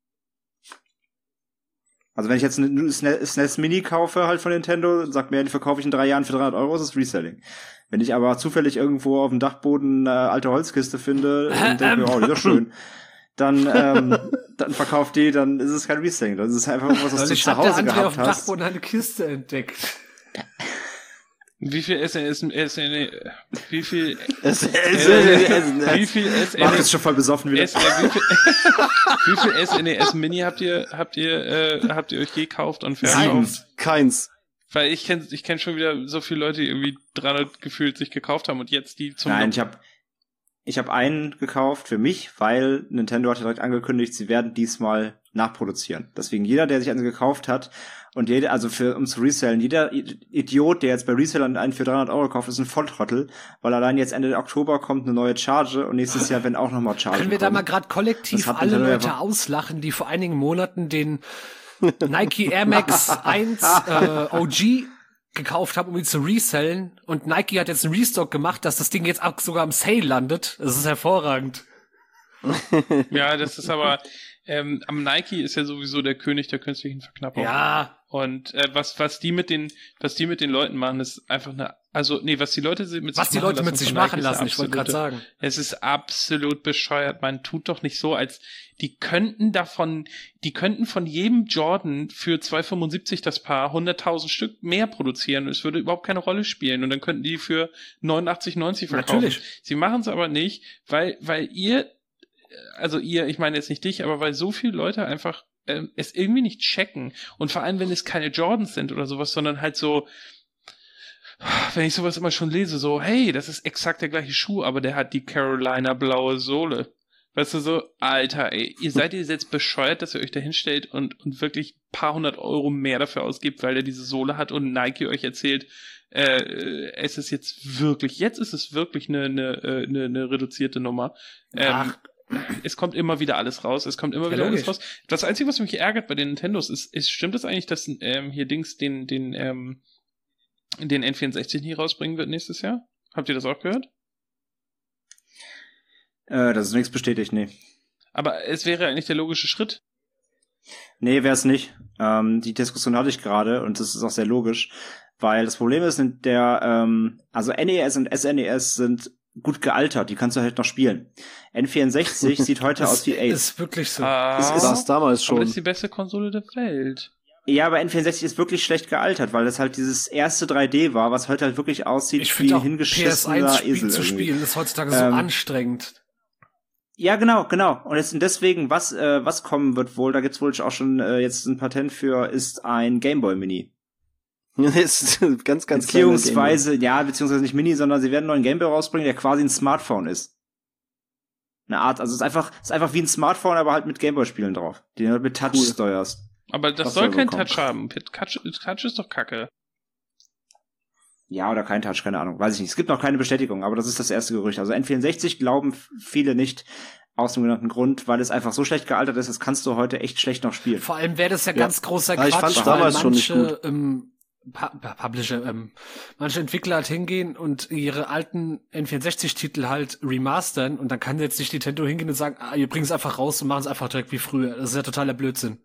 Also wenn ich jetzt eine S N E S Mini kaufe halt von Nintendo und sag mir, die verkaufe ich in drei Jahren für dreihundert Euro, das ist Reselling. Wenn ich aber zufällig irgendwo auf dem Dachboden eine alte Holzkiste finde und denke mir, oh, die ist doch schön, dann, ähm, dann verkauft die, dann ist es kein Reselling. Das ist einfach irgendwas, was Weil du ich zu hab der Hause André auf gehabt dem hast. Dachboden eine Kiste entdeckt. Wie viel S N E S, S N E, wie viel, Es- es- wie viel S N E S, Marc ist schon voll besoffen wieder. S- äh, wie viel, wie viel S N E S Mini habt ihr, habt ihr, äh, habt ihr euch je gekauft und verkauft? Keins. Weil ich kenne, ich kenne schon wieder so viele Leute, die irgendwie dreihundert gefühlt sich gekauft haben und jetzt die zum Nein, ich habe ich hab einen gekauft für mich, weil Nintendo hat direkt angekündigt, sie werden diesmal nachproduzieren. Deswegen jeder, der sich einen gekauft hat und jeder, also für um zu resellen, jeder Idiot, der jetzt bei Resellern einen für dreihundert Euro kauft, ist ein Volltrottel, weil allein jetzt Ende Oktober kommt eine neue Charge und nächstes Jahr werden auch nochmal Chargen Können wir da kommen. mal gerade kollektiv Das hat alle Nintendo Leute einfach- auslachen, die vor einigen Monaten den Nike Air Max eins äh, O G gekauft haben, um ihn zu resellen, und Nike hat jetzt einen Restock gemacht, dass das Ding jetzt auch sogar im Sale landet. Das ist hervorragend. Ja, das ist aber, ähm, am Nike ist ja sowieso der König der künstlichen Verknappung. Ja, Und äh, was was die mit den was die mit den Leuten machen, ist einfach eine, also nee, was die Leute mit was sich die machen Leute mit lassen sich von machen Nike ist lassen, ich wollte gerade absolute- sagen. Es ist absolut bescheuert. Man tut doch nicht so, als die könnten davon, die könnten von jedem Jordan für zwei Euro fünfundsiebzig das Paar hunderttausend Stück mehr produzieren und es würde überhaupt keine Rolle spielen und dann könnten die für neunundachtzig neunzig verkaufen. Natürlich. Sie machen es aber nicht, weil weil ihr, also ihr, ich meine jetzt nicht dich, aber weil so viele Leute einfach ähm, es irgendwie nicht checken und vor allem, wenn es keine Jordans sind oder sowas, sondern halt so, wenn ich sowas immer schon lese, so, hey, das ist exakt der gleiche Schuh, aber der hat die Carolina blaue Sohle. Weißt du, so, Alter, ey, ihr seid ihr jetzt bescheuert, dass ihr euch da hinstellt und, und wirklich ein paar hundert Euro mehr dafür ausgibt, weil der diese Sohle hat und Nike euch erzählt, äh, es ist jetzt wirklich, jetzt ist es wirklich eine, eine, äh, eine, eine reduzierte Nummer. Ähm, Ach. Es kommt immer wieder alles raus, es kommt immer Ja, wieder alles logisch. raus. Das Einzige, was mich ärgert bei den Nintendos, ist, ist stimmt es eigentlich, dass ähm, hier Dings den, den, ähm, den N vierundsechzig nie rausbringen wird nächstes Jahr? Habt ihr das auch gehört? Äh, das ist nichts bestätigt, nee. Aber es wäre eigentlich der logische Schritt. Nee, wär's nicht. Ähm, die Diskussion hatte ich gerade und das ist auch sehr logisch, weil das Problem ist, der, ähm, also N E S und S N E S sind gut gealtert, die kannst du halt noch spielen. N vierundsechzig sieht heute Das aus wie Ace. ist wirklich so. Ah, Es ist Das damals aber schon. das ist die beste Konsole der Welt. Ja, aber N vierundsechzig ist wirklich schlecht gealtert, weil das halt dieses erste drei D war, was heute halt wirklich aussieht Ich wie finde ein auch P S hingeschissener eins Spiel Esel zu irgendwie. spielen ist heutzutage so Ähm, anstrengend. Ja, genau, genau. Und jetzt deswegen, was äh, was kommen wird wohl, da gibt's wohl auch schon äh, jetzt ein Patent für, ist ein Gameboy Mini. ist ganz, ganz kleiner Beziehungsweise, ja, beziehungsweise nicht Mini, sondern sie werden einen neuen Gameboy rausbringen, der quasi ein Smartphone ist. Eine Art, also es ist einfach, es ist einfach wie ein Smartphone, aber halt mit Gameboy-Spielen drauf, die du mit Touch Cool. steuerst. Aber das Was soll soll kein bekommen? Touch haben. Touch, Touch ist doch kacke. Ja, oder kein Touch, keine Ahnung, weiß ich nicht. Es gibt noch keine Bestätigung, aber das ist das erste Gerücht. Also N vierundsechzig glauben f- viele nicht, aus dem genannten Grund, weil es einfach so schlecht gealtert ist, das kannst du heute echt schlecht noch spielen. Vor allem wäre das ja, Ja. ganz großer Ja, ich Quatsch, fand's weil damals schon nicht manche ähm, Pu- Pu- Publisher, ähm, manche Entwickler halt hingehen und ihre alten N vierundsechzig-Titel halt remastern und dann kann jetzt nicht Nintendo hingehen und sagen, ah, ihr bringt es einfach raus und machen es einfach direkt wie früher. Das ist ja totaler Blödsinn.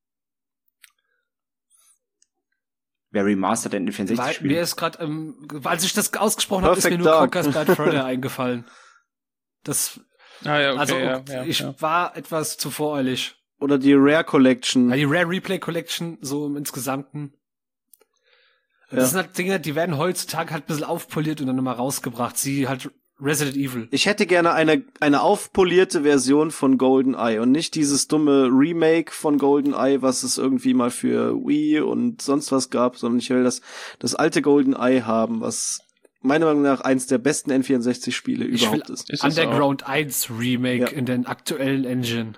Wer remastert denn N vierundsechzig Weil, spielt? mir ist gerade, ähm, als ich das ausgesprochen habe, ist mir Perfect nur Dark. Conker's Bad Fur Day eingefallen. Das, Ah ja, okay, also ja, ja, ich ja. war etwas zu voreilig. Oder die Rare Collection. Ja, die Rare Replay Collection, so im Insgesamten. Das Ja. sind halt Dinge, die werden heutzutage halt ein bisschen aufpoliert und dann nochmal rausgebracht. Sie halt Resident Evil. Ich hätte gerne eine, eine aufpolierte Version von GoldenEye und nicht dieses dumme Remake von GoldenEye, was es irgendwie mal für Wii und sonst was gab, sondern ich will das, das alte GoldenEye haben, was meiner Meinung nach eins der besten N vierundsechzig Spiele Ich überhaupt will ist. Ist es Underground eins Remake Ja. in den aktuellen Engine.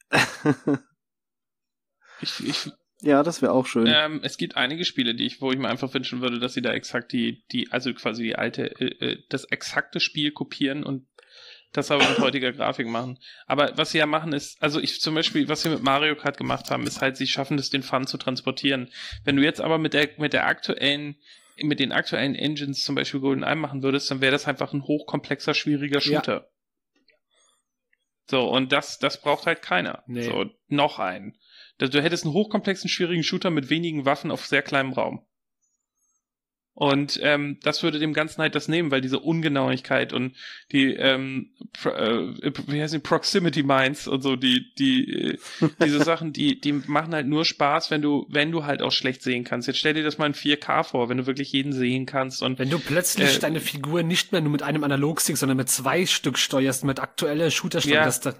Ich, ich, Ja, das wäre auch schön. ähm, es gibt einige Spiele, die ich, wo ich mir einfach wünschen würde, dass sie da exakt die, die, also quasi die alte, äh, äh, das exakte Spiel kopieren und das aber mit heutiger Grafik machen. Aber was sie ja machen ist, also ich zum Beispiel, was sie mit Mario Kart gemacht haben, ist halt, sie schaffen es, den Fun zu transportieren. Wenn du jetzt aber mit der, mit der aktuellen, mit den aktuellen Engines zum Beispiel GoldenEye machen würdest, dann wäre das einfach ein hochkomplexer, schwieriger Shooter. So, und das, das braucht halt keiner. Nee. So, noch einen. Du hättest einen hochkomplexen, schwierigen Shooter mit wenigen Waffen auf sehr kleinem Raum. Und ähm, das würde dem Ganzen halt das nehmen, weil diese Ungenauigkeit und die, ähm, Pro, äh, wie heißt die, Proximity Mines und so, die, die, äh, diese Sachen, die, die machen halt nur Spaß, wenn du, wenn du halt auch schlecht sehen kannst. Jetzt stell dir das mal in vier K vor, wenn du wirklich jeden sehen kannst und wenn du plötzlich äh, deine Figur nicht mehr nur mit einem Analogstick, sondern mit zwei Stück steuerst, mit aktueller Shootersteuerung, Ja. das da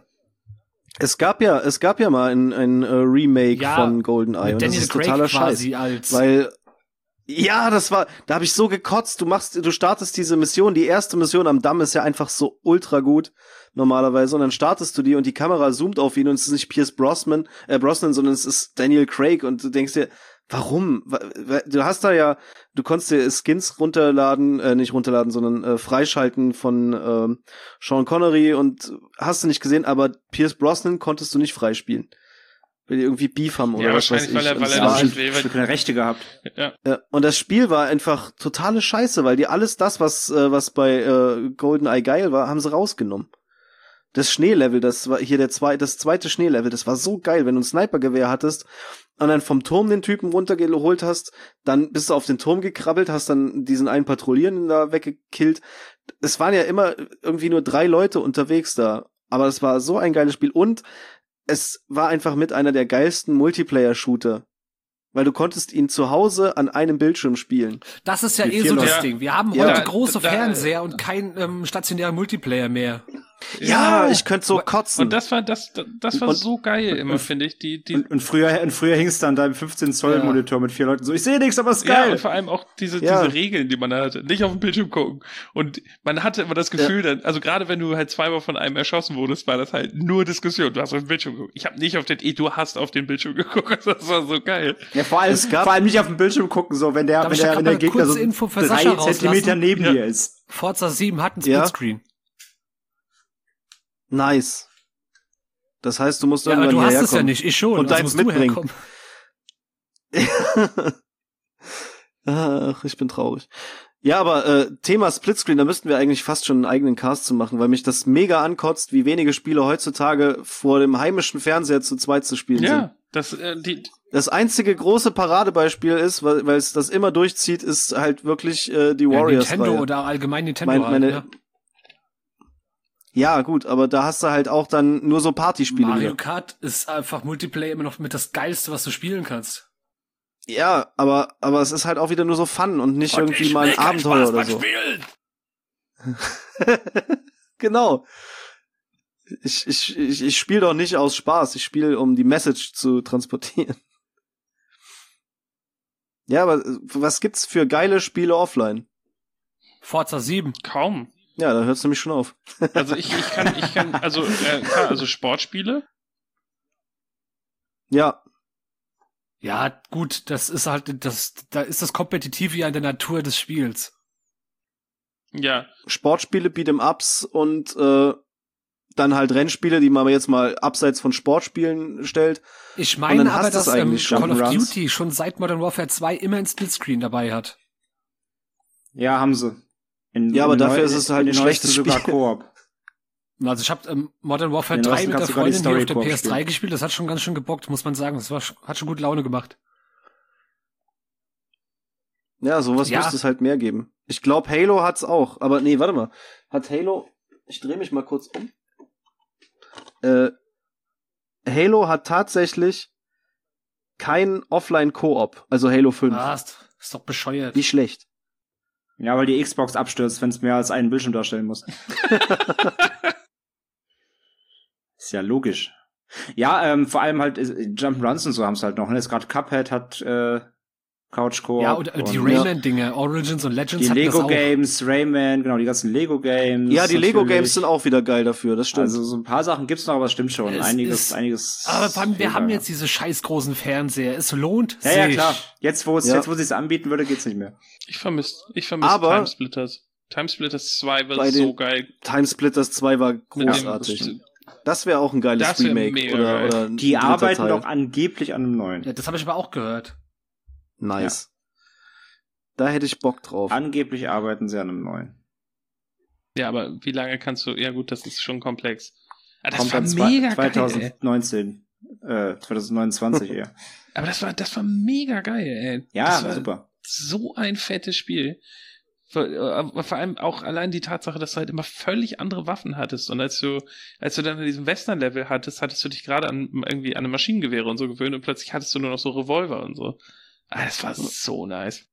Es gab ja, es gab ja mal ein, ein äh, Remake Ja, von GoldenEye mit und das Daniel ist Craig totaler Scheiß. quasi als Weil, ja, das war, da habe ich so gekotzt. Du machst, du startest diese Mission, die erste Mission am Damm ist ja einfach so ultra gut normalerweise und dann startest du die und die Kamera zoomt auf ihn und es ist nicht Pierce Brosnan, äh, Brosnan, sondern es ist Daniel Craig und du denkst dir, warum? Du hast da ja, du konntest dir Skins runterladen, äh, nicht runterladen, sondern äh, freischalten von äh, Sean Connery und hast du nicht gesehen, aber Pierce Brosnan konntest du nicht freispielen. Weil die irgendwie Beef haben oder Ja, was weiß ich. wahrscheinlich, weil er- Und weil es er war das ein- will, weil- Ich keine Rechte gehabt. ja. ja, und das Spiel war einfach totale Scheiße, weil die alles das, was äh, was bei äh, GoldenEye geil war, haben sie rausgenommen. Das Schneelevel, das war hier der zwei, das zweite Schneelevel, das war so geil, wenn du ein Snipergewehr hattest und dann vom Turm den Typen runtergeholt hast, dann bist du auf den Turm gekrabbelt, hast dann diesen einen Patrouillieren da weggekillt. Es waren ja immer irgendwie nur drei Leute unterwegs da, aber es war so ein geiles Spiel und es war einfach mit einer der geilsten Multiplayer-Shooter. Weil du konntest ihn zu Hause an einem Bildschirm spielen. das ist ja Mit eh vier so das Leuten. Ding. Wir haben Ja, heute da- große da- Fernseher und kein ähm, stationären Multiplayer mehr. Ja, ich könnte so kotzen. Und das war, das, das war Und- so geil immer, und- finde ich, die, die, Und, und früher, und früher hing es dann da im fünfzehn Zoll Monitor mit vier Leuten so, ich sehe nichts, aber es ist ja, geil. und vor allem auch diese, Ja. diese Regeln, die man da hatte. Nicht auf den Bildschirm gucken. Und man hatte immer das Gefühl, dann, also gerade wenn du halt zweimal von einem erschossen wurdest, war das halt nur Diskussion. Du hast auf den Bildschirm geguckt. Ich habe nicht auf den, eh, du hast auf den Bildschirm geguckt. Das war so geil. Ja, vor allem, Es gab- vor allem nicht auf den Bildschirm gucken, so, wenn der, Darf wenn ich da der, grad wenn der mal Gegner so kurze Info für drei Sascha rauslassen? Zentimeter neben Ja. dir ist. Forza sieben hat einen Ja. Splitscreen. Nice. Das heißt, du musst Ja, aber irgendwann du hast hierher es ja kommen. nicht, ich schon. Und also deins musst du mitbringen. herkommen. Ach, ich bin traurig. Ja, aber äh, Thema Splitscreen, da müssten wir eigentlich fast schon einen eigenen Cast zu machen, weil mich das mega ankotzt, wie wenige Spiele heutzutage vor dem heimischen Fernseher zu zweit zu spielen sind. Ja, das, äh, die, Das einzige große Paradebeispiel ist, weil weil es das immer durchzieht, ist halt wirklich äh, die Ja, Warriors. Nintendo oder allgemein Nintendo Mein, halt, meine, ne? Ja, gut, aber da hast du halt auch dann nur so Partyspiele Mario wieder. Kart ist einfach Multiplayer immer noch mit das Geilste, was du spielen kannst. Ja, aber aber es ist halt auch wieder nur so Fun und nicht irgendwie mal ein Abenteuer oder so. Genau. Ich ich ich, ich spiele doch nicht aus Spaß, ich spiele, um die Message zu transportieren. Ja, aber was gibt's für geile Spiele offline? Forza sieben. kaum. Ja, da hört's nämlich schon auf. Also ich, ich kann, ich kann, also, äh, klar, also Sportspiele. Ja, Ja, gut, das ist halt, das, da ist das Kompetitive ja in der Natur des Spiels. Ja, Sportspiele, Beat'em-Ups und äh, dann halt Rennspiele, die man aber jetzt mal abseits von Sportspielen stellt. Ich Und meine dann aber, hast du's dass ähm, eigentlich schon. Call of Jump'n'Runs. Duty schon seit Modern Warfare zwei immer ein Splitscreen dabei hat. Ja, haben sie. In, Ja, aber in den dafür neu- ist es halt in den ein neuesten schlechtes sogar Spiel. Koop. Also ich habe ähm, Modern Warfare Den drei neuesten mit der kannst du sogar die Freundin hier auf der Story-Koop P S drei spielen. gespielt, das hat schon ganz schön gebockt, muss man sagen. Das war, sch- hat schon gut Laune gemacht. Ja, sowas Ja. müsste es halt mehr geben. Ich glaube, Halo hat's auch. Aber nee, warte mal. Hat Halo... Ich drehe mich mal kurz um. Äh, Halo hat tatsächlich kein Offline-Koop. Also Halo fünf. Ah, ist, ist doch bescheuert. Wie schlecht. Ja, weil die Xbox abstürzt, wenn es mehr als einen Bildschirm darstellen muss. Ist ja logisch. Ja, ähm, vor allem halt äh, Jump'n'Runs und so haben es halt noch. Ne? Jetzt gerade Cuphead hat äh, Couch Koop. Ja, und äh, die und Rayman-Dinge, Origins und Legends die hatten das Lego auch. Games, Rayman, genau, die ganzen Lego Games. Ja, die Lego natürlich. Games sind auch wieder geil dafür. Das stimmt. Also so ein paar Sachen gibt's noch, aber es stimmt schon. Es einiges, ist- einiges. Aber vor allem, wir fehlt haben da. jetzt diese scheiß großen Fernseher. Es lohnt Ja, sich. ja, klar. Jetzt, wo es, Ja. jetzt, wo sie es anbieten würde, geht's nicht mehr. ich vermisse, ich vermisse Aber- Timesplitters. Timesplitters zwei war Bei den- so geil. Timesplitters zwei war Mit dem- großartig. Das wäre auch ein geiles Das wär Remake mega oder, geil. oder ein Die dritter arbeiten Teil. doch angeblich an einem neuen. Ja, das habe ich aber auch gehört. Nice. Da hätte ich Bock drauf. Angeblich arbeiten sie an einem neuen. Ja, aber wie lange kannst du, ja gut, das ist schon komplex. Ah, das Kommt war dann zwei- mega geil, ey. zwanzig neunzehn. Äh, zwanzig neunundzwanzig eher. Aber das war, das war mega geil, ey. Ja, das war, super. so ein fettes Spiel. Vor, vor allem auch allein die Tatsache, dass du halt immer völlig andere Waffen hattest. Und als du, als du dann in diesem Western-Level hattest, hattest du dich gerade an irgendwie an eine Maschinengewehre und so gewöhnt und plötzlich hattest du nur noch so Revolver und so. Ah, das war so nice.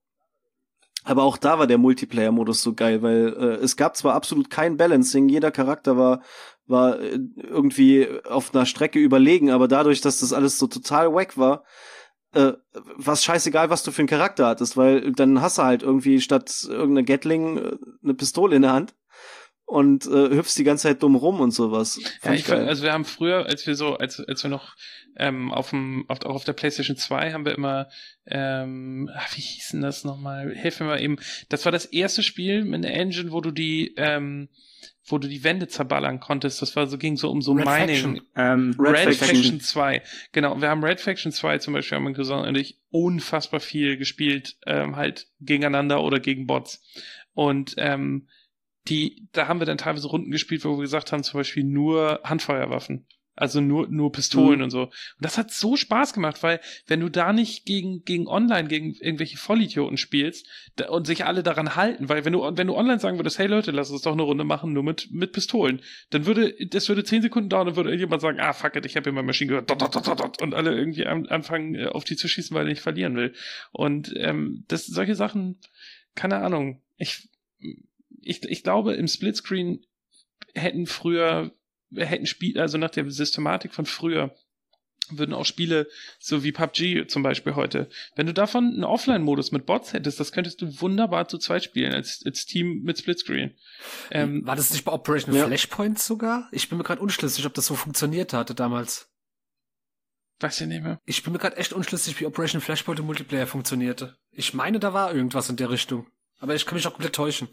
Aber auch da war der Multiplayer-Modus so geil, weil äh, es gab zwar absolut kein Balancing, jeder Charakter war war äh, irgendwie auf einer Strecke überlegen, aber dadurch, dass das alles so total wack war, äh, war's scheißegal, was du für einen Charakter hattest, weil dann hast du halt irgendwie statt irgendeiner Gatling äh, eine Pistole in der Hand und äh, hüpfst die ganze Zeit dumm rum und sowas. Ja, ich find, also wir haben früher, als wir so, als als wir noch ähm, auf dem, auf, auch auf der PlayStation zwei haben wir immer, ähm, ach, wie hieß denn das nochmal? Hilf mir mal eben. Das war das erste Spiel mit einer Engine, wo du die, ähm, wo du die Wände zerballern konntest. Das war so, ging so um so Red Mining. Faction. Ähm, Red, Red Red Faction. Faction zwei. Genau, wir haben Red Faction zwei zum Beispiel, haben mein Cousin und ich unfassbar viel gespielt, ähm, halt gegeneinander oder gegen Bots. Und ähm, die, da haben wir dann teilweise Runden gespielt, wo wir gesagt haben, zum Beispiel nur Handfeuerwaffen. Also nur, nur Pistolen mhm. und so. Und das hat so Spaß gemacht, weil wenn du da nicht gegen, gegen online, gegen irgendwelche Vollidioten spielst da, und sich alle daran halten, weil wenn du, wenn du online sagen würdest, hey Leute, lass uns doch eine Runde machen, nur mit, mit Pistolen, dann würde, das würde zehn Sekunden dauern und würde jemand sagen, ah, fuck it, ich habe hier mein Maschinengewehr, dot, dot, dot, dot, und alle irgendwie an, anfangen, auf die zu schießen, weil er nicht verlieren will. Und, ähm, das, solche Sachen, keine Ahnung, ich, ich, ich glaube, im Splitscreen hätten früher hätten Spiele, also nach der Systematik von früher, würden auch Spiele, so wie P U B G zum Beispiel heute, wenn du davon einen Offline-Modus mit Bots hättest, das könntest du wunderbar zu zweit spielen, als, als Team mit Splitscreen. Ähm, War das nicht bei Operation ja. Flashpoint sogar? Ich bin mir gerade unschlüssig, ob das so funktioniert hatte damals. Weiß ich nicht mehr. Ich bin mir gerade echt unschlüssig, wie Operation Flashpoint im Multiplayer funktionierte. Ich meine, da war irgendwas in der Richtung. Aber ich kann mich auch komplett täuschen.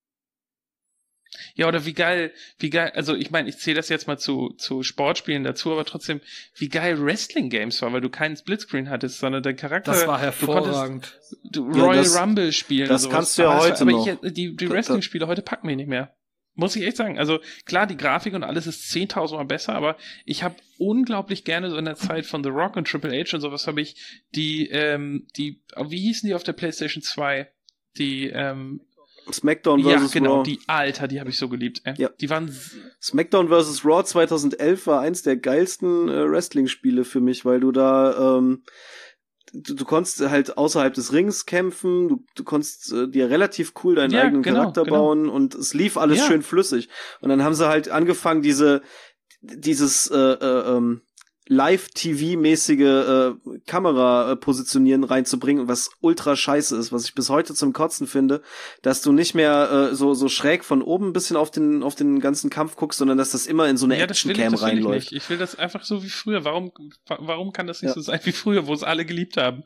Ja, oder wie geil, wie geil, also ich meine, ich zähle das jetzt mal zu, zu Sportspielen dazu, aber trotzdem, wie geil Wrestling-Games waren, weil du keinen Splitscreen hattest, sondern dein Charakter... Das war hervorragend. Du konntest du Royal ja, das, Rumble spielen. Das und kannst du ja heute aber noch. Ich, die die Wrestling-Spiele heute packen mich nicht mehr. Muss ich echt sagen. Also klar, die Grafik und alles ist zehntausend Mal besser, aber ich habe unglaublich gerne so in der Zeit von The Rock und Triple H und sowas habe ich die, ähm, die, wie hießen die auf der PlayStation zwei? Die, ähm, SmackDown versus. Ja, genau, Raw. die, Alter, die habe ich so geliebt. Ey. Ja. Die waren... SmackDown versus. Raw zweitausendelf war eins der geilsten äh, Wrestling-Spiele für mich, weil du da, ähm, du, du konntest halt außerhalb des Rings kämpfen, du, du konntest äh, dir relativ cool deinen Ja, eigenen genau, Charakter genau. bauen und es lief alles Ja. schön flüssig. Und dann haben sie halt angefangen, diese, dieses, äh, äh, ähm, Live-T V-mäßige äh, Kamera-Positionieren reinzubringen, was ultra scheiße ist, was ich bis heute zum Kotzen finde, dass du nicht mehr äh, so so schräg von oben ein bisschen auf den auf den ganzen Kampf guckst, sondern dass das immer in so eine Ja, das will ich, Action-Cam das will ich reinläuft. nicht. Ich will das einfach so wie früher. Warum, wa- warum kann das nicht Ja. so sein wie früher, wo es alle geliebt haben?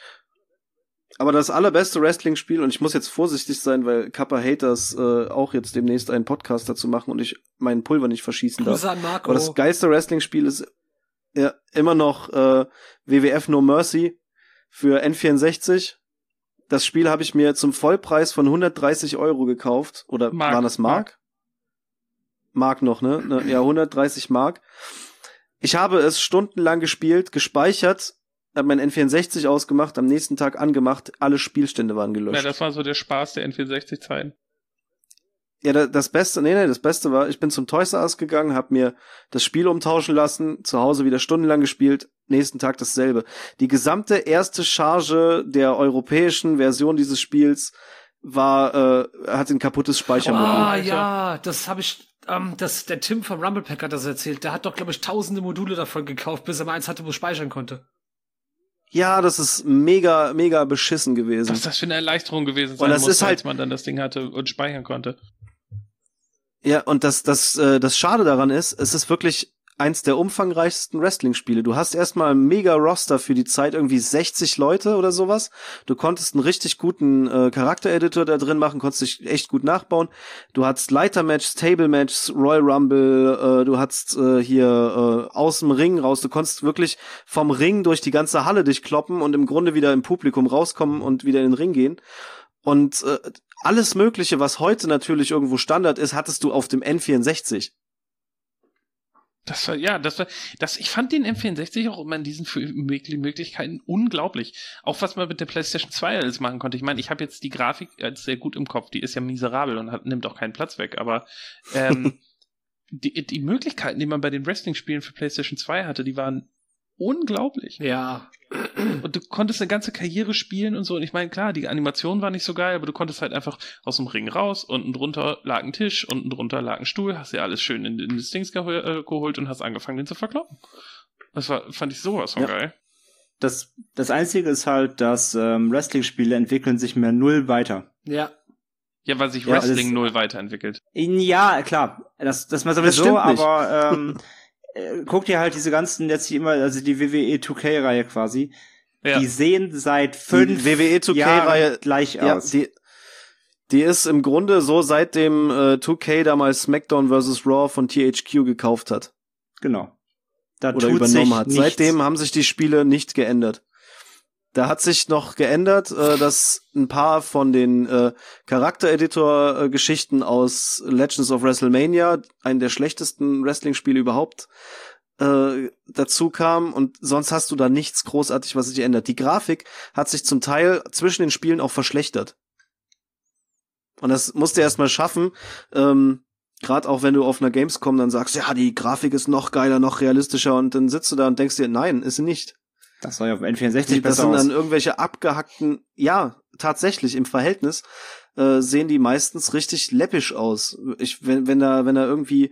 Aber das allerbeste Wrestling-Spiel, und ich muss jetzt vorsichtig sein, weil Kappa Haters äh, auch jetzt demnächst einen Podcast dazu machen und ich meinen Pulver nicht verschießen darf. Grüße an Marco. Aber das geilste Wrestling-Spiel ist ja immer noch äh, W W F No Mercy für N vierundsechzig. Das Spiel habe ich mir zum Vollpreis von hundertdreißig Euro gekauft. Oder Mark, waren das Mark? Mark noch, ne? ne? Ja, hundertdreißig Mark. Ich habe es stundenlang gespielt, gespeichert, habe mein N vierundsechzig ausgemacht, am nächsten Tag angemacht, alle Spielstände waren gelöscht. Ja, das war so der Spaß der N vierundsechzig-Zeiten. Ja, da- das Beste, nee, nee, das Beste war, ich bin zum Toys R Us gegangen, hab mir das Spiel umtauschen lassen, zu Hause wieder stundenlang gespielt, nächsten Tag dasselbe. Die gesamte erste Charge der europäischen Version dieses Spiels war, äh, hat ein kaputtes Speichermodul. Ah, ja, das habe ich, ähm, das, der Tim vom Rumble Pack hat das erzählt. Der hat doch, glaube ich, tausende Module davon gekauft, bis er mal eins hatte, wo es speichern konnte. Ja, das ist mega, mega beschissen gewesen. Was das für eine Erleichterung gewesen sein Und das muss, ist halt- als man dann das Ding hatte und speichern konnte. Ja, und das, das, äh, das Schade daran ist, es ist wirklich eins der umfangreichsten Wrestling-Spiele. Du hast erstmal ein mega Roster für die Zeit, irgendwie sechzig Leute oder sowas. Du konntest einen richtig guten äh, Charaktereditor da drin machen, konntest dich echt gut nachbauen. Du hattest Leiter-Matches, Table-Matches, Royal Rumble, äh, du hattest äh, hier äh, aus dem Ring raus. Du konntest wirklich vom Ring durch die ganze Halle dich kloppen und im Grunde wieder im Publikum rauskommen und wieder in den Ring gehen. Und äh, alles Mögliche, was heute natürlich irgendwo Standard ist, hattest du auf dem N vierundsechzig. Das war, ja, das war, das, ich fand den N vierundsechzig auch immer in diesen Möglichkeiten unglaublich. Auch was man mit der PlayStation zwei alles machen konnte. Ich meine, ich habe jetzt die Grafik als sehr gut im Kopf, die ist ja miserabel und hat, nimmt auch keinen Platz weg, aber ähm, die, die Möglichkeiten, die man bei den Wrestling-Spielen für PlayStation zwei hatte, die waren unglaublich. Ja. Und du konntest eine ganze Karriere spielen und so. Und ich meine, klar, die Animation war nicht so geil, aber du konntest halt einfach aus dem Ring raus, unten drunter lag ein Tisch, unten drunter lag ein Stuhl, hast dir alles schön in, in das Dings gehol- äh, geholt und hast angefangen, den zu verkloppen. Das war, fand ich sowas von ja. geil. Das, das Einzige ist halt, dass ähm, Wrestling-Spiele entwickeln sich mehr null weiter. Ja. Ja, weil sich ja, Wrestling null weiterentwickelt. Ja, klar. Das, das mal sowieso, das aber ähm, guck dir halt diese ganzen, jetzt immer, also die W W E zwei K-Reihe quasi, ja. die sehen seit fünf die W W E zwei K-Reihe gleich ja, aus. Die, die ist im Grunde so, seitdem äh, zwei K damals SmackDown versus Raw von T H Q gekauft hat. Genau. Da Oder tut übernommen sich hat. nichts. Seitdem haben sich die Spiele nicht geändert. Da hat sich noch geändert, äh, dass ein paar von den äh, Charaktereditor-Geschichten aus Legends of WrestleMania, einen der schlechtesten Wrestling-Spiele überhaupt, äh, dazu kam, und sonst hast du da nichts großartig, was sich ändert. Die Grafik hat sich zum Teil zwischen den Spielen auch verschlechtert. Und das musst du erst mal schaffen, ähm, gerade auch wenn du auf einer Gamescom dann sagst, ja, die Grafik ist noch geiler, noch realistischer, und dann sitzt du da und denkst dir, nein, ist sie nicht. Das soll ja auf N vierundsechzig die, besser Das sind aus. dann irgendwelche abgehackten, ja, tatsächlich, im Verhältnis äh, sehen die meistens richtig läppisch aus. Ich, wenn, wenn da, wenn da irgendwie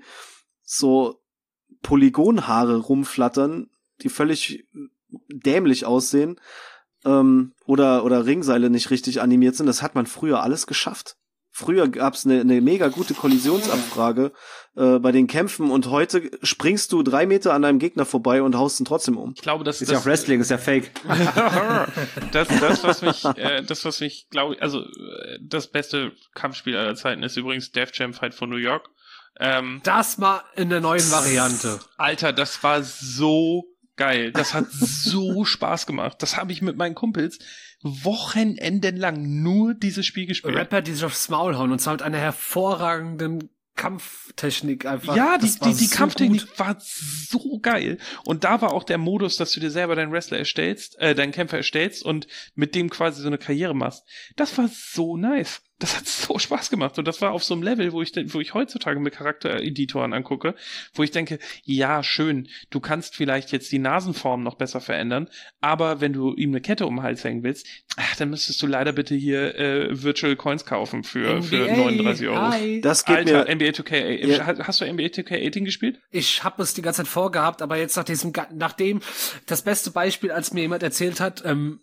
so Polygonhaare rumflattern, die völlig dämlich aussehen, ähm, oder, oder Ringseile nicht richtig animiert sind, das hat man früher alles geschafft. Früher gab's eine, eine mega gute Kollisionsabfrage äh, bei den Kämpfen, und heute springst du drei Meter an deinem Gegner vorbei und haust ihn trotzdem um. Ich glaube, das ist das, ja auch Wrestling, ist ja Fake. das, das, was mich, äh, das, was mich, glaube ich, also äh, das beste Kampfspiel aller Zeiten ist übrigens Def Jam Fight for New York. Ähm, das mal in der neuen Variante. Alter, das war so geil. Das hat so Spaß gemacht. Das habe ich mit meinen Kumpels wochenendenlang nur dieses Spiel gespielt. Rapper, die sich aufs Maul hauen, und zwar mit einer hervorragenden Kampftechnik einfach. Ja, die, die, die so Kampftechnik gut. war so geil. Und da war auch der Modus, dass du dir selber deinen Wrestler erstellst, äh, deinen Kämpfer erstellst und mit dem quasi so eine Karriere machst. Das war so nice. Das hat so Spaß gemacht. Und das war auf so einem Level, wo ich, wo ich heutzutage mit Charaktereditoren angucke, wo ich denke, ja, schön, du kannst vielleicht jetzt die Nasenform noch besser verändern, aber wenn du ihm eine Kette um den Hals hängen willst, ach, dann müsstest du leider bitte hier äh, Virtual Coins kaufen für, für neununddreißig Euro. Hi. Das geht Alter, mir. N B A zwei K. Ja. Hast du N B A zwei K achtzehn gespielt? Ich habe es die ganze Zeit vorgehabt, aber jetzt nach diesem, nachdem das beste Beispiel, als mir jemand erzählt hat, ähm,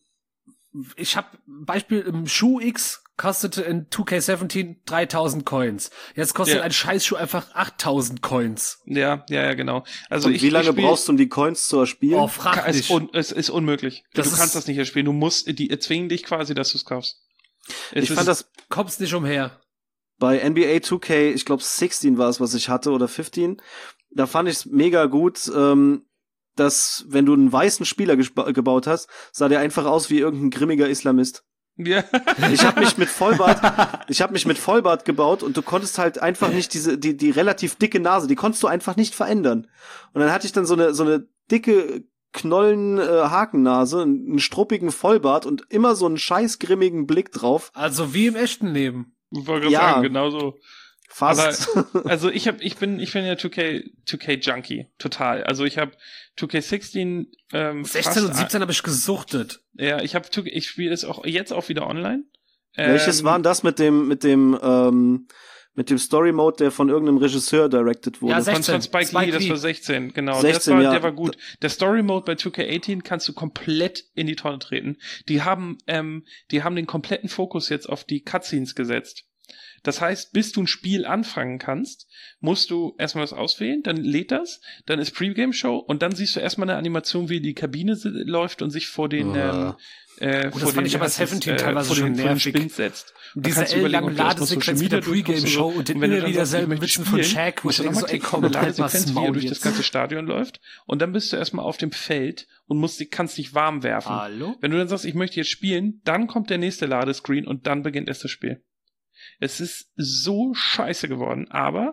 ich habe Beispiel im Schuh X kostete in zwei K siebzehn dreitausend Coins. Jetzt kostet Ja. ein Scheißschuh einfach achttausend Coins. Ja, ja, ja, genau. Also Und ich, wie lange ich spiel, brauchst du, um die Coins zu erspielen? Oh, frag es, nicht. ist un, es ist unmöglich. Das du ist- kannst das nicht erspielen. Du musst, die erzwingen dich quasi, dass du es kaufst. Es Ich ist, fand das Kommst nicht umher. bei N B A zwei K, ich glaube sechzehn war es, was ich hatte, oder fünfzehn, da fand ich es mega gut, ähm, dass, wenn du einen weißen Spieler gespa- gebaut hast, sah der einfach aus wie irgendein grimmiger Islamist. ja. Ich habe mich mit Vollbart, ich habe mich mit Vollbart gebaut, und du konntest halt einfach nicht diese, die, die relativ dicke Nase, die konntest du einfach nicht verändern. Und dann hatte ich dann so eine, so eine dicke Knollen, äh, Hakennase, einen struppigen Vollbart und immer so einen scheiß grimmigen Blick drauf. Also wie im echten Leben. Ich wollte gerade Ja. sagen, genau so. Fast. Also ich hab, ich bin, ich bin ja zwei K, zwei K Junkie. Total. Also ich habe zwei K sechzehn, ähm, sechzehn und fast, siebzehn habe ich gesuchtet. Ja, ich habe, ich spiele es auch jetzt auch wieder online. Welches Ähm, war denn das mit dem, mit dem, ähm, mit dem Story Mode, der von irgendeinem Regisseur directed wurde? Ja, Von, sechzehn. von Spike, Spike Lee, das Lee. war sechzehn, genau. sechzehn, das war, ja. Der war gut. Der Story Mode bei zwei K achtzehn kannst du komplett in die Tonne treten. Die haben, ähm, die haben den kompletten Fokus jetzt auf die Cutscenes gesetzt. Das heißt, bis du ein Spiel anfangen kannst, musst du erstmal was auswählen, dann lädt das, dann ist Pre-Game-Show, und dann siehst du erstmal eine Animation, wie die Kabine si- läuft und sich vor den, Ja. ähm, äh, Oh, das vor fand den, ich aber wie heißt das, siebzehn teilweise vor den, schon vor den nervig. Spind setzt. Und Da diese kannst du überlegen, ob ellenlangen du erstmal Ladesequenz Social mit der Media durchguckst Pre-Game-Show oder so. und den wenn du immer dann wieder sagst, ich selben möchte Witzen von spielen, Shaq, wo musst ich du denke so, nochmal ey, klicken, komm, eine halt mal Ladesequenz, das die hier Maul durch das jetzt. ganze Stadion läuft, und dann bist du erstmal auf dem Feld und musst, dich- kannst dich warm werfen. Hallo? Wenn du dann sagst, ich möchte jetzt spielen, dann kommt der nächste Ladescreen und dann beginnt erst das Spiel. Es ist so scheiße geworden, aber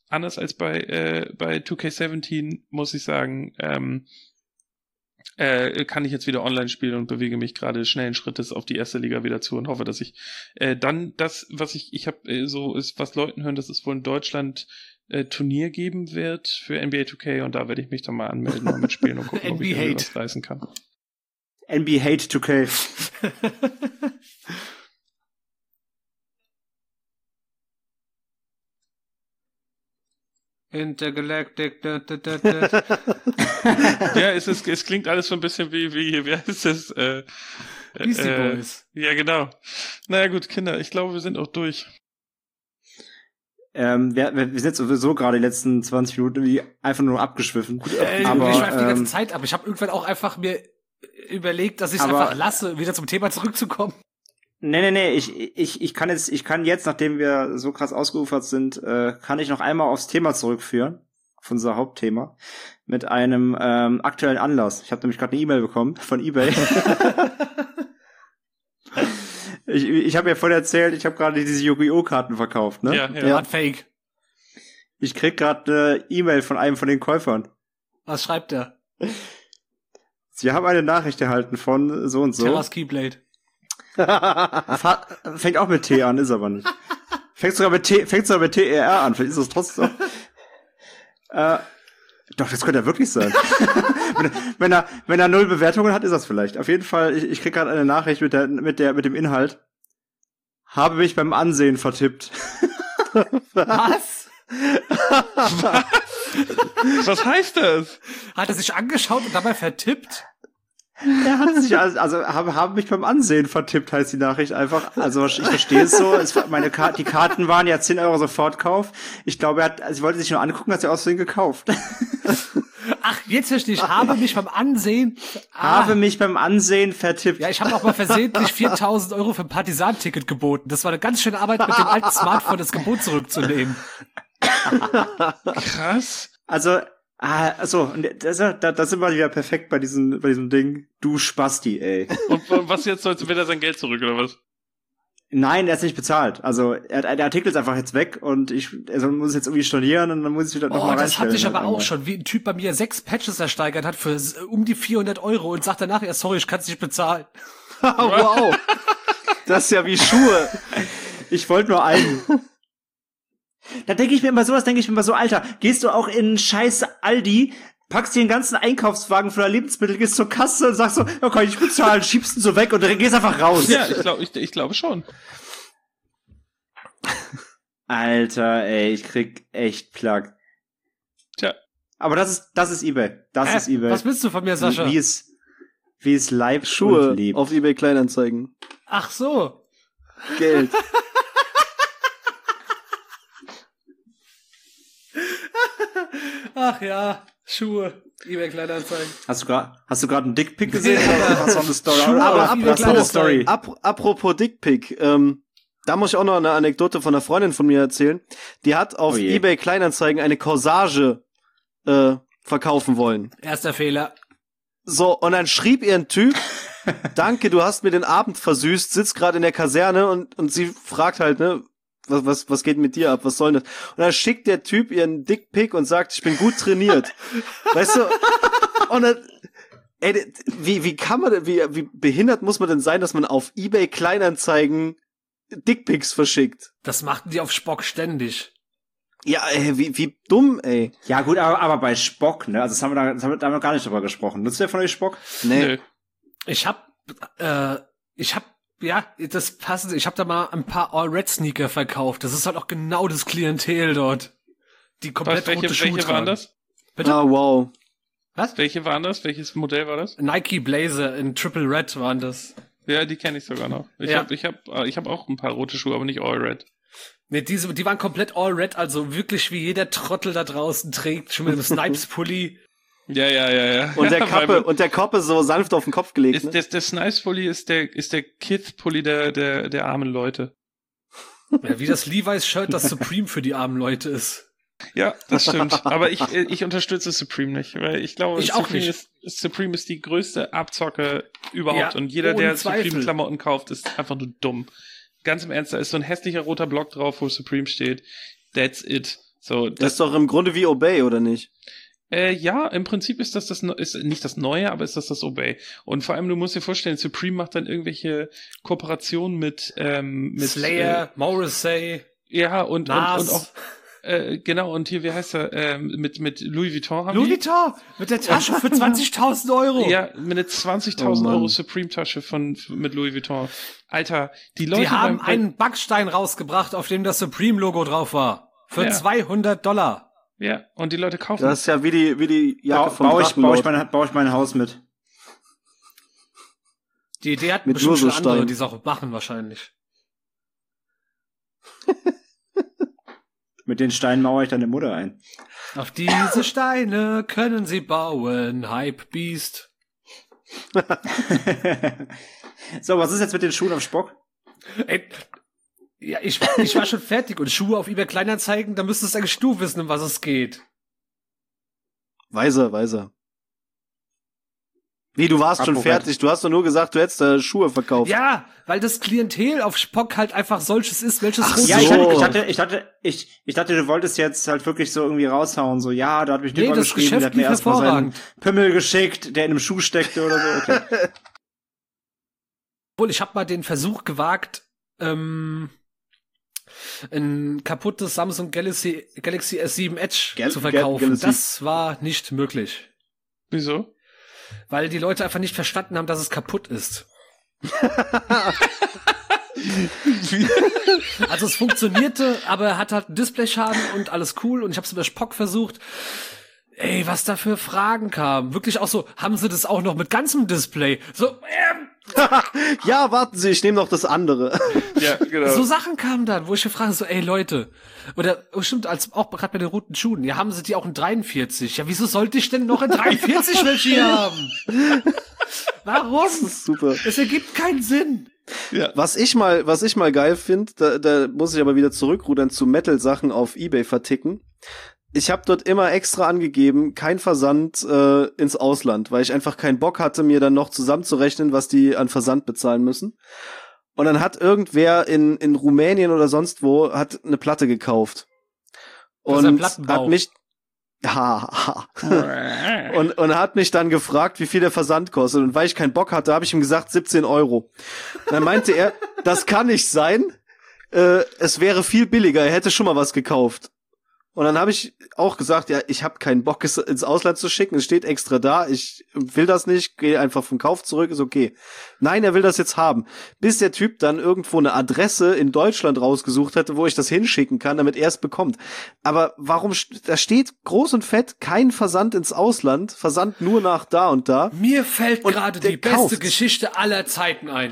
anders als bei, äh, bei two K siebzehn, muss ich sagen, ähm, äh, kann ich jetzt wieder online spielen und bewege mich gerade schnellen Schrittes auf die erste Liga wieder zu und hoffe, dass ich äh, dann das, was ich, ich habe äh, so ist, was Leuten hören, dass es wohl in Deutschland äh, Turnier geben wird für N B A two K und da werde ich mich dann mal anmelden und mitspielen und gucken, ob ich was reißen kann. N B A Hate two K. Intergalactic. Da, da, da, da. Ja, es, ist, es klingt alles so ein bisschen wie, wie, wie heißt das? Äh, Beastie äh, Boys. Ja, genau. Naja, gut, Kinder, ich glaube, wir sind auch durch. Ähm, wir, wir sind jetzt sowieso gerade die letzten zwanzig Minuten irgendwie einfach nur abgeschwiffen. Äh, aber, ich schweife die ganze ähm, Zeit ab. Ich habe irgendwann auch einfach mir überlegt, dass ich es aber- einfach lasse, wieder zum Thema zurückzukommen. Nee, nee, nee, ich, ich, ich kann jetzt, ich kann jetzt, nachdem wir so krass ausgeufert sind, äh, kann ich noch einmal aufs Thema zurückführen, auf unser Hauptthema, mit einem ähm, aktuellen Anlass. Ich habe nämlich gerade eine E-Mail bekommen von eBay. ich ich habe ja vorhin erzählt, ich habe gerade diese Yu-Gi-Oh! Karten verkauft, ne? Ja, ja. Ja. War Fake. Ich krieg gerade eine E-Mail von einem von den Käufern. Was schreibt er? Sie haben eine Nachricht erhalten von so und so. Terras Keyblade. Fa- Fängt auch mit T an, ist aber nicht. Fängt sogar mit T, fängt sogar mit T E R an, vielleicht ist es trotzdem. äh, doch, das könnte er wirklich sein. wenn, wenn er, wenn er null Bewertungen hat, ist das vielleicht. Auf jeden Fall, ich, ich krieg gerade eine Nachricht mit der, mit der, mit dem Inhalt. Habe mich beim Ansehen vertippt. Was? Was heißt das? Hat er sich angeschaut und dabei vertippt? Er hat sich also, also haben, haben mich beim Ansehen vertippt, heißt die Nachricht einfach. Also ich verstehe es so. Es, meine Ka- die Karten waren ja zehn Euro Sofortkauf. Ich glaube, er hat, also ich wollte sich nur angucken, hat sie aus Versehen gekauft. Ach, jetzt verstehe ich. Habe mich beim Ansehen... Ah. Habe mich beim Ansehen vertippt. Ja, ich habe auch mal versehentlich viertausend Euro für ein Partisan-Ticket geboten. Das war eine ganz schöne Arbeit, mit dem alten Smartphone das Gebot zurückzunehmen. Krass. Also, ah, also, und das, da, da sind wir wieder perfekt bei diesem, bei diesem Ding. Du Spasti, ey. Und, und was jetzt sollst du wieder sein Geld zurück, oder was? Nein, er ist nicht bezahlt. Also, er, der Artikel ist einfach jetzt weg und ich, also muss jetzt irgendwie stornieren und dann muss ich wieder Oh, nochmal das reinstellen. hatte ich aber halt auch einmal. schon, wie ein Typ bei mir sechs Patches ersteigert hat für s- um die vierhundert Euro und sagt danach, ja, sorry, ich kann es nicht bezahlen. Wow. Das ist ja wie Schuhe. Ich wollte nur einen. Da denke ich mir immer, sowas denke ich mir immer so, Alter, gehst du auch in scheiß Aldi, packst dir den ganzen Einkaufswagen voller Lebensmittel, gehst zur Kasse und sagst so, ja, kann ich nicht bezahlen, schiebst ihn so weg und dann gehst einfach raus. Ja, ich glaube ich, ich glaube schon. Alter, ey, ich krieg echt Plack. Tja. Aber das ist, das ist eBay. Das Hä? ist eBay. Was willst du von mir, Sascha? Wie es, wie es leibt Schuhe und lebt. auf eBay Kleinanzeigen. Ach so. Geld. Ach ja, Schuhe. eBay Kleinanzeigen. Hast du gerade, hast du gerade einen Dickpick gesehen oder hast du noch eine Story? Schuhe aber auf ab, eBay hast du eine Kleinanzeigen. Story. Ap apropos Dickpick, ähm, da muss ich auch noch eine Anekdote von einer Freundin von mir erzählen. Die hat auf Oh je. eBay Kleinanzeigen eine Corsage äh, verkaufen wollen. Erster Fehler. So, und dann schrieb ihr ein Typ, danke, du hast mir den Abend versüßt, sitzt gerade in der Kaserne und, und sie fragt halt, ne, was, was, was geht mit dir ab, was soll das? Und dann schickt der Typ ihr einen Dickpick und sagt, ich bin gut trainiert. Weißt du? Und dann, ey, wie, wie kann man denn, wie, wie behindert muss man denn sein, dass man auf eBay Kleinanzeigen Dickpics verschickt? Das machten die auf Spock ständig. Ja, ey, wie, wie dumm, ey. Ja gut, aber, aber bei Spock, ne, also das haben wir da, das haben wir, da haben wir gar nicht drüber gesprochen. Nutzt der von euch Spock? Nee. Nö. Ich hab, äh, ich hab, ja, das passt. Ich hab da mal ein paar All-Red-Sneaker verkauft. Das ist halt auch genau das Klientel dort. Die komplett Was, welche, rote Schuhe welche tragen. waren das? Bitte? Ah, wow. Was? Welche waren das? Welches Modell war das? Nike Blazer in Triple Red waren das. Ja, die kenne ich sogar noch. Ich Ja. habe ich hab, ich hab auch ein paar rote Schuhe, aber nicht all red. Ne, diese, die waren komplett All-Red, also wirklich wie jeder Trottel da draußen trägt, schon mit einem Snipes-Pulli. Ja, ja, ja, ja. Und der Ja, Kappe, weil- und der Kappe so sanft auf den Kopf gelegt, ist, ne? der, der Snipes-Pulli ist der, ist der Kith-Pulli der, der, der armen Leute. Ja, wie das Levi's-Shirt, das Supreme für die armen Leute ist. Ja, das stimmt. Aber ich, ich unterstütze Supreme nicht, weil ich glaube, Ich auch Supreme, nicht. Ist, Supreme ist die größte Abzocke überhaupt. Ja, und jeder, ohne der Zweifel. Supreme-Klamotten kauft, ist einfach nur dumm. Ganz im Ernst, da ist so ein hässlicher roter Block drauf, wo Supreme steht. That's it. So, Das das, ist doch im Grunde wie Obey, oder nicht? äh, ja, im Prinzip ist das das, Neu- ist nicht das Neue, aber ist das das Obey. Und vor allem, du musst dir vorstellen, Supreme macht dann irgendwelche Kooperationen mit, ähm, mit Slayer, Morrissey, Äh, ja, und, und, Nas. und auch, äh, genau, und hier, wie heißt er, ähm, mit, mit Louis Vuitton haben Louis die. Vuitton mit der Tasche für zwanzigtausend Euro. Ja, mit einer zwanzigtausend Oh Mann. Euro Supreme-Tasche von, mit Louis Vuitton. Alter, die Leute Die haben beim, einen Backstein rausgebracht, auf dem das Supreme-Logo drauf war. Für Ja. zweihundert Dollar. ja, und die Leute kaufen Das ist ja wie die, wie die Jacke Bau, von baue ich, baue ich, Drachenlord. mein, baue ich mein Haus mit. Die Idee hatten Mit bestimmt nur so schon andere, Steinen. die es auch machen wahrscheinlich. Mit den Steinen mauere ich dann eine Mutter ein. Auf diese Steine können sie bauen, Hype Beast. So, was ist jetzt mit den Schuhen am Spock? Ey, ja, ich, ich war schon fertig und Schuhe auf eBay Kleinanzeigen, da müsstest eigentlich du wissen, um was es geht. Weiser, weiser. Wie, du warst schon Apparat. fertig. Du hast doch nur gesagt, du hättest äh, Schuhe verkauft. Ja, weil das Klientel auf Spock halt einfach solches ist, welches Ach Foto- Ja, so. ich hatte, ich hatte, ich hatte, ich, ich dachte, du wolltest jetzt halt wirklich so irgendwie raushauen, so, ja, da hat mich Nee, Nico das geschrieben, der hat Geschäft mir lief erstmal seinen hervorragend. Pimmel geschickt, der in einem Schuh steckte oder so, okay. Obwohl, ich habe mal den Versuch gewagt, ähm, ein kaputtes Samsung Galaxy, Galaxy S sieben Edge Gal- zu Gal- verkaufen. Galaxy. Das war nicht möglich. Wieso? Weil die Leute einfach nicht verstanden haben, dass es kaputt ist. Also es funktionierte, aber er hat halt einen Displayschaden und alles cool und ich habe es über Spock versucht. Ey, was da für Fragen kamen. Wirklich auch so, haben sie das auch noch mit ganzem Display? So, ähm, Ja, warten Sie, ich nehme noch das andere. Ja, genau. so Sachen kamen dann, wo ich mir frage, so, ey Leute, oder oh, stimmt, als auch gerade bei den roten Schuhen, ja, haben sie die auch in dreiundvierzig? Ja, wieso sollte ich denn noch in dreiundvierzig welche hier haben? Warum? Super. Es ergibt keinen Sinn. ja. Was ich mal, was ich mal geil finde, da, da muss ich aber wieder zurückrudern zu Metal-Sachen auf eBay verticken. Ich habe dort immer extra angegeben, kein Versand äh, ins Ausland, weil ich einfach keinen Bock hatte, mir dann noch zusammenzurechnen, was die an Versand bezahlen müssen. Und dann hat irgendwer in in Rumänien oder sonst wo hat eine Platte gekauft Das ist ein und Plattenbau. hat mich ha, ha. und und hat mich dann gefragt, wie viel der Versand kostet. Und weil ich keinen Bock hatte, habe ich ihm gesagt siebzehn Euro. Und dann meinte er, das kann nicht sein. Äh, es wäre viel billiger. Er hätte schon mal was gekauft. Und dann habe ich auch gesagt, ja, ich habe keinen Bock, es ins Ausland zu schicken. Es steht extra da. Ich will das nicht. Gehe einfach vom Kauf zurück. Ist okay. Nein, er will das jetzt haben. Bis der Typ dann irgendwo eine Adresse in Deutschland rausgesucht hatte, wo ich das hinschicken kann, damit er es bekommt. Aber warum? st- Da steht groß und fett kein Versand ins Ausland. Versand nur nach da und da. Mir fällt Und gerade der die beste kauft's. Geschichte aller Zeiten ein.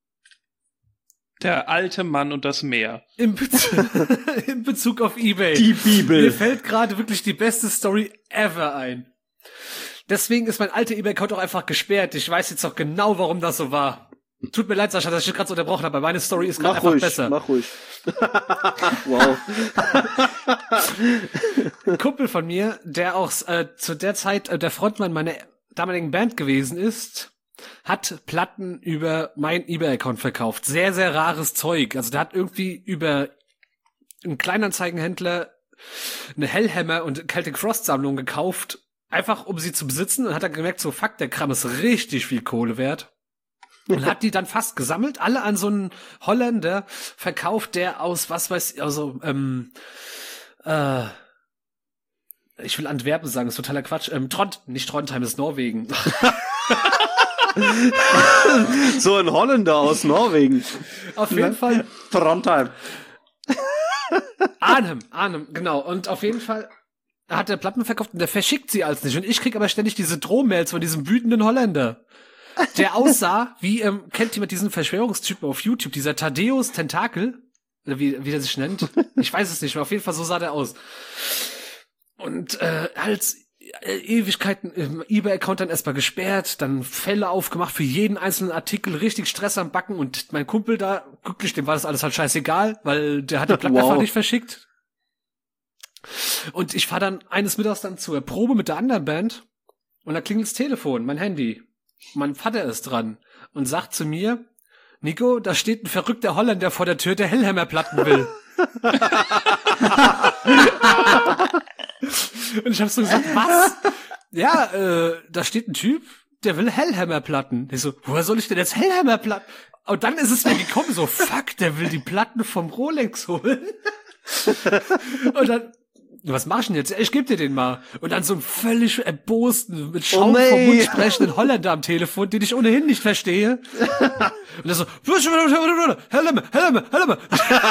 Der alte Mann und das Meer. In, Bez in Bezug auf eBay. Die Mir Bibel. fällt gerade wirklich die beste Story ever ein. Deswegen ist mein alter eBay-Account auch einfach gesperrt. Ich weiß jetzt auch genau, warum das so war. Tut mir leid, Sascha, dass ich dich gerade so unterbrochen habe, aber meine Story ist gerade Mach einfach ruhig, besser. mach ruhig. Wow. Ein Kumpel von mir, der auch äh, zu der Zeit äh, der Frontmann meiner damaligen Band gewesen ist, hat Platten über meinen eBay-Account verkauft. Sehr, sehr rares Zeug. Also der hat irgendwie über einen Kleinanzeigenhändler eine Hellhammer und Celtic Frost-Sammlung gekauft, einfach um sie zu besitzen, und hat dann gemerkt, so fuck, der Kram ist richtig viel Kohle wert. Und hat die dann fast gesammelt, alle an so einen Holländer verkauft, der aus, was weiß ich, also, ähm, äh, ich will Antwerpen sagen, ist totaler Quatsch. Ähm, Trond, nicht Trondheim, ist Norwegen. So ein Holländer aus Norwegen. Auf jeden Fall Trondheim. Arnhem, Arnhem, genau. Und auf jeden Fall hat der Platten verkauft und der verschickt sie als nicht. Und ich krieg aber ständig diese Drohmails von diesem wütenden Holländer, der aussah wie, ähm, kennt jemand diesen Verschwörungstypen auf YouTube, dieser Thaddeus Tentakel? Oder wie, wie der sich nennt? Ich weiß es nicht mehr. Auf jeden Fall so sah der aus. Und äh, als äh, Ewigkeiten im eBay-Account dann erstmal gesperrt, dann Fälle aufgemacht für jeden einzelnen Artikel, richtig Stress am Backen, und mein Kumpel da, glücklich, dem war das alles halt scheißegal, weil der hat die Platten Wow. einfach nicht verschickt. Und ich fahr dann eines Mittags dann zur Probe mit der anderen Band und da klingelt das Telefon, mein Handy. Mein Vater ist dran und sagt zu mir, Nico, da steht ein verrückter Holländer vor der Tür, der Hellhammer-Platten will. Und ich hab so gesagt, was? Ja, äh, da steht ein Typ, der will Hellhammer-Platten. Ich so, woher soll ich denn jetzt Hellhammer-Platten? Und dann ist es mir gekommen, so, fuck, der will die Platten vom Rolex holen. Und dann, was mach ich denn jetzt? Ich geb dir den mal. Und dann so ein völlig erbosten, mit Schaum Oh, vom nee. Mund sprechenden Holländer am Telefon, den ich ohnehin nicht verstehe. Und er so, Hellhammer, Hellhammer, Hellhammer.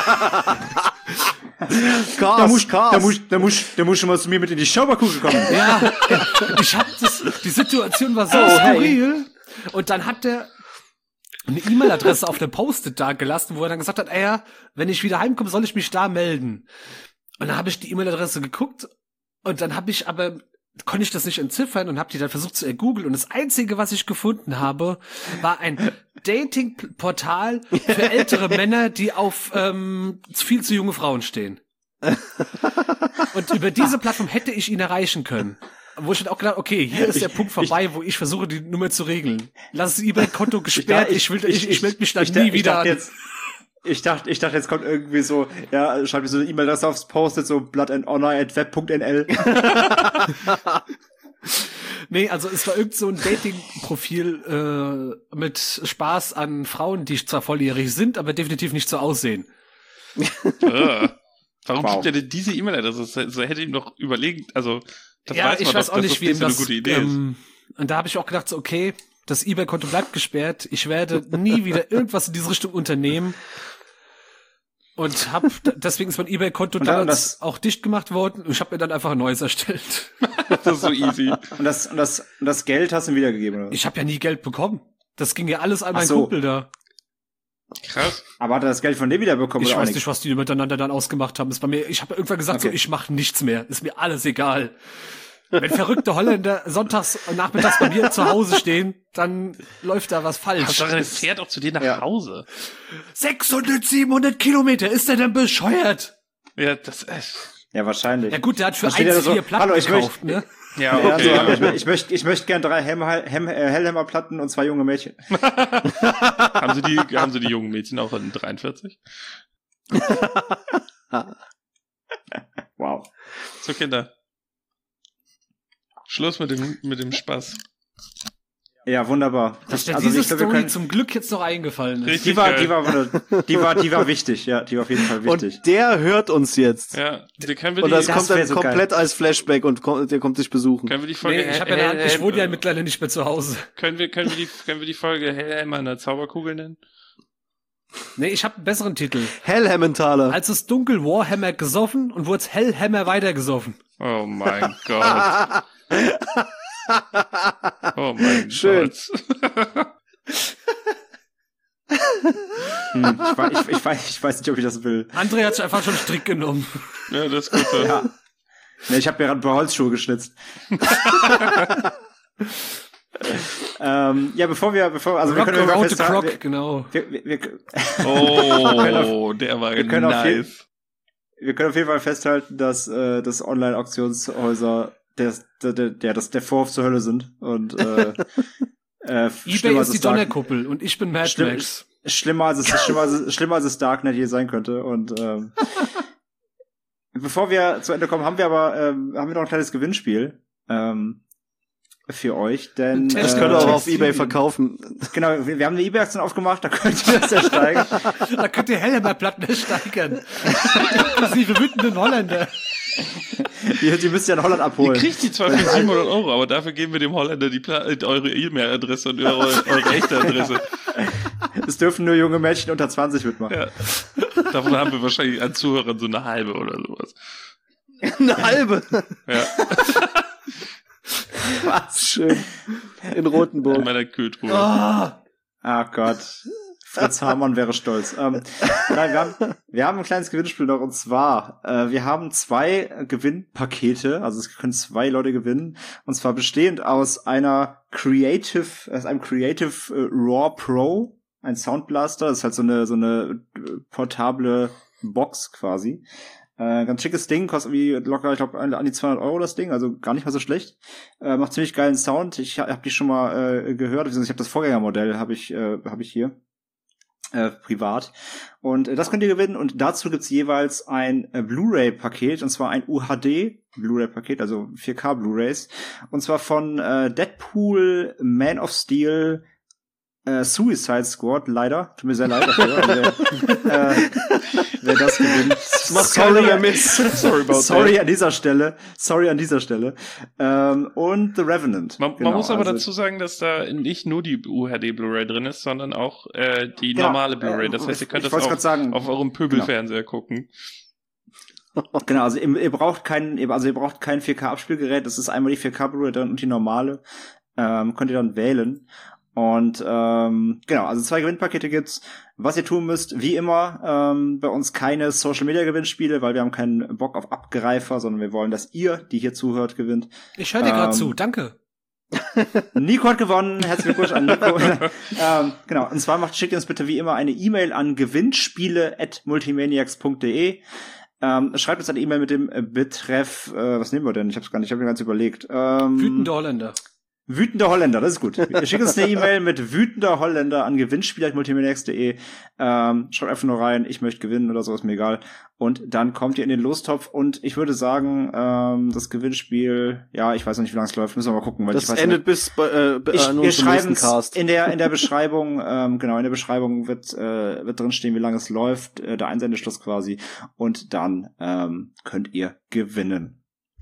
Cars, Da muss, Cars. da muss, da muss, da muss schon mal zu mir mit in die Schauberkugel kommen. Ja, ich hab das, die Situation war so Oh, hey. skurril. Und dann hat der eine E-Mail-Adresse auf dem Post-it da gelassen, wo er dann gesagt hat, ey, ja, wenn ich wieder heimkomme, soll ich mich da melden. Und dann habe ich die E-Mail-Adresse geguckt und dann habe ich aber, konnte ich das nicht entziffern und habe die dann versucht zu ergoogeln und das Einzige, was ich gefunden habe, war ein Dating-Portal für ältere Männer, die auf ähm, viel zu junge Frauen stehen. Und über diese Plattform hätte ich ihn erreichen können. Wo ich dann auch gedacht, okay, hier ist der Punkt vorbei, wo ich versuche, die Nummer zu regeln. Lass das eBay-Konto gesperrt, ich, will, ich, ich melde mich dann ich, nie ich wieder dachte an. Jetzt, ich dachte, ich dachte, jetzt kommt irgendwie so, ja, schreib mir so eine E-Mail-Adresse aufs Postet, so blood and honor at web punkt n l. Nee, also es war irgend so ein Dating-Profil äh, mit Spaß an Frauen, die zwar volljährig sind, aber definitiv nicht so aussehen. Äh. Warum Wow. gibt er denn diese E-Mail-Adresse? So, so hätte ihm doch überlegen, also das ja, weiß man ich weiß doch, auch dass nicht, das wie ihm nicht so eine das. gute Idee Ähm, und da habe ich auch gedacht, so, okay, das eBay-Konto bleibt gesperrt. Ich werde nie wieder irgendwas in diese Richtung unternehmen. Und hab, deswegen ist mein eBay-Konto Und dann- damals das- auch dicht gemacht worden. Und ich habe mir dann einfach ein neues erstellt. ist. Das ist so easy. Und das, und das, und das Geld hast du ihm wiedergegeben, oder? Ich habe ja nie Geld bekommen. Das ging ja alles an Ach meinen so. Kumpel da. Krass. Aber hat er das Geld von dem wiederbekommen, Ich oder auch weiß nicht? nicht, was die miteinander dann ausgemacht haben. Ist bei mir, ich habe irgendwann gesagt, Okay. so, ich mache nichts mehr. Ist mir alles egal. Wenn verrückte Holländer sonntags und nachmittags bei mir zu Hause stehen, dann läuft da was falsch. Hauptsache, er fährt auch zu dir nach Ja. Hause. sechshundert, siebenhundert Kilometer, ist der denn bescheuert? Ja, das ist. Ja, wahrscheinlich. Ja gut, der hat für Da steht ja eins so, vier Platten hallo, ich gekauft, ne? Ja, Ja, okay. also, ja. ich, mö- ich möchte ich möchte gern drei Hem, Hem, äh, Hellhammer-Platten und zwei junge Mädchen. haben, sie die, haben sie die jungen Mädchen auch in dreiundvierzig? Wow. So, Kinder. Schluss mit dem, mit dem Spaß. Ja, wunderbar. Dass dir also diese ich glaub, wir Story können, zum Glück jetzt noch eingefallen ist. Richtig. die war, geil. die war, wunder- die war, die war wichtig, ja, die war auf jeden Fall wichtig. Und der hört uns jetzt. Ja, die- können wir Und die, das, Das kommt wär dann so kommt als Flashback und kommt, der kommt dich besuchen. können wir die Folge, Nee, ich, hab ja Hell- eine, ich Hell- wohne ja mittlerweile nicht mehr zu Hause. können wir, können wir die, können wir die Folge Hellhammer in der Zauberkugel nennen? Nee, ich habe einen besseren Titel. Hellhammentaler. Als es dunkel Warhammer gesoffen und wurde Hellhammer weitergesoffen. Oh mein Gott. Oh mein Schön. Gott. Hm, ich, wei- ich, ich, weiß, ich weiß nicht, ob ich das will. André hat sich einfach schon einen Strick genommen. Ja, das ist gut. So. Ja. Nee, ich habe mir gerade ein paar Holzschuhe geschnitzt. ähm, ja, bevor wir, bevor, also wir Rock können auf jeden Fall around the festhalten, croc, genau. wir, wir, wir, Oh, der war wir können auf jeden- nice. wir können auf jeden Fall festhalten, dass äh, das Online-Auktionshäuser der, der, der, der, das, der Vorwurf zur Hölle sind. Und äh, äh, eBay schlimmer als ist die es Dark- Donnerkuppel und ich bin Mad Schlimm- Max. Schlimmer als es, schlimmer als es, schlimmer als es Darknet je sein könnte. Und ähm, bevor wir zu Ende kommen, haben wir aber ähm, haben wir noch ein kleines Gewinnspiel ähm, für euch, denn Das Das äh, könnt ihr aber auf Textilien. eBay verkaufen. Genau, wir, wir haben eine eBay-Aktion aufgemacht, da könnt ihr das ersteigen. Da könnt ihr Hellhammer-Platten ersteigern. Inklusive wütenden Holländer. die, die müsst ihr in Holland Ihr abholen. kriegt die zwar für siebenhundert Euro, aber dafür geben wir dem Holländer die Pla äh, eure E-Mail-Adresse und eure, eure echte Adresse. Es dürfen nur junge Mädchen unter zwanzig mitmachen. Ja. Davon haben wir wahrscheinlich an Zuhörern so eine halbe oder sowas. Eine halbe. Ja, Was? Schön. In in Rotenburg. meiner Kühltruhe. Ah, Ah Gott. Fritz Hamann wäre stolz. Ähm, nein, wir haben, wir haben ein kleines Gewinnspiel noch, und zwar, äh, wir haben zwei Gewinnpakete, also es können zwei Leute gewinnen, und zwar bestehend aus einer Creative, aus einem Creative äh, Raw Pro, ein Soundblaster, das ist halt so eine, so eine äh, portable Box quasi. Äh, ganz schickes Ding, kostet irgendwie locker, ich glaube, an, an die zweihundert Euro das Ding, also gar nicht mal so schlecht. Äh, macht ziemlich geilen Sound. Ich habe die schon mal äh, gehört, beziehungsweise ich habe das Vorgängermodell, habe ich, äh, habe ich hier. Äh, privat. Und äh, das könnt ihr gewinnen und dazu gibt's jeweils ein äh, Blu-ray-Paket und zwar ein U H D Blu-ray-Paket, also vier K Blu-rays und zwar von äh, Deadpool, Man of Steel, äh, Suicide Squad, leider. Tut mir sehr leid dafür. Also, wer, äh, wer das gewinnt. Sorry, Sorry, mit. Sorry about sorry that. an dieser Stelle. Sorry an dieser Stelle. Ähm, und The Revenant. Man, Genau, man muss aber also, dazu sagen, dass da nicht nur die U H D Blu-ray drin ist, sondern auch äh, die Genau, normale Blu-ray. äh, Das heißt, ihr könnt ich das wollt's auch grad sagen. auf eurem Pöbelfernseher gucken. Genau, also ihr, ihr braucht kein, ihr- also ihr braucht kein vier K Abspielgerät. Das ist einmal die vier K Blu-ray drin und die normale. Ähm, könnt ihr dann wählen. Und ähm, genau, also zwei Gewinnpakete gibt's. Was ihr tun müsst, wie immer, ähm, bei uns keine Social-Media-Gewinnspiele, weil wir haben keinen Bock auf Abgreifer, sondern wir wollen, dass ihr, die hier zuhört, gewinnt. Ich höre dir gerade Ähm, zu, danke. Nico hat gewonnen. Herzlichen Glückwunsch an Nico. ähm, genau. Und zwar macht, schickt uns bitte wie immer eine E-Mail an gewinnspiele at multimaniacs punkt de. Ähm, schreibt uns eine E-Mail mit dem äh, Betreff, äh, was nehmen wir denn? Ich hab's gar nicht, ich habe mir ganz überlegt. Ähm, Wütende Holländer. Wütender Holländer, das ist gut. Schickt uns eine E-Mail mit wütender Holländer an gewinnspiele at multimaniacs punkt de. Ähm, schreibt einfach nur rein, ich möchte gewinnen oder so, ist mir egal. Und dann kommt ihr in den Lostopf und ich würde sagen, ähm, das Gewinnspiel, ja, ich weiß noch nicht, wie lange es läuft, müssen wir mal gucken. Weil Das ich weiß endet bis bei, äh, bei ich, an wir unserem schreiben nächsten Cast. in der in der Beschreibung, ähm, genau, in der Beschreibung wird äh, wird drin stehen, wie lange es läuft, äh, der Einsendeschluss quasi. Und dann ähm, könnt ihr gewinnen.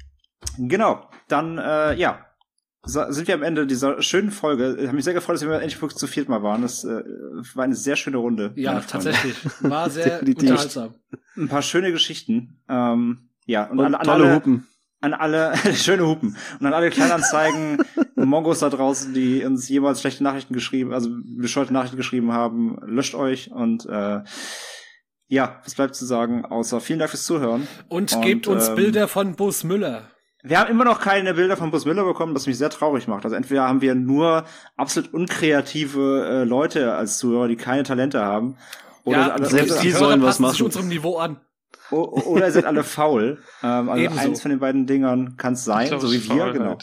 Genau, dann, äh, ja, so, sind wir am Ende dieser schönen Folge. Ich habe mich sehr gefreut, dass wir endlich wirklich zu viert mal waren. Das äh, war eine sehr schöne Runde. Ja, meine Freunde. tatsächlich. War sehr Definitiv. unterhaltsam. Ein paar schöne Geschichten. Ähm, ja, und, Und an, an tolle alle, Hupen. an alle, schöne Hupen. Und an alle Kleinanzeigen, Mongos da draußen, die uns jemals schlechte Nachrichten geschrieben, also bescheuerte Nachrichten geschrieben haben, löscht euch und äh, ja, was bleibt zu sagen, außer vielen Dank fürs Zuhören. Und, Und, gebt uns ähm, Bilder von Bus Müller. Wir haben immer noch keine Bilder von Bus Müller bekommen, was mich sehr traurig macht. Also entweder haben wir nur absolut unkreative äh, Leute als Zuhörer, die keine Talente haben, oder Ja, sind alle, selbst die Hörer sollen was passen sich machen. unserem Niveau an. o- oder sind alle faul. Ähm, also Ebenso. eins von den beiden Dingern kann es sein, Ich glaub, so es wie ist wir, Faulheit. genau.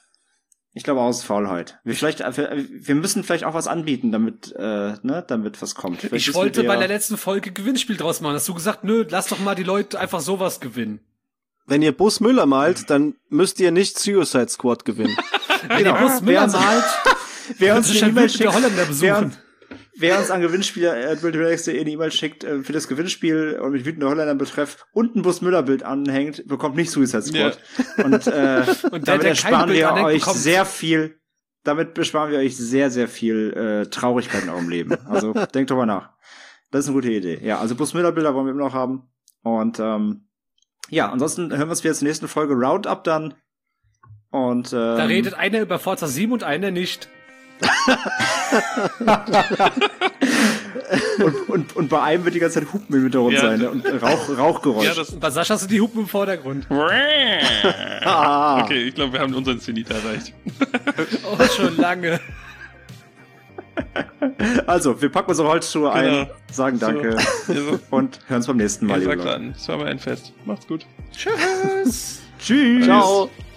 Ich glaube auch aus Faulheit. Wir vielleicht, wir, wir müssen vielleicht auch was anbieten, damit, äh, ne, damit was kommt. Vielleicht Ich müssen wollte wir- bei der letzten Folge Gewinnspiel draus machen. Hast du gesagt, nö, lass doch mal die Leute einfach sowas gewinnen. Wenn ihr Bus Müller malt, dann müsst ihr nicht Suicide Squad gewinnen. Wenn ihr Bus Müller wer uns- malt, wer könnt uns ihr eine schon E-Mail wütende schickt, Holländer wer, besuchen. wer uns an Gewinnspieler at multimaniacs punkt de eine E-Mail schickt äh, für das Gewinnspiel und mit wütender Holländer betreff und ein Bus Müller Bild anhängt, bekommt nicht Suicide Squad. Und, äh, Und der, damit der ersparen kein Bild wir anhängt, euch bekommt- sehr viel, damit besparen wir euch sehr, sehr viel äh, Traurigkeit in eurem Leben. Also denkt drüber nach. Das ist eine gute Idee. Ja, also Bus Müller Bilder wollen wir immer noch haben. Und ähm, ja, ansonsten hören wir uns wieder zur nächsten Folge Roundup dann. Und ähm, Da redet einer über Forza sieben und einer nicht. und, und, und bei einem wird die ganze Zeit Hupen im Hintergrund Ja. sein, ne? Und Rauch, Rauchgeräusch. Ja, das. Und bei Sascha sind die Hupen im Vordergrund. Ah. Okay, ich glaube, wir haben unseren Zenit erreicht. Oh, schon lange. Also, wir packen unsere Holzschuhe Genau. ein, sagen Danke So. Also, und hören uns beim nächsten Mal. ihr liebe sagt Leute. an. Es war mal ein Fest. Macht's gut. Tschüss. Tschüss. Ciao.